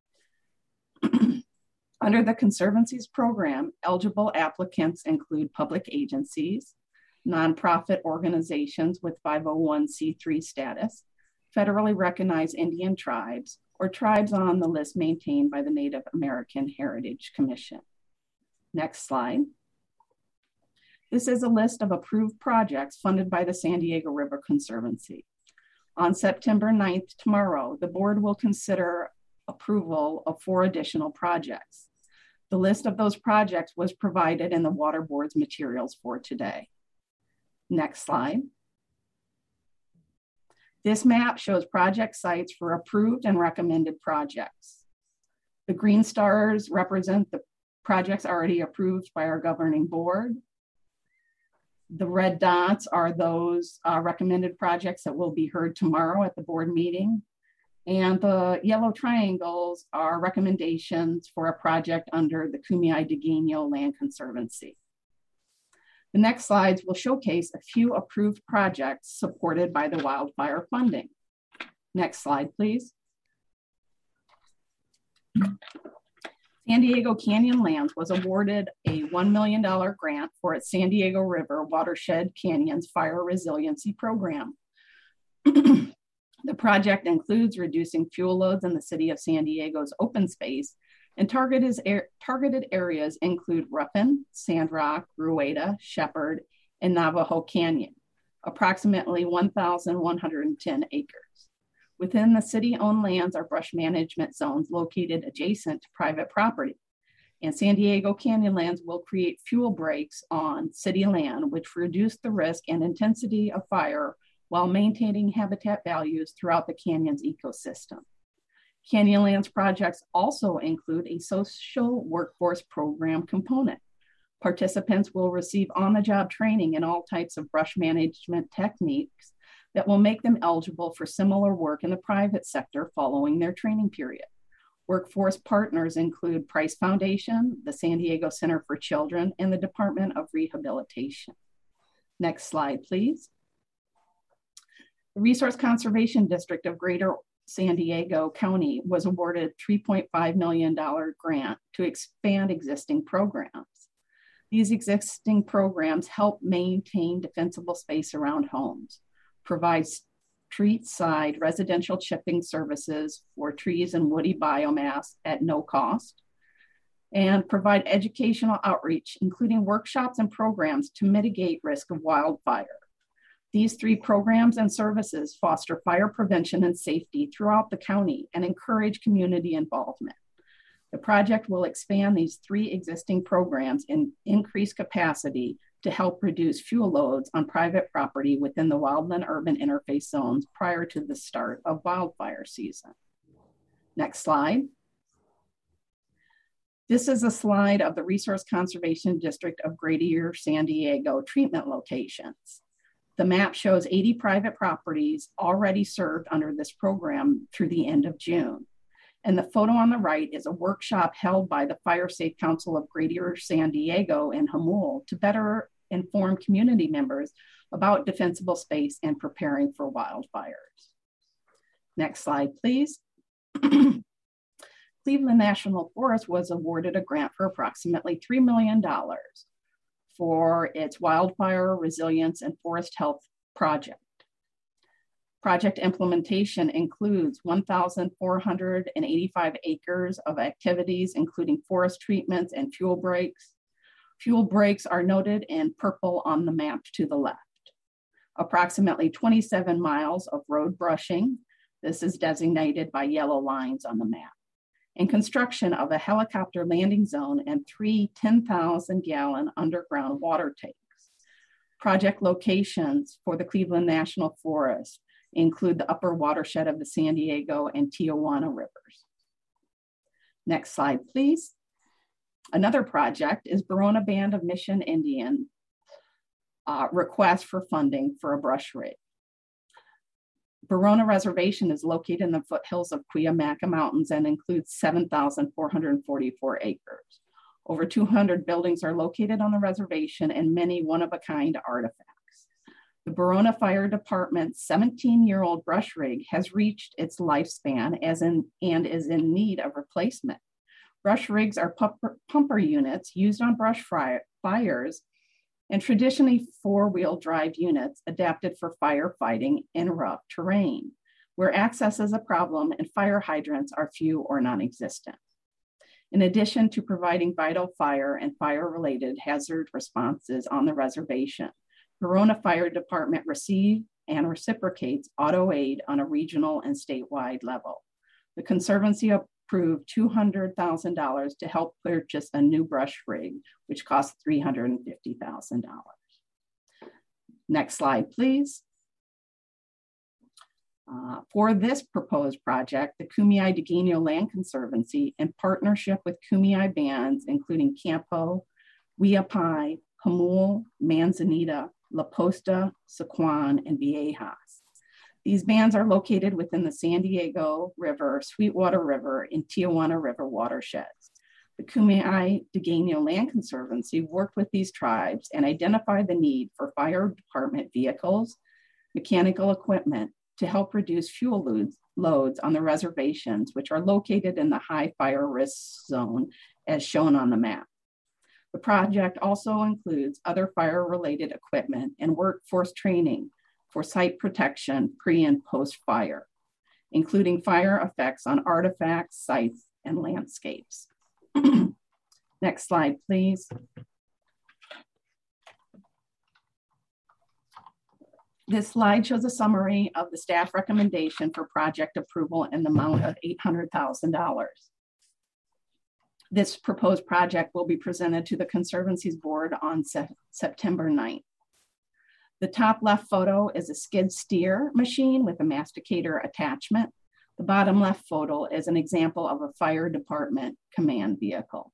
Under the Conservancy's program, eligible applicants include public agencies, nonprofit organizations with 501c3 status, federally recognized Indian tribes, or tribes on the list maintained by the Native American Heritage Commission. Next slide. This is a list of approved projects funded by the San Diego River Conservancy. On September 9th, tomorrow, the board will consider approval of 4 additional projects. The list of those projects was provided in the Water Board's materials for today. Next slide. This map shows project sites for approved and recommended projects. The green stars represent the projects already approved by our governing board. The red dots are those recommended projects that will be heard tomorrow at the board meeting. And the yellow triangles are recommendations for a project under the Kumeyaay-Digueño Land Conservancy. The next slides will showcase a few approved projects supported by the wildfire funding. Next slide, please. San Diego Canyon Lands was awarded a $1 million grant for its San Diego River Watershed Canyons Fire Resiliency Program. The project includes reducing fuel loads in the city of San Diego's open space, and targeted areas include Ruffin, Sandrock, Rueda, Shepherd, and Navajo Canyon, approximately 1,110 acres. Within the city-owned lands are brush management zones located adjacent to private property, and San Diego Canyon Lands will create fuel breaks on city land, which reduce the risk and intensity of fire while maintaining habitat values throughout the canyon's ecosystem. Canyonlands projects also include a social workforce program component. Participants will receive on-the-job training in all types of brush management techniques that will make them eligible for similar work in the private sector following their training period. Workforce partners include Price Foundation, the San Diego Center for Children, and the Department of Rehabilitation. Next slide, please. The Resource Conservation District of Greater San Diego County was awarded a $3.5 million grant to expand existing programs. These existing programs help maintain defensible space around homes, provide street-side residential chipping services for trees and woody biomass at no cost, and provide educational outreach, including workshops and programs to mitigate risk of wildfire. These 3 programs and services foster fire prevention and safety throughout the county and encourage community involvement. The project will expand these 3 existing programs and increase capacity to help reduce fuel loads on private property within the wildland-urban interface zones prior to the start of wildfire season. Next slide. This is a slide of the Resource Conservation District of Greater San Diego treatment locations. The map shows 80 private properties already served under this program through the end of June. And the photo on the right is a workshop held by the Fire Safe Council of Greater San Diego in Jamul to better inform community members about defensible space and preparing for wildfires. Next slide, please. Cleveland National Forest was awarded a grant for approximately $3 million for its wildfire resilience and forest health project. Project implementation includes 1,485 acres of activities, including forest treatments and fuel breaks. Fuel breaks are noted in purple on the map to the left. Approximately 27 miles of road brushing. This is designated by yellow lines on the map. And construction of a helicopter landing zone and 3 10,000-gallon underground water tanks. Project locations for the Cleveland National Forest include the upper watershed of the San Diego and Tijuana rivers. Next slide, please. Another project is Barona Band of Mission Indian request for funding for a brush rig. Barona Reservation is located in the foothills of Cuyamaca Mountains and includes 7,444 acres. Over 200 buildings are located on the reservation and many one-of-a-kind artifacts. The Barona Fire Department's 17-year-old brush rig has reached its lifespan and is in need of replacement. Brush rigs are pumper units used on brush fires and traditionally four-wheel drive units adapted for firefighting in rough terrain, where access is a problem and fire hydrants are few or non-existent. In addition to providing vital fire and fire-related hazard responses on the reservation, Barona Fire Department receives and reciprocates auto aid on a regional and statewide level. The Conservancy approved $200,000 to help purchase a new brush rig, which costs $350,000. Next slide, please. For this proposed project, the Kumeyaay-Digueño Land Conservancy, in partnership with Kumeyaay bands, including Campo, Huiapay, Jamul, Manzanita, La Posta, Sycuan, and Viejas. These bands are located within the San Diego River, Sweetwater River, and Tijuana River watersheds. The Kumeyaay-Digueño Land Conservancy worked with these tribes and identified the need for fire department vehicles, mechanical equipment to help reduce fuel loads on the reservations, which are located in the high fire risk zone as shown on the map. The project also includes other fire-related equipment and workforce training for site protection pre and post fire, including fire effects on artifacts, sites, and landscapes. Next slide, please. This slide shows a summary of the staff recommendation for project approval in the amount of $800,000. This proposed project will be presented to the Conservancy's board on September 9th. The top left photo is a skid steer machine with a masticator attachment. The bottom left photo is an example of a fire department command vehicle.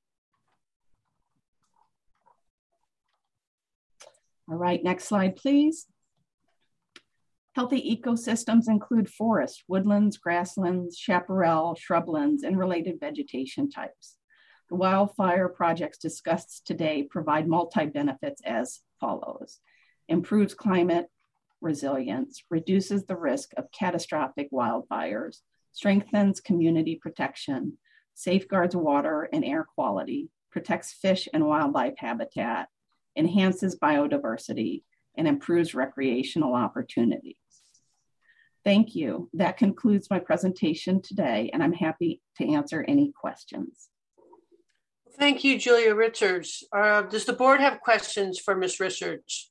All right, next slide, please. Healthy ecosystems include forests, woodlands, grasslands, chaparral, shrublands, and related vegetation types. The wildfire projects discussed today provide multi-benefits as follows: improves climate resilience, reduces the risk of catastrophic wildfires, strengthens community protection, safeguards water and air quality, protects fish and wildlife habitat, enhances biodiversity, and improves recreational opportunities. Thank you. That concludes my presentation today, and I'm happy to answer any questions. Thank you, Julia Richards. Does the board have questions for Ms. Richards?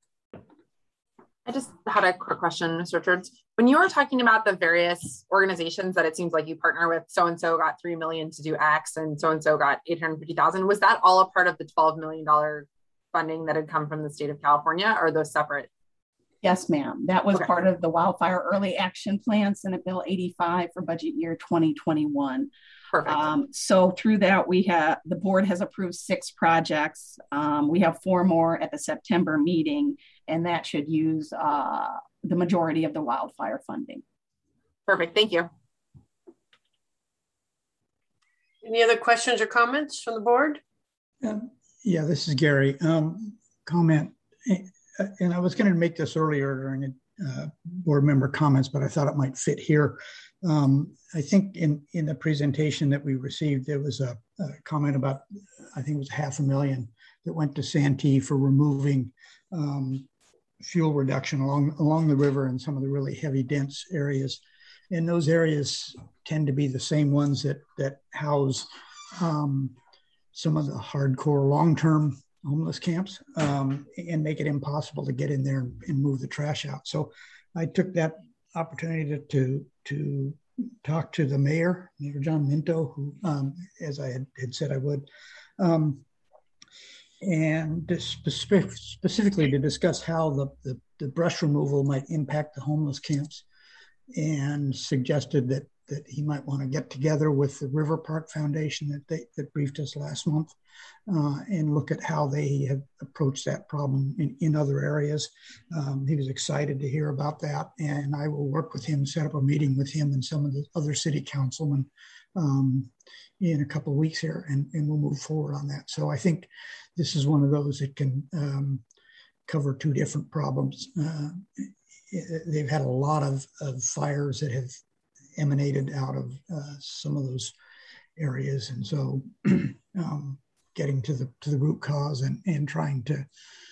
I just had a quick question, Ms. Richards. When you were talking about the various organizations that it seems like you partner with, so-and-so got $3 million to do X and so-and-so got $850,000, was that all a part of the $12 million funding that had come from the state of California, or are those separate? Yes, ma'am. That was part of the Wildfire Early Action Plan, Senate Bill 85 for budget year 2021. Perfect. So through that, the board has approved 6 projects. We have 4 more at the September meeting, and that should use the majority of the wildfire funding. Perfect. Thank you. Any other questions or comments from the board? Yeah, this is Gary. Comment, and I was going to make this earlier during board member comments, but I thought it might fit here. I think in the presentation that we received, there was a comment about, I think it was $500,000 that went to Santee for removing fuel reduction along the river and some of the really heavy, dense areas. And those areas tend to be the same ones that house some of the hardcore long-term homeless camps and make it impossible to get in there and move the trash out. So I took that opportunity to talk to the Mayor John Minto, who, as I had said I would, and specifically to discuss how the brush removal might impact the homeless camps, and suggested that he might want to get together with the River Park Foundation that briefed us last month and look at how they have approached that problem in other areas. He was excited to hear about that, and I will work with him, set up a meeting with him and some of the other city councilmen in a couple of weeks here, and we'll move forward on that. So I think this is one of those that can cover 2 different problems. They've had a lot of fires that have emanated out of some of those areas, and so getting to the root cause and trying to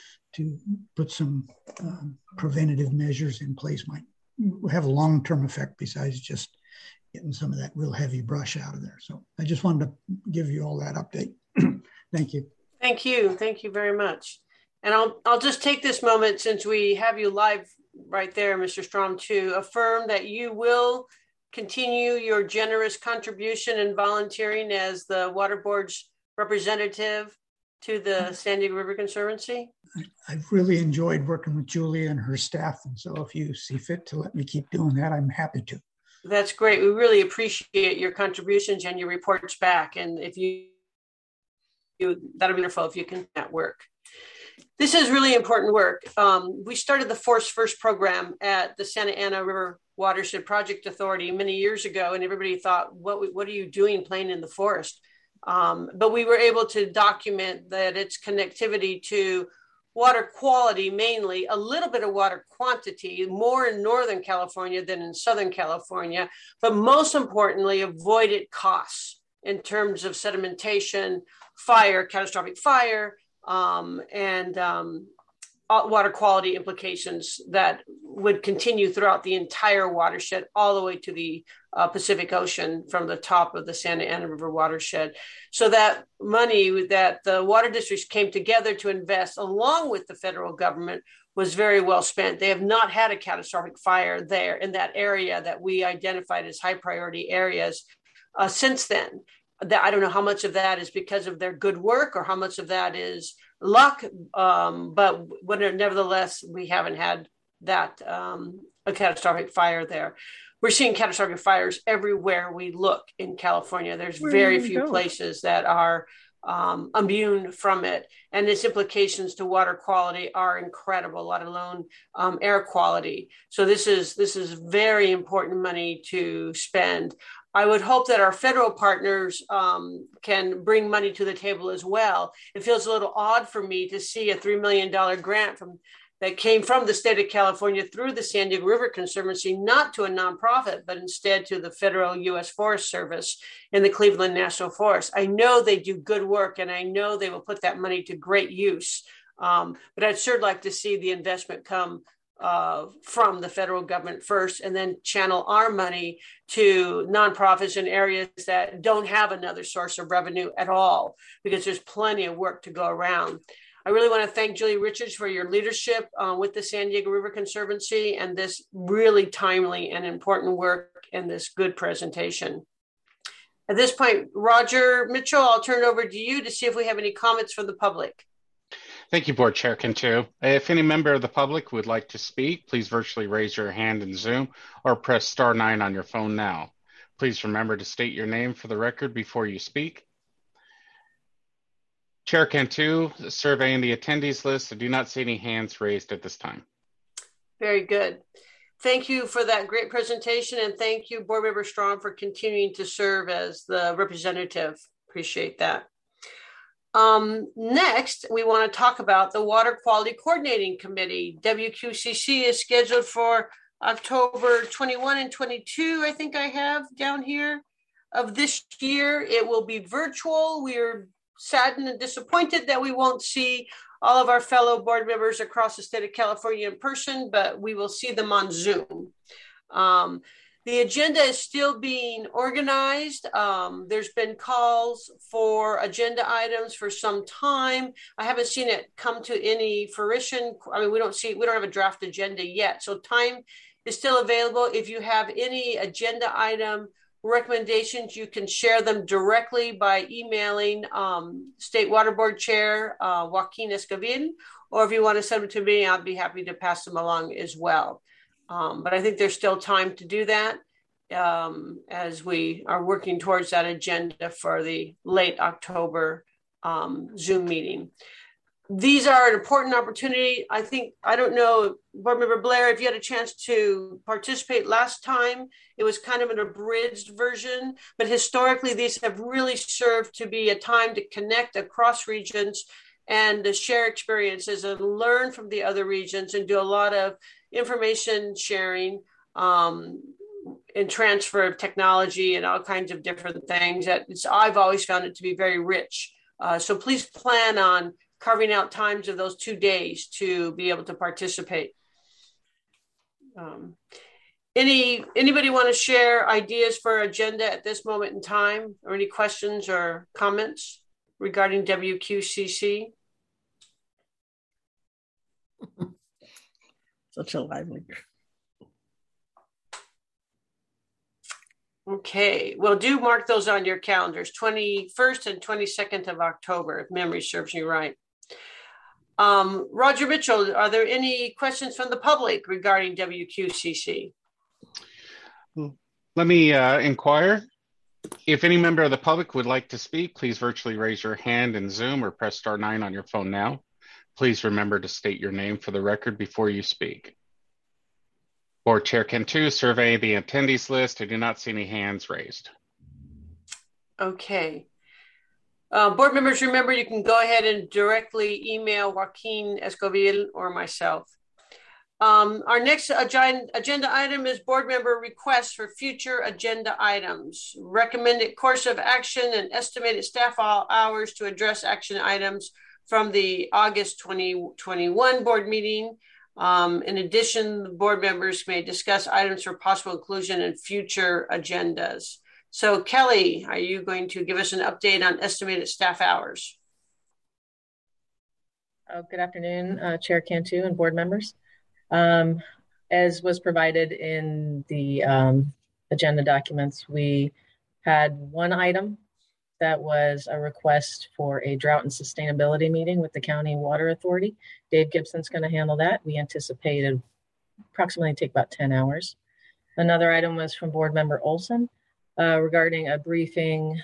put some preventative measures in place might have a long-term effect besides just getting some of that real heavy brush out of there. So I just wanted to give you all that update. Thank you. Thank you very much. And I'll just take this moment, since we have you live right there, Mr. Strom, to affirm that you will continue your generous contribution and volunteering as the Water Board's representative to the San Diego River Conservancy. I've really enjoyed working with Julia and her staff, and so if you see fit to let me keep doing that, I'm happy to. That's great. We really appreciate your contributions and your reports back, and if you that'll be wonderful if you can do that work. This is really important work. We started the Forest First program at the Santa Ana River Watershed Project Authority many years ago, and everybody thought, what are you doing playing in the forest? But we were able to document that its connectivity to water quality, mainly a little bit of water quantity, more in Northern California than in Southern California, but most importantly, avoided costs in terms of sedimentation, fire, catastrophic fire, and water quality implications that would continue throughout the entire watershed, all the way to the Pacific Ocean from the top of the Santa Ana River watershed. So that money that the water districts came together to invest along with the federal government was very well spent. They have not had a catastrophic fire there in that area that we identified as high priority areas since then. I don't know how much of that is because of their good work or how much of that is luck, but nevertheless, we haven't had that a catastrophic fire there. We're seeing catastrophic fires everywhere we look in California. There's very few places that are immune from it, and its implications to water quality are incredible, let alone air quality. So this is very important money to spend. I would hope that our federal partners can bring money to the table as well. It feels a little odd for me to see a $3 million grant that came from the state of California through the San Diego River Conservancy, not to a nonprofit, but instead to the federal U.S. Forest Service in the Cleveland National Forest. I know they do good work, and I know they will put that money to great use. But I'd sure like to see the investment come from the federal government first, and then channel our money to nonprofits in areas that don't have another source of revenue at all, because there's plenty of work to go around. I really want to thank Julie Richards for your leadership with the San Diego River Conservancy and this really timely and important work and this good presentation. At this point, Roger Mitchell, I'll turn it over to you to see if we have any comments from the public. Thank you, Board Chair Cantu. If any member of the public would like to speak, please virtually raise your hand in Zoom or press *9 on your phone now. Please remember to state your name for the record before you speak. Chair Cantu, surveying the attendees list, I do not see any hands raised at this time. Very good. Thank you for that great presentation, and thank you, Board Member Strong, for continuing to serve as the representative. Appreciate that. Next, we want to talk about the Water Quality Coordinating Committee. WQCC is scheduled for October 21 and 22, I think I have down here, of this year. It will be virtual. We are saddened and disappointed that we won't see all of our fellow board members across the state of California in person, but we will see them on Zoom. The agenda is still being organized. There's been calls for agenda items for some time. I haven't seen it come to any fruition. I mean, we don't have a draft agenda yet. So time is still available. If you have any agenda item recommendations, you can share them directly by emailing State Water Board Chair Joaquin Escobil, or if you want to send them to me, I'll be happy to pass them along as well. But I think there's still time to do that as we are working towards that agenda for the late October Zoom meeting. These are an important opportunity. I don't know, Board Member Blair, if you had a chance to participate last time, it was kind of an abridged version, but historically these have really served to be a time to connect across regions and to share experiences and learn from the other regions and do a lot of information sharing and transfer of technology and all kinds of different things. I've always found it to be very rich. So please plan on carving out times of those 2 days to be able to participate. Anybody want to share ideas for agenda at this moment in time, or any questions or comments regarding WQCC? Such a lively group. Okay, well, do mark those on your calendars, 21st and 22nd of October, if memory serves you right. Roger Mitchell, are there any questions from the public regarding WQCC? Let me inquire. If any member of the public would like to speak, please virtually raise your hand in Zoom or press *9 on your phone now. Please remember to state your name for the record before you speak. Board Chair Cantu, survey the attendees list. I do not see any hands raised. Okay. Board members, remember you can go ahead and directly email Joaquin Escobil or myself. Our next agenda item is board member requests for future agenda items. Recommended course of action and estimated staff hours to address action items from the August 2021 board meeting. In addition, the board members may discuss items for possible inclusion in future agendas. So Kelly, are you going to give us an update on estimated staff hours? Good afternoon, Chair Cantu and board members. As was provided in the agenda documents, we had one item that was a request for a drought and sustainability meeting with the County Water Authority. Dave Gibson's going to handle that. We anticipated approximately take about 10 hours. Another item was from board member Olson regarding a briefing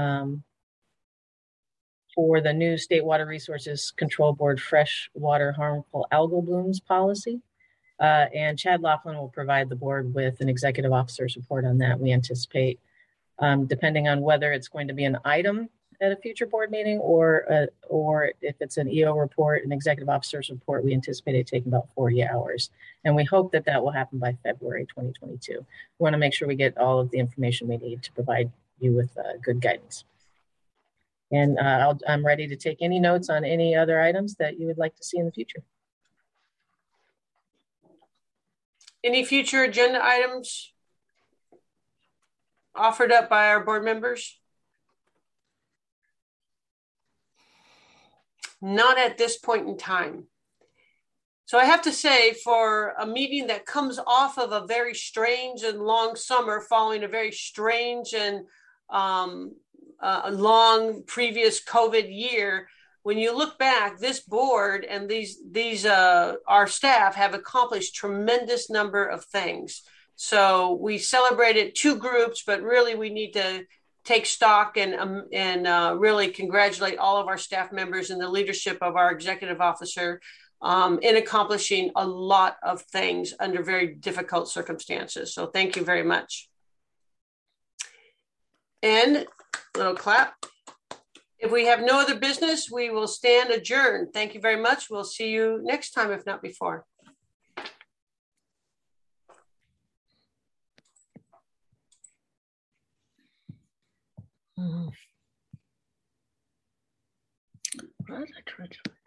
for the new State Water Resources Control Board freshwater harmful algal blooms policy. And Chad Laughlin will provide the board with an executive officer's report on that. We anticipate, depending on whether it's going to be an item at a future board meeting or if it's an EO report, an executive officer's report, we anticipate it taking about 40 hours. And we hope that that will happen by February 2022. We want to make sure we get all of the information we need to provide you with good guidance. And I'm ready to take any notes on any other items that you would like to see in the future. Any future agenda items offered up by our board members? Not at this point in time. So I have to say, for a meeting that comes off of a very strange and long summer following a very strange and a long previous COVID year, when you look back, this board and our staff have accomplished tremendous number of things. So we celebrated 2 groups, but really we need to take stock and really congratulate all of our staff members and the leadership of our executive officer in accomplishing a lot of things under very difficult circumstances. So thank you very much. And little clap. If we have no other business, we will stand adjourned. Thank you very much. We'll see you next time, if not before. What? I tried to